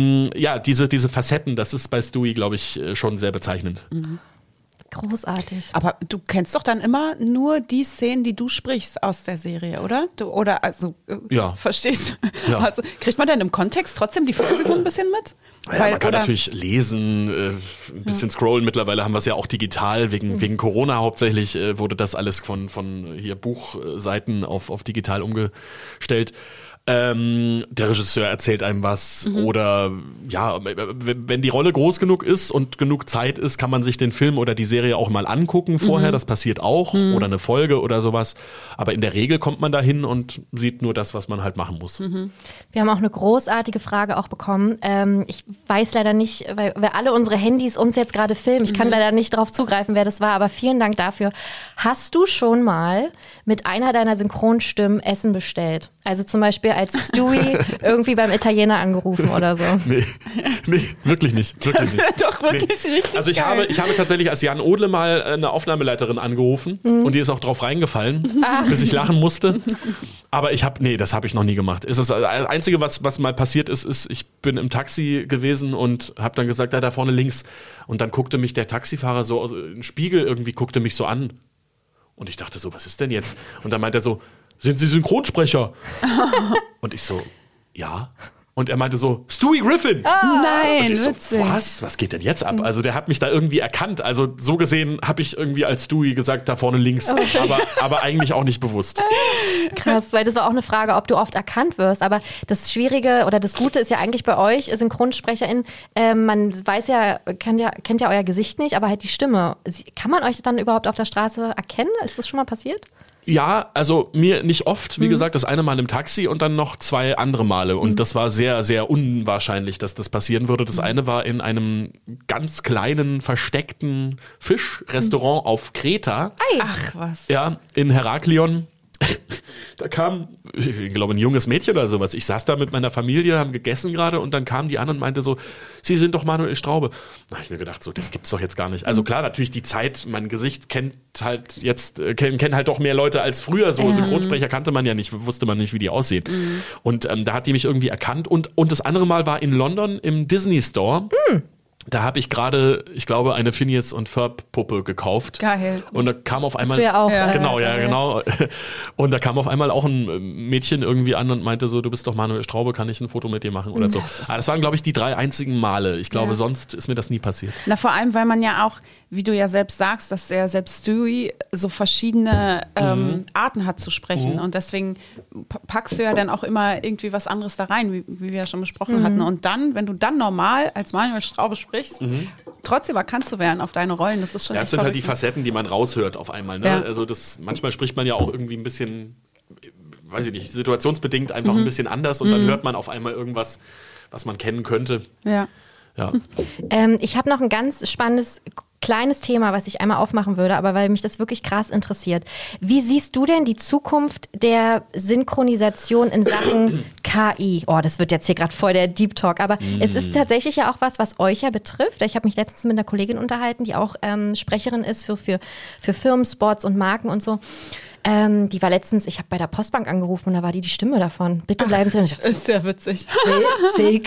[SPEAKER 4] diese Facetten, das ist bei Stewie, glaube ich, schon sehr bezeichnend.
[SPEAKER 3] Großartig.
[SPEAKER 2] Aber du kennst doch dann immer nur die Szenen, die du sprichst aus der Serie, oder? Verstehst du?
[SPEAKER 4] Ja.
[SPEAKER 2] Also, kriegt man denn im Kontext trotzdem die Folge so ein bisschen mit?
[SPEAKER 4] Ja, man kann natürlich lesen, ein bisschen scrollen. Mittlerweile haben wir es ja auch digital, wegen Corona hauptsächlich wurde das alles von hier Buchseiten auf digital umgestellt. Der Regisseur erzählt einem was oder wenn die Rolle groß genug ist und genug Zeit ist, kann man sich den Film oder die Serie auch mal angucken vorher, das passiert auch oder eine Folge oder sowas, aber in der Regel kommt man da hin und sieht nur das, was man halt machen muss.
[SPEAKER 3] Wir haben auch eine großartige Frage auch bekommen. Ich weiß leider nicht, weil alle unsere Handys uns jetzt gerade filmen, ich kann leider nicht drauf zugreifen, wer das war, aber vielen Dank dafür. Hast du schon mal mit einer deiner Synchronstimmen Essen bestellt? Also zum Beispiel als Stewie irgendwie beim Italiener angerufen oder so. Nee,
[SPEAKER 4] wirklich nicht.
[SPEAKER 2] Das wäre doch wirklich richtig
[SPEAKER 4] Also ich habe tatsächlich als Jan Odle mal eine Aufnahmeleiterin angerufen und die ist auch drauf reingefallen, bis ich lachen musste. Aber das habe ich noch nie gemacht. Das Einzige, was mal passiert ist, ich bin im Taxi gewesen und habe dann gesagt, da vorne links. Und dann guckte mich der Taxifahrer so aus dem Spiegel guckte mich so an. Und ich dachte so, was ist denn jetzt? Und dann meint er so, sind Sie Synchronsprecher? Und ich so, ja. Und er meinte so, Stewie Griffin.
[SPEAKER 2] Nein,
[SPEAKER 4] und ich so,
[SPEAKER 2] witzig.
[SPEAKER 4] was geht denn jetzt ab? Also der hat mich da irgendwie erkannt. Also so gesehen habe ich irgendwie als Stewie gesagt, da vorne links. Aber eigentlich auch nicht bewusst.
[SPEAKER 3] Krass, weil das war auch eine Frage, ob du oft erkannt wirst. Aber das Schwierige oder das Gute ist ja eigentlich bei euch, SynchronsprecherInnen, man weiß ja, kennt ja euer Gesicht nicht, aber halt die Stimme. Kann man euch dann überhaupt auf der Straße erkennen? Ist das schon mal passiert?
[SPEAKER 4] Ja, also mir nicht oft, wie gesagt, das eine Mal im Taxi und dann noch 2 andere Male und das war sehr, sehr unwahrscheinlich, dass das passieren würde. Das eine war in einem ganz kleinen, versteckten Fischrestaurant auf Kreta.
[SPEAKER 2] Ach was.
[SPEAKER 4] Ja, in Heraklion. Da kam, ich glaube, ein junges Mädchen oder sowas. Ich saß da mit meiner Familie, haben gegessen gerade und dann kam die an und meinte so, Sie sind doch Manuel Straube. Da habe ich mir gedacht, so, das gibt's doch jetzt gar nicht. Also klar, natürlich die Zeit, mein Gesicht kennt halt jetzt, kennen halt doch mehr Leute als früher. So Synchronsprecher kannte man ja nicht, wusste man nicht, wie die aussehen. Und da hat die mich irgendwie erkannt. Und das andere Mal war in London im Disney Store. Da habe ich gerade, ich glaube, eine Phineas und Ferb Puppe gekauft.
[SPEAKER 2] Geil.
[SPEAKER 4] Und da kam auf einmal...
[SPEAKER 3] Bist du ja auch.
[SPEAKER 4] Genau, genau. Und da kam auf einmal auch ein Mädchen irgendwie an und meinte so, du bist doch Manuel Straube, kann ich ein Foto mit dir machen oder so. Das waren, glaube ich, die 3 einzigen Male. Ich glaube, sonst ist mir das nie passiert.
[SPEAKER 2] Na, vor allem, weil man ja auch, wie du ja selbst sagst, dass er selbst Stewie so verschiedene Arten hat zu sprechen. Und deswegen packst du ja dann auch immer irgendwie was anderes da rein, wie wir ja schon besprochen hatten. Und dann, wenn du dann normal als Manuel Straube sprichst, trotzdem erkannt zu werden auf deine Rollen, das ist schon
[SPEAKER 4] das sind halt die Facetten, die man raushört auf einmal. Ne?
[SPEAKER 2] Ja.
[SPEAKER 4] Also manchmal spricht man ja auch irgendwie ein bisschen, weiß ich nicht, situationsbedingt einfach ein bisschen anders und dann hört man auf einmal irgendwas, was man kennen könnte.
[SPEAKER 2] Ja.
[SPEAKER 3] Ich habe noch ein ganz spannendes kleines Thema, was ich einmal aufmachen würde, aber weil mich das wirklich krass interessiert. Wie siehst du denn die Zukunft der Synchronisation in Sachen KI? Oh, das wird jetzt hier gerade voll der Deep Talk, aber es ist tatsächlich ja auch was euch ja betrifft. Ich habe mich letztens mit einer Kollegin unterhalten, die auch Sprecherin ist für Firmenspots und Marken und so. Die war letztens, ich habe bei der Postbank angerufen und da war die Stimme davon. Bitte bleiben Sie drin. Ich dachte,
[SPEAKER 2] ist ja witzig.
[SPEAKER 3] Silke?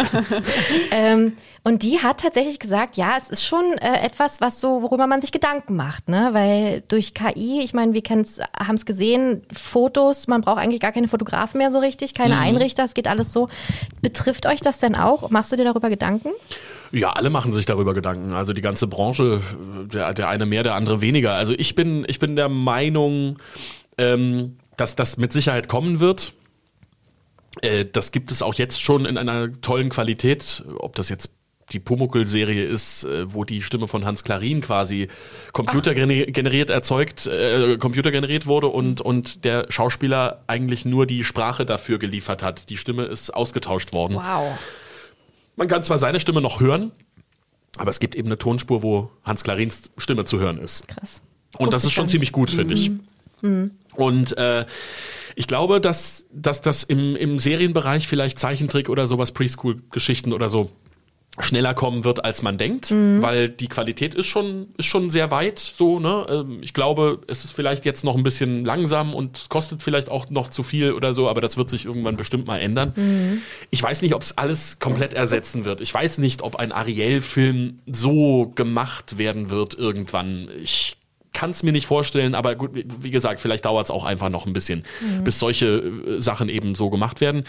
[SPEAKER 3] Und die hat tatsächlich gesagt, ja, es ist schon etwas, worüber man sich Gedanken macht, ne? Weil durch KI, ich meine, wir haben es gesehen, Fotos, man braucht eigentlich gar keine Fotografen mehr so richtig, keine Einrichter, es geht alles so. Betrifft euch das denn auch? Machst du dir darüber Gedanken?
[SPEAKER 4] Ja, alle machen sich darüber Gedanken. Also die ganze Branche, der eine mehr, der andere weniger. Also ich bin der Meinung, dass das mit Sicherheit kommen wird. Das gibt es auch jetzt schon in einer tollen Qualität. Ob das jetzt die Pumuckl-Serie ist, wo die Stimme von Hans Klarin quasi computergeneriert wurde und der Schauspieler eigentlich nur die Sprache dafür geliefert hat. Die Stimme ist ausgetauscht worden.
[SPEAKER 3] Wow.
[SPEAKER 4] Man kann zwar seine Stimme noch hören, aber es gibt eben eine Tonspur, wo Hans Klarins Stimme zu hören ist.
[SPEAKER 3] Krass.
[SPEAKER 4] Und das ist schon ziemlich gut, finde ich. Und ich glaube, dass das im Serienbereich vielleicht Zeichentrick oder sowas, Preschool-Geschichten oder so schneller kommen wird, als man denkt, weil die Qualität ist schon sehr weit, so, ne? Ich glaube, es ist vielleicht jetzt noch ein bisschen langsam und kostet vielleicht auch noch zu viel oder so, aber das wird sich irgendwann bestimmt mal ändern. Ich weiß nicht, ob es alles komplett ersetzen wird. Ich weiß nicht, ob ein Ariel-Film so gemacht werden wird irgendwann. Ich kann es mir nicht vorstellen, aber gut, wie gesagt, vielleicht dauert es auch einfach noch ein bisschen, bis solche Sachen eben so gemacht werden.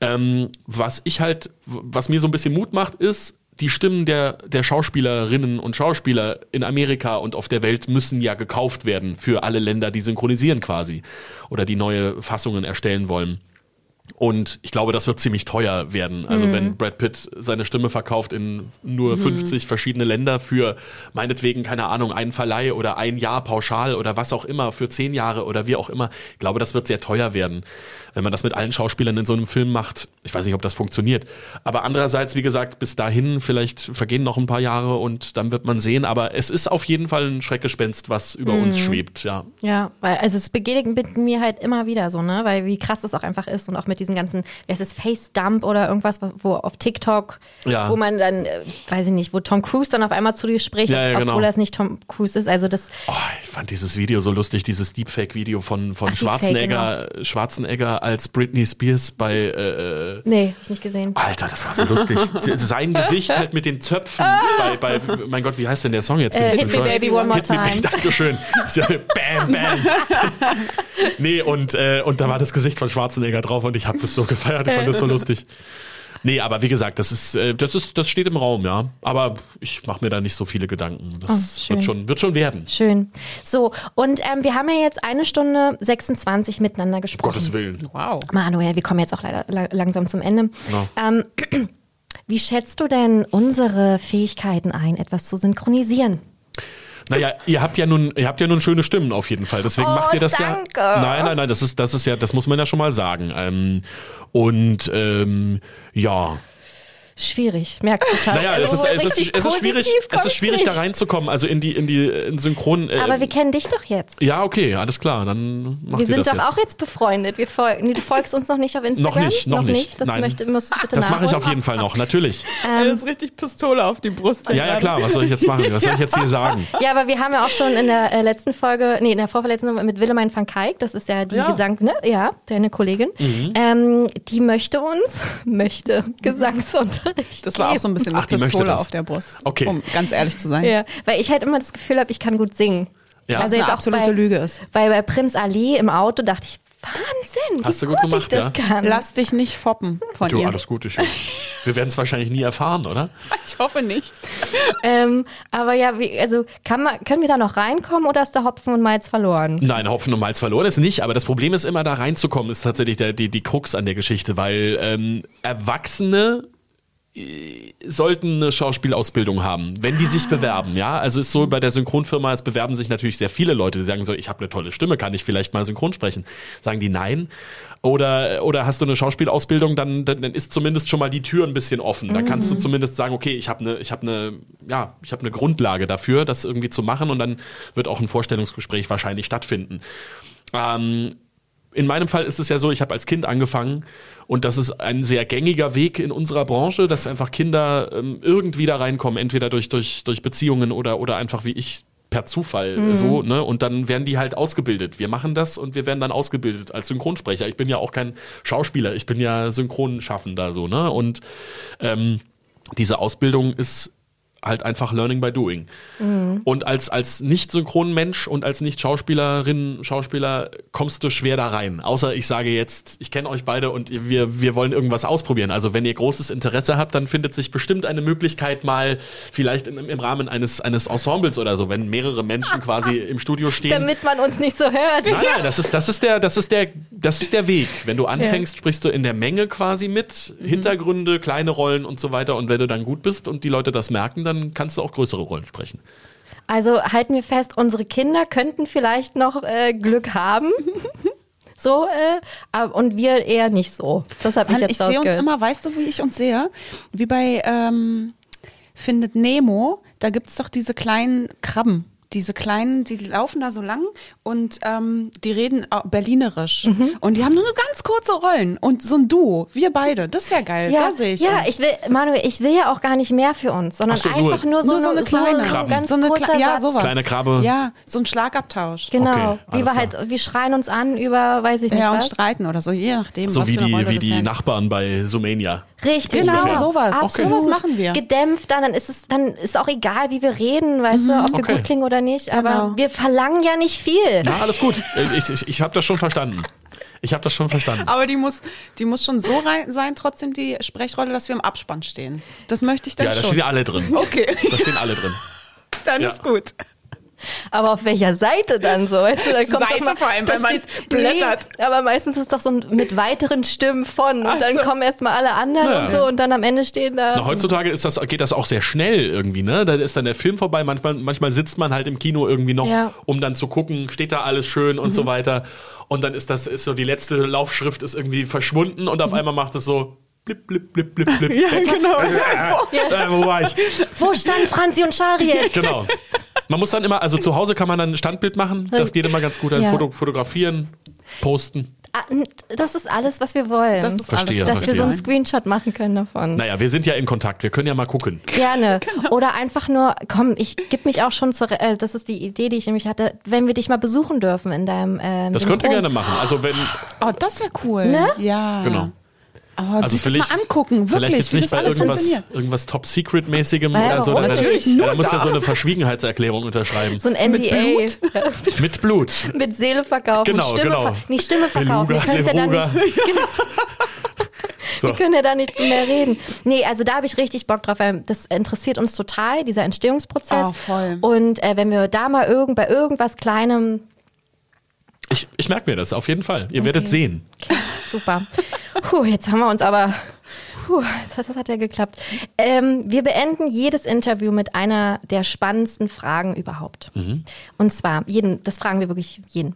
[SPEAKER 4] Was mir so ein bisschen Mut macht, ist, die Stimmen der Schauspielerinnen und Schauspieler in Amerika und auf der Welt müssen ja gekauft werden für alle Länder, die synchronisieren quasi oder die neue Fassungen erstellen wollen. Und ich glaube, das wird ziemlich teuer werden. Also wenn Brad Pitt seine Stimme verkauft in nur 50 verschiedene Länder für meinetwegen, keine Ahnung, einen Verleih oder ein Jahr pauschal oder was auch immer, für 10 Jahre oder wie auch immer. Ich glaube, das wird sehr teuer werden. Wenn man das mit allen Schauspielern in so einem Film macht, ich weiß nicht, ob das funktioniert. Aber andererseits, wie gesagt, bis dahin, vielleicht vergehen noch ein paar Jahre und dann wird man sehen. Aber es ist auf jeden Fall ein Schreckgespenst, was über uns schwebt, ja.
[SPEAKER 3] Ja, weil, also es begegnet mir halt immer wieder so, ne, weil wie krass das auch einfach ist und auch mit diesen ganzen, wie heißt es, Face-Dump oder irgendwas, wo auf TikTok, wo man dann, weiß ich nicht, wo Tom Cruise dann auf einmal zu dir spricht, obwohl es nicht Tom Cruise ist, also das.
[SPEAKER 4] Oh, ich fand dieses Video so lustig, dieses Deepfake-Video von Schwarzenegger als Britney Spears bei
[SPEAKER 3] nee, hab ich nicht gesehen.
[SPEAKER 4] Alter, das war so lustig. Sein Gesicht halt mit den Zöpfen bei mein Gott, wie heißt denn der Song jetzt?
[SPEAKER 3] Hit Me Baby One More Time.
[SPEAKER 4] Dankeschön. Bam, bam. Nee, und da war das Gesicht von Schwarzenegger drauf und ich habe das so gefeiert, ich fand das so lustig. Nee, aber wie gesagt, das steht im Raum, ja. Aber ich mache mir da nicht so viele Gedanken. Das wird schon werden.
[SPEAKER 3] Schön. So, und wir haben ja jetzt 1 Stunde 26 miteinander gesprochen.
[SPEAKER 4] Gottes Willen.
[SPEAKER 2] Wow.
[SPEAKER 3] Manuel, wir kommen jetzt auch leider langsam zum Ende.
[SPEAKER 4] Ja.
[SPEAKER 3] Wie schätzt du denn unsere Fähigkeiten ein, etwas zu synchronisieren?
[SPEAKER 4] Naja, ihr habt ja nun schöne Stimmen auf jeden Fall. Deswegen macht ihr das
[SPEAKER 3] danke.
[SPEAKER 4] ja. Nein, das ist ja, das muss man ja schon mal sagen. Ja.
[SPEAKER 3] Schwierig, merkst du schon.
[SPEAKER 4] Naja, es ist schwierig da reinzukommen, also in die Synchron.
[SPEAKER 3] Aber wir kennen dich doch jetzt.
[SPEAKER 4] Ja, okay, alles klar, dann machen wir das jetzt.
[SPEAKER 3] Wir sind doch auch jetzt befreundet. Du folgst uns noch nicht auf Instagram?
[SPEAKER 4] Noch nicht.
[SPEAKER 3] Das
[SPEAKER 4] Nein.
[SPEAKER 3] musst du bitte
[SPEAKER 4] das mache ich
[SPEAKER 3] nachholen.
[SPEAKER 4] auf jeden Fall noch, natürlich.
[SPEAKER 2] Das ist richtig Pistole auf die Brust.
[SPEAKER 4] Ja, klar, was soll ich jetzt machen? Was soll ich jetzt hier sagen?
[SPEAKER 3] Ja, aber wir haben ja auch schon in der letzten Folge, in der vorverletzten mit Willemijn van Kijk, das ist ja die Gesang, ne? Ja, deine Kollegin. Die möchte Gesangsunterricht
[SPEAKER 2] Das war auch so ein bisschen
[SPEAKER 4] Ach, die möchte
[SPEAKER 2] Pistole
[SPEAKER 4] das.
[SPEAKER 2] auf der Brust,
[SPEAKER 4] Okay.
[SPEAKER 2] um ganz ehrlich zu sein.
[SPEAKER 3] Ja, weil ich halt immer das Gefühl habe, ich kann gut singen.
[SPEAKER 4] Ja.
[SPEAKER 2] Was eine absolute Lüge ist.
[SPEAKER 3] Weil bei Prinz Ali im Auto dachte ich, Wahnsinn,
[SPEAKER 4] Hast
[SPEAKER 3] wie
[SPEAKER 4] du gut gemacht,
[SPEAKER 3] ich das kann.
[SPEAKER 2] Lass dich nicht foppen von
[SPEAKER 4] Du,
[SPEAKER 2] ihr.
[SPEAKER 4] alles gut. Wir werden es wahrscheinlich nie erfahren, oder?
[SPEAKER 2] Ich hoffe nicht.
[SPEAKER 3] Aber ja, können wir da noch reinkommen oder ist der Hopfen und Malz verloren?
[SPEAKER 4] Nein, Hopfen und Malz verloren ist nicht, aber das Problem ist immer, da reinzukommen, ist tatsächlich die Krux an der Geschichte, weil Erwachsene sollten eine Schauspielausbildung haben, wenn die sich bewerben, ja. Also ist so bei der Synchronfirma, es bewerben sich natürlich sehr viele Leute, die sagen so, ich habe eine tolle Stimme, kann ich vielleicht mal synchron sprechen? Sagen die nein. Oder hast du eine Schauspielausbildung, dann ist zumindest schon mal die Tür ein bisschen offen. Da kannst du zumindest sagen, okay, ich habe eine Grundlage dafür, das irgendwie zu machen und dann wird auch ein Vorstellungsgespräch wahrscheinlich stattfinden. In meinem Fall ist es ja so, ich habe als Kind angefangen und das ist ein sehr gängiger Weg in unserer Branche, dass einfach Kinder irgendwie da reinkommen, entweder durch Beziehungen oder einfach wie ich per Zufall so, ne? Und dann werden die halt ausgebildet. Wir machen das und wir werden dann ausgebildet als Synchronsprecher. Ich bin ja auch kein Schauspieler, ich bin ja Synchronschaffender so, ne? Und diese Ausbildung ist halt einfach Learning by Doing. Und als Nicht-Synchron-Mensch und als Nicht-Schauspielerin, Schauspieler kommst du schwer da rein. Außer ich sage jetzt, ich kenne euch beide und wir wollen irgendwas ausprobieren. Also wenn ihr großes Interesse habt, dann findet sich bestimmt eine Möglichkeit mal, vielleicht im Rahmen eines Ensembles oder so, wenn mehrere Menschen quasi im Studio stehen.
[SPEAKER 3] Damit man uns nicht so hört.
[SPEAKER 4] Nein, das ist der Weg. Wenn du anfängst, sprichst du in der Menge quasi mit, Hintergründe, kleine Rollen und so weiter. Und wenn du dann gut bist und die Leute das merken, dann kannst du auch größere Rollen sprechen.
[SPEAKER 3] Also halten wir fest, unsere Kinder könnten vielleicht noch Glück haben. So, und wir eher nicht so. Das habe ich jetzt
[SPEAKER 2] Ich sehe uns immer, weißt du, wie ich uns sehe? Wie bei Findet Nemo, da gibt es doch diese kleinen Krabben. Diese kleinen, die laufen da so lang und die reden Berlinerisch. Und die haben nur ganz kurze Rollen und so ein Duo, wir beide, das wäre geil, da sehe ich uns.
[SPEAKER 3] Manuel, ich will ja auch gar nicht mehr für uns, sondern einfach nur so eine kleine,
[SPEAKER 2] Krabben.
[SPEAKER 3] So eine
[SPEAKER 2] ja, sowas.
[SPEAKER 4] Kleine Krabbe.
[SPEAKER 2] Ja, so ein Schlagabtausch.
[SPEAKER 3] Genau,
[SPEAKER 4] Okay,
[SPEAKER 3] wir schreien uns an über, weiß ich nicht
[SPEAKER 2] ja,
[SPEAKER 3] was.
[SPEAKER 2] und streiten oder so, je nachdem,
[SPEAKER 4] So
[SPEAKER 2] was
[SPEAKER 4] wie
[SPEAKER 2] für eine Rolle
[SPEAKER 4] die
[SPEAKER 2] das
[SPEAKER 4] Nachbarn bei Sumania.
[SPEAKER 3] Richtig,
[SPEAKER 2] Genau, sowas.
[SPEAKER 3] Absolut.
[SPEAKER 2] Sowas machen wir.
[SPEAKER 3] Gedämpft, dann ist auch egal, wie wir reden, weißt du, ob wir gut klingen oder nicht, aber
[SPEAKER 2] Genau.
[SPEAKER 3] wir verlangen ja nicht viel.
[SPEAKER 4] Na, alles gut. Ich habe das schon verstanden.
[SPEAKER 2] Aber die muss schon so sein, trotzdem die Sprechrolle, dass wir im Abspann stehen. Das möchte ich dann
[SPEAKER 4] Ja,
[SPEAKER 2] schon.
[SPEAKER 4] da stehen alle drin.
[SPEAKER 2] Okay,
[SPEAKER 4] Da stehen alle drin.
[SPEAKER 2] dann
[SPEAKER 4] Ja.
[SPEAKER 2] ist gut.
[SPEAKER 3] Aber auf welcher Seite dann so? Weißt du, da kommt
[SPEAKER 2] Seite
[SPEAKER 3] doch mal,
[SPEAKER 2] vor allem,
[SPEAKER 3] da
[SPEAKER 2] wenn man
[SPEAKER 3] steht,
[SPEAKER 2] blättert.
[SPEAKER 3] Nee, aber meistens ist es doch so mit weiteren Stimmen von und
[SPEAKER 2] Ach
[SPEAKER 3] dann
[SPEAKER 2] so.
[SPEAKER 3] kommen erstmal alle anderen
[SPEAKER 4] Ja.
[SPEAKER 3] und so und dann am Ende stehen da.
[SPEAKER 4] Na, heutzutage geht das auch sehr schnell irgendwie, ne? Da ist dann der Film vorbei, manchmal sitzt man halt im Kino irgendwie noch, um dann zu gucken, steht da alles schön und so weiter. Und dann ist so die letzte Laufschrift ist irgendwie verschwunden und auf einmal macht es so blip, blip, blip, blip, blip.
[SPEAKER 2] Ja, genau.
[SPEAKER 4] Wo war ich?
[SPEAKER 3] Wo stand Franzi und Shari jetzt?
[SPEAKER 4] Genau. Man muss dann immer, also zu Hause kann man dann ein Standbild machen, das geht immer ganz gut, dann
[SPEAKER 3] Ja.
[SPEAKER 4] fotografieren, posten.
[SPEAKER 3] Das ist alles, was wir wollen.
[SPEAKER 2] Das ist
[SPEAKER 4] Verstehe,
[SPEAKER 3] dass wir so einen
[SPEAKER 4] verstehe.
[SPEAKER 3] Screenshot machen können davon.
[SPEAKER 4] Naja, wir sind ja in Kontakt, wir können ja mal gucken.
[SPEAKER 3] Gerne. Oder einfach nur, komm, ich gebe mich auch schon das ist die Idee, die ich nämlich hatte, wenn wir dich mal besuchen dürfen in deinem
[SPEAKER 4] Das könnt ihr gerne machen. Also wenn,
[SPEAKER 2] Oh, das wäre cool.
[SPEAKER 3] Ne?
[SPEAKER 2] Ja.
[SPEAKER 4] genau.
[SPEAKER 2] Aber
[SPEAKER 4] Also
[SPEAKER 2] sich das mal angucken,
[SPEAKER 4] Vielleicht
[SPEAKER 2] wirklich,
[SPEAKER 4] jetzt
[SPEAKER 2] wie
[SPEAKER 4] nicht
[SPEAKER 2] das
[SPEAKER 4] bei
[SPEAKER 2] alles funktioniert.
[SPEAKER 4] irgendwas Top-Secret-mäßigem
[SPEAKER 3] Ja,
[SPEAKER 4] oder so.
[SPEAKER 3] warum?
[SPEAKER 2] Natürlich,
[SPEAKER 4] Da
[SPEAKER 2] nur
[SPEAKER 4] musst du
[SPEAKER 2] da.
[SPEAKER 4] so eine Verschwiegenheitserklärung unterschreiben.
[SPEAKER 3] so ein NDA.
[SPEAKER 2] Blut?
[SPEAKER 4] Mit Blut.
[SPEAKER 3] Mit Seele verkaufen.
[SPEAKER 4] Genau,
[SPEAKER 3] Stimme
[SPEAKER 4] genau.
[SPEAKER 3] Stimme verkaufen.
[SPEAKER 4] Beluga,
[SPEAKER 3] Wir können ja dann
[SPEAKER 4] Seruga.
[SPEAKER 3] nicht.
[SPEAKER 4] So.
[SPEAKER 3] Wir können ja da nicht mehr reden. Nee, also da habe ich richtig Bock drauf, weil das interessiert uns total, dieser Entstehungsprozess.
[SPEAKER 2] Oh, voll.
[SPEAKER 3] Und wenn wir da mal bei irgendwas Kleinem.
[SPEAKER 4] Ich merke mir das, auf jeden Fall. Ihr werdet sehen.
[SPEAKER 3] Super. Jetzt haben wir uns aber. Das hat ja geklappt. Wir beenden jedes Interview mit einer der spannendsten Fragen überhaupt. Und zwar, das fragen wir wirklich jeden.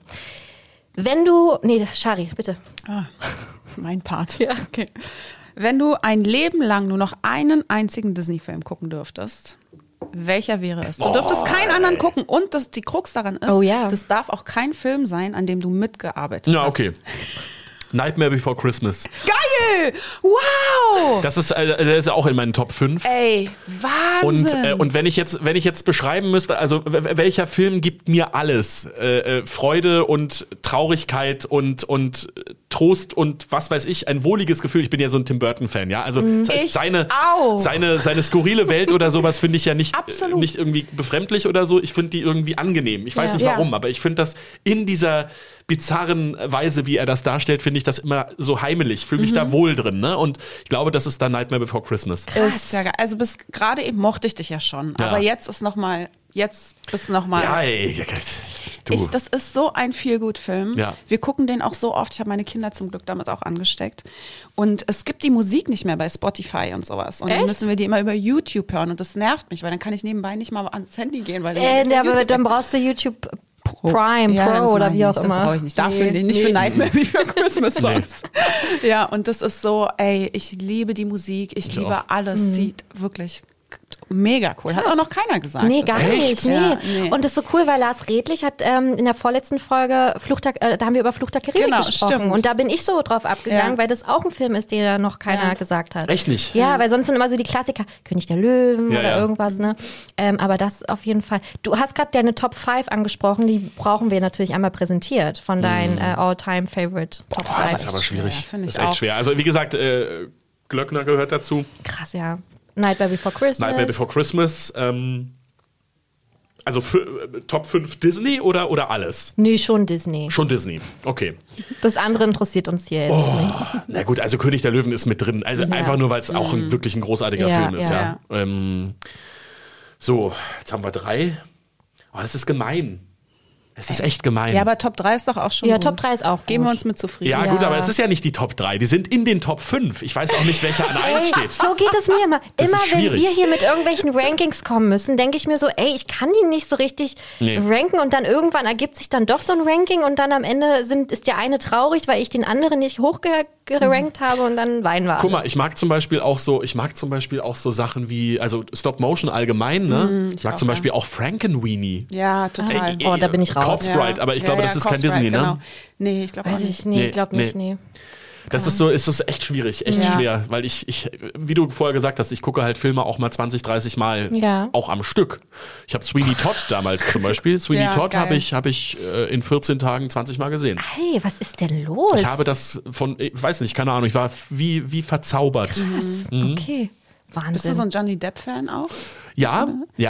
[SPEAKER 3] Shari, bitte.
[SPEAKER 2] Mein Part.
[SPEAKER 3] Ja.
[SPEAKER 2] Okay. Wenn du ein Leben lang nur noch einen einzigen Disney-Film gucken dürftest, welcher wäre es? Du dürftest keinen anderen gucken und die Krux daran ist,
[SPEAKER 3] Oh ja.
[SPEAKER 2] das darf auch kein Film sein, an dem du mitgearbeitet
[SPEAKER 4] Ja,
[SPEAKER 2] hast.
[SPEAKER 4] okay. Nightmare Before Christmas.
[SPEAKER 2] Geil! Wow!
[SPEAKER 4] Das ist auch in meinen Top 5.
[SPEAKER 2] Ey, Wahnsinn!
[SPEAKER 4] Und wenn ich jetzt beschreiben müsste, also welcher Film gibt mir alles? Freude und Traurigkeit und Trost und was weiß ich, ein wohliges Gefühl. Ich bin ja so ein Tim Burton-Fan, ja. Also das heißt, seine skurrile Welt oder sowas finde ich ja nicht irgendwie befremdlich oder so. Ich finde die irgendwie angenehm. Ich weiß nicht warum, aber ich finde das in dieser bizarren Weise, wie er das darstellt, finde ich das immer so heimelig. Fühle mich da wohl drin, ne? Und ich glaube, das ist dann Nightmare Before Christmas.
[SPEAKER 2] Ist ja geil. Also bis gerade eben mochte ich dich ja schon, aber jetzt bist du nochmal.
[SPEAKER 4] Ja, ey, du.
[SPEAKER 2] Das ist so ein Feel-Good-Film.
[SPEAKER 4] Ja.
[SPEAKER 2] Wir gucken den auch so oft. Ich habe meine Kinder zum Glück damit auch angesteckt. Und es gibt die Musik nicht mehr bei Spotify und sowas. Und dann müssen wir die immer über YouTube hören. Und das nervt mich, weil dann kann ich nebenbei nicht mal ans Handy gehen. Weil
[SPEAKER 3] aber dann brauchst du YouTube Prime, Pro oder wie auch immer.
[SPEAKER 2] Das brauche ich nicht. Dafür nicht für Nightmare Before Christmas Songs. Ja, und das ist so, ich liebe die Musik. Ich liebe alles. Sieht wirklich mega cool. Hat auch noch keiner gesagt.
[SPEAKER 3] Nee, gar nicht. Nee. Ja, nee. Und das ist so cool, weil Lars Redlich hat in der vorletzten Folge da haben wir über Flucht der Karibik gesprochen. Stimmt. Und da bin ich so drauf abgegangen, weil das auch ein Film ist, den da noch keiner gesagt hat.
[SPEAKER 4] Echt nicht?
[SPEAKER 3] Ja, weil sonst sind immer so die Klassiker, König der Löwen oder irgendwas. Ne? Aber das auf jeden Fall. Du hast gerade deine Top 5 angesprochen, die brauchen wir natürlich einmal präsentiert von deinen All-Time-Favorite Top 5.
[SPEAKER 4] Das ist aber schwierig. Ja, das ist echt schwer. Also wie gesagt, Glöckner gehört dazu.
[SPEAKER 3] Krass, ja. Nightmare Before
[SPEAKER 4] Christmas. Also Top 5 Disney oder alles?
[SPEAKER 3] Nee, schon Disney.
[SPEAKER 4] Schon Disney, okay.
[SPEAKER 3] Das andere interessiert uns hier jetzt nicht.
[SPEAKER 4] Na gut, also König der Löwen ist mit drin. Also einfach nur, weil es auch wirklich ein großartiger Film ist. Ja. So, jetzt haben wir 3. Oh, das ist gemein. Es ist echt gemein.
[SPEAKER 2] Ja, aber Top 3 ist doch auch schon gut.
[SPEAKER 3] Top 3 ist auch gut.
[SPEAKER 2] Geben wir uns mit zufrieden.
[SPEAKER 4] Ja, gut, aber es ist ja nicht die Top 3. Die sind in den Top 5. Ich weiß auch nicht, welcher an 1 steht.
[SPEAKER 3] So geht es mir immer. Immer wenn wir hier mit irgendwelchen Rankings kommen müssen, denke ich mir so, ich kann die nicht so richtig ranken und dann irgendwann ergibt sich dann doch so ein Ranking und dann am Ende ist der eine traurig, weil ich den anderen nicht hochgerankt habe und dann weinen wir alle.
[SPEAKER 4] Guck mal, ich mag zum Beispiel auch so Sachen wie, also Stop Motion allgemein, ne? Ich mag zum Beispiel auch Frankenweenie.
[SPEAKER 2] Ja, total.
[SPEAKER 3] Da bin ich raus.
[SPEAKER 4] Corpse Bride, aber ich glaube, das ist kein Disney,
[SPEAKER 2] genau.
[SPEAKER 4] ne?
[SPEAKER 2] Nee, ich glaube auch nicht.
[SPEAKER 3] Ich glaube nicht, nee.
[SPEAKER 4] Das ist echt schwierig, schwer, weil ich, wie du vorher gesagt hast, ich gucke halt Filme auch mal 20, 30 Mal, auch am Stück. Ich habe Sweeney Todd damals zum Beispiel. Sweeney Todd habe ich in 14 Tagen 20 Mal gesehen.
[SPEAKER 3] Hey, was ist denn los?
[SPEAKER 4] Ich habe das ich weiß nicht, keine Ahnung, ich war wie verzaubert.
[SPEAKER 3] Krass, okay. Wahnsinn.
[SPEAKER 2] Bist du so ein Johnny Depp-Fan auch?
[SPEAKER 4] Ja,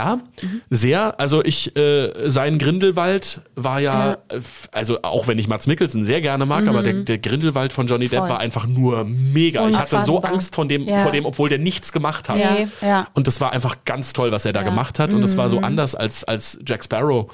[SPEAKER 4] sehr. Also sein Grindelwald war also auch wenn ich Mads Mikkelsen sehr gerne mag, aber der Grindelwald von Johnny Depp war einfach nur mega. Ich hatte so Angst vor dem, obwohl der nichts gemacht hat.
[SPEAKER 2] Ja.
[SPEAKER 4] Und das war einfach ganz toll, was er da gemacht hat. Und das war so anders als Jack Sparrow.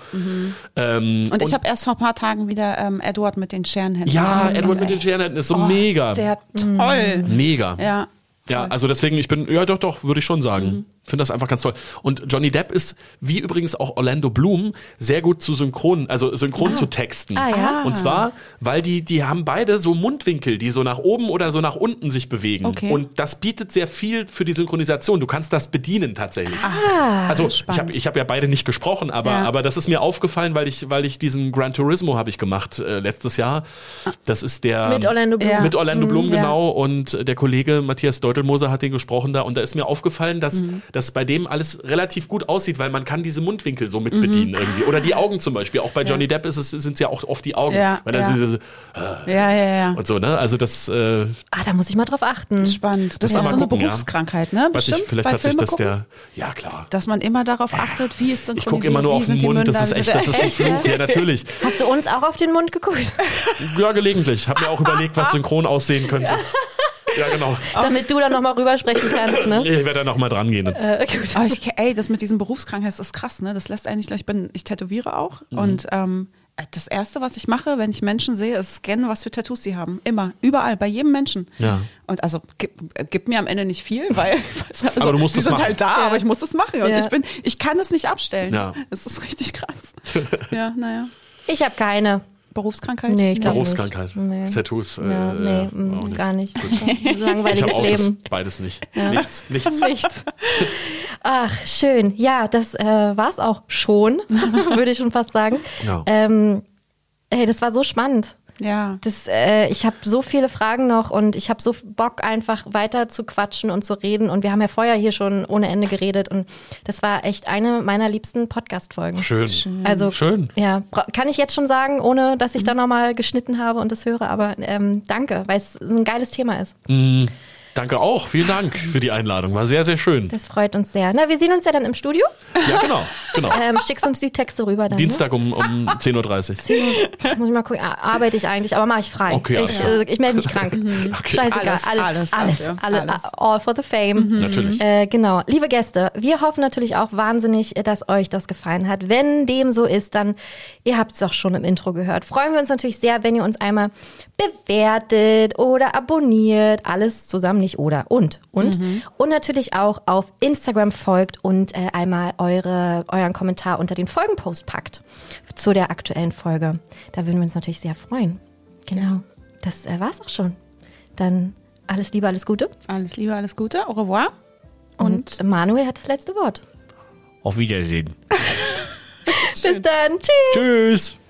[SPEAKER 2] Und ich habe erst vor ein paar Tagen wieder Edward mit den Scherenhänden.
[SPEAKER 4] Ja, Edward mit den Scherenhänden ist so mega.
[SPEAKER 2] Ist der toll.
[SPEAKER 4] Mega.
[SPEAKER 2] Ja.
[SPEAKER 4] Ja, also deswegen, doch, würde ich schon sagen. Finde das einfach ganz toll. Und Johnny Depp ist, wie übrigens auch Orlando Bloom, sehr gut zu synchron zu texten.
[SPEAKER 3] Ja.
[SPEAKER 4] Und zwar, weil die haben beide so Mundwinkel, die so nach oben oder so nach unten sich bewegen. Okay. Und das bietet sehr viel für die Synchronisation. Du kannst das bedienen tatsächlich. Also ich hab ja beide nicht gesprochen, aber das ist mir aufgefallen, weil ich diesen Gran Turismo habe ich gemacht letztes Jahr. Das ist der
[SPEAKER 3] mit Orlando Bloom.
[SPEAKER 4] Mit Orlando Bloom, genau. Und der Kollege Matthias Deutelmoser hat den gesprochen da. Und da ist mir aufgefallen, dass bei dem alles relativ gut aussieht, weil man kann diese Mundwinkel so mit bedienen irgendwie. Oder die Augen zum Beispiel. Auch bei Johnny Depp sind es ja auch oft die Augen. Weil das ist und so, ne? Also das
[SPEAKER 3] da muss ich mal drauf achten.
[SPEAKER 2] Spannend. Das ist auch so eine Berufskrankheit, ne?
[SPEAKER 4] Bestimmt, vielleicht hat sich das ja klar.
[SPEAKER 2] Dass man immer darauf achtet, wie es synchronisiert.
[SPEAKER 4] Ich gucke immer nur auf den Mund, das ist ein Fluch. Ja, natürlich.
[SPEAKER 3] Hast du uns auch auf den Mund geguckt?
[SPEAKER 4] Ja, gelegentlich. Hab mir auch überlegt, was synchron aussehen könnte. Ja, genau.
[SPEAKER 3] Damit du dann nochmal rübersprechen kannst, ne?
[SPEAKER 4] Ich werde da nochmal dran gehen.
[SPEAKER 2] Das mit diesem Berufskrankheit ist krass, ne? Das lässt eigentlich, ich tätowiere auch und das Erste, was ich mache, wenn ich Menschen sehe, ist scannen, was für Tattoos sie haben. Immer, überall, bei jedem Menschen.
[SPEAKER 4] Ja.
[SPEAKER 2] Und also gibt mir am Ende nicht viel, weil
[SPEAKER 4] aber du musst
[SPEAKER 2] die
[SPEAKER 4] das
[SPEAKER 2] sind
[SPEAKER 4] machen.
[SPEAKER 2] halt da, aber ich muss das machen. Und ich kann es nicht abstellen.
[SPEAKER 4] Ja.
[SPEAKER 2] Das ist richtig krass. Ja, naja.
[SPEAKER 3] Ich habe keine.
[SPEAKER 2] Berufskrankheit?
[SPEAKER 3] Nee, ich glaube
[SPEAKER 4] Berufskrankheit.
[SPEAKER 3] Nee.
[SPEAKER 4] Tattoos?
[SPEAKER 3] Gar nicht. Langweiliges
[SPEAKER 4] ich habe auch
[SPEAKER 3] Leben.
[SPEAKER 4] Beides nicht.
[SPEAKER 3] Ja.
[SPEAKER 4] Nichts.
[SPEAKER 3] Ach, schön. Ja, das war's auch schon, würde ich schon fast sagen.
[SPEAKER 4] Ja.
[SPEAKER 3] Hey, das war so spannend.
[SPEAKER 2] Ja.
[SPEAKER 3] Ich habe so viele Fragen noch und ich habe so Bock, einfach weiter zu quatschen und zu reden. Und wir haben ja vorher hier schon ohne Ende geredet und das war echt eine meiner liebsten Podcast-Folgen.
[SPEAKER 4] Schön.
[SPEAKER 3] Also,
[SPEAKER 4] schön.
[SPEAKER 3] Ja, kann ich jetzt schon sagen, ohne dass ich da nochmal geschnitten habe und das höre, aber danke, weil es ein geiles Thema ist.
[SPEAKER 4] Danke auch. Vielen Dank für die Einladung. War sehr, sehr schön.
[SPEAKER 3] Das freut uns sehr. Na, wir sehen uns ja dann im Studio.
[SPEAKER 4] Ja, genau.
[SPEAKER 3] Schickst uns die Texte rüber dann.
[SPEAKER 4] Dienstag um 10.30 Uhr.
[SPEAKER 3] Muss ich mal gucken. Arbeite ich eigentlich, aber mache ich frei.
[SPEAKER 4] Okay,
[SPEAKER 3] ich melde mich krank.
[SPEAKER 4] Okay.
[SPEAKER 3] Scheißegal. Alles. All for the fame.
[SPEAKER 4] Natürlich.
[SPEAKER 3] Genau. Liebe Gäste, wir hoffen natürlich auch wahnsinnig, dass euch das gefallen hat. Wenn dem so ist, dann, ihr habt es doch schon im Intro gehört, freuen wir uns natürlich sehr, wenn ihr uns einmal bewertet oder abonniert. Alles zusammen, nicht oder. Und natürlich auch auf Instagram folgt und einmal euren Kommentar unter den Folgenpost packt zu der aktuellen Folge. Da würden wir uns natürlich sehr freuen. Genau. Das war's auch schon. Dann alles Liebe, alles Gute.
[SPEAKER 2] Alles Liebe, alles Gute. Au revoir.
[SPEAKER 3] Und Manuel hat das letzte Wort.
[SPEAKER 4] Auf Wiedersehen.
[SPEAKER 3] Bis dann. Tschüss.
[SPEAKER 4] Tschüss.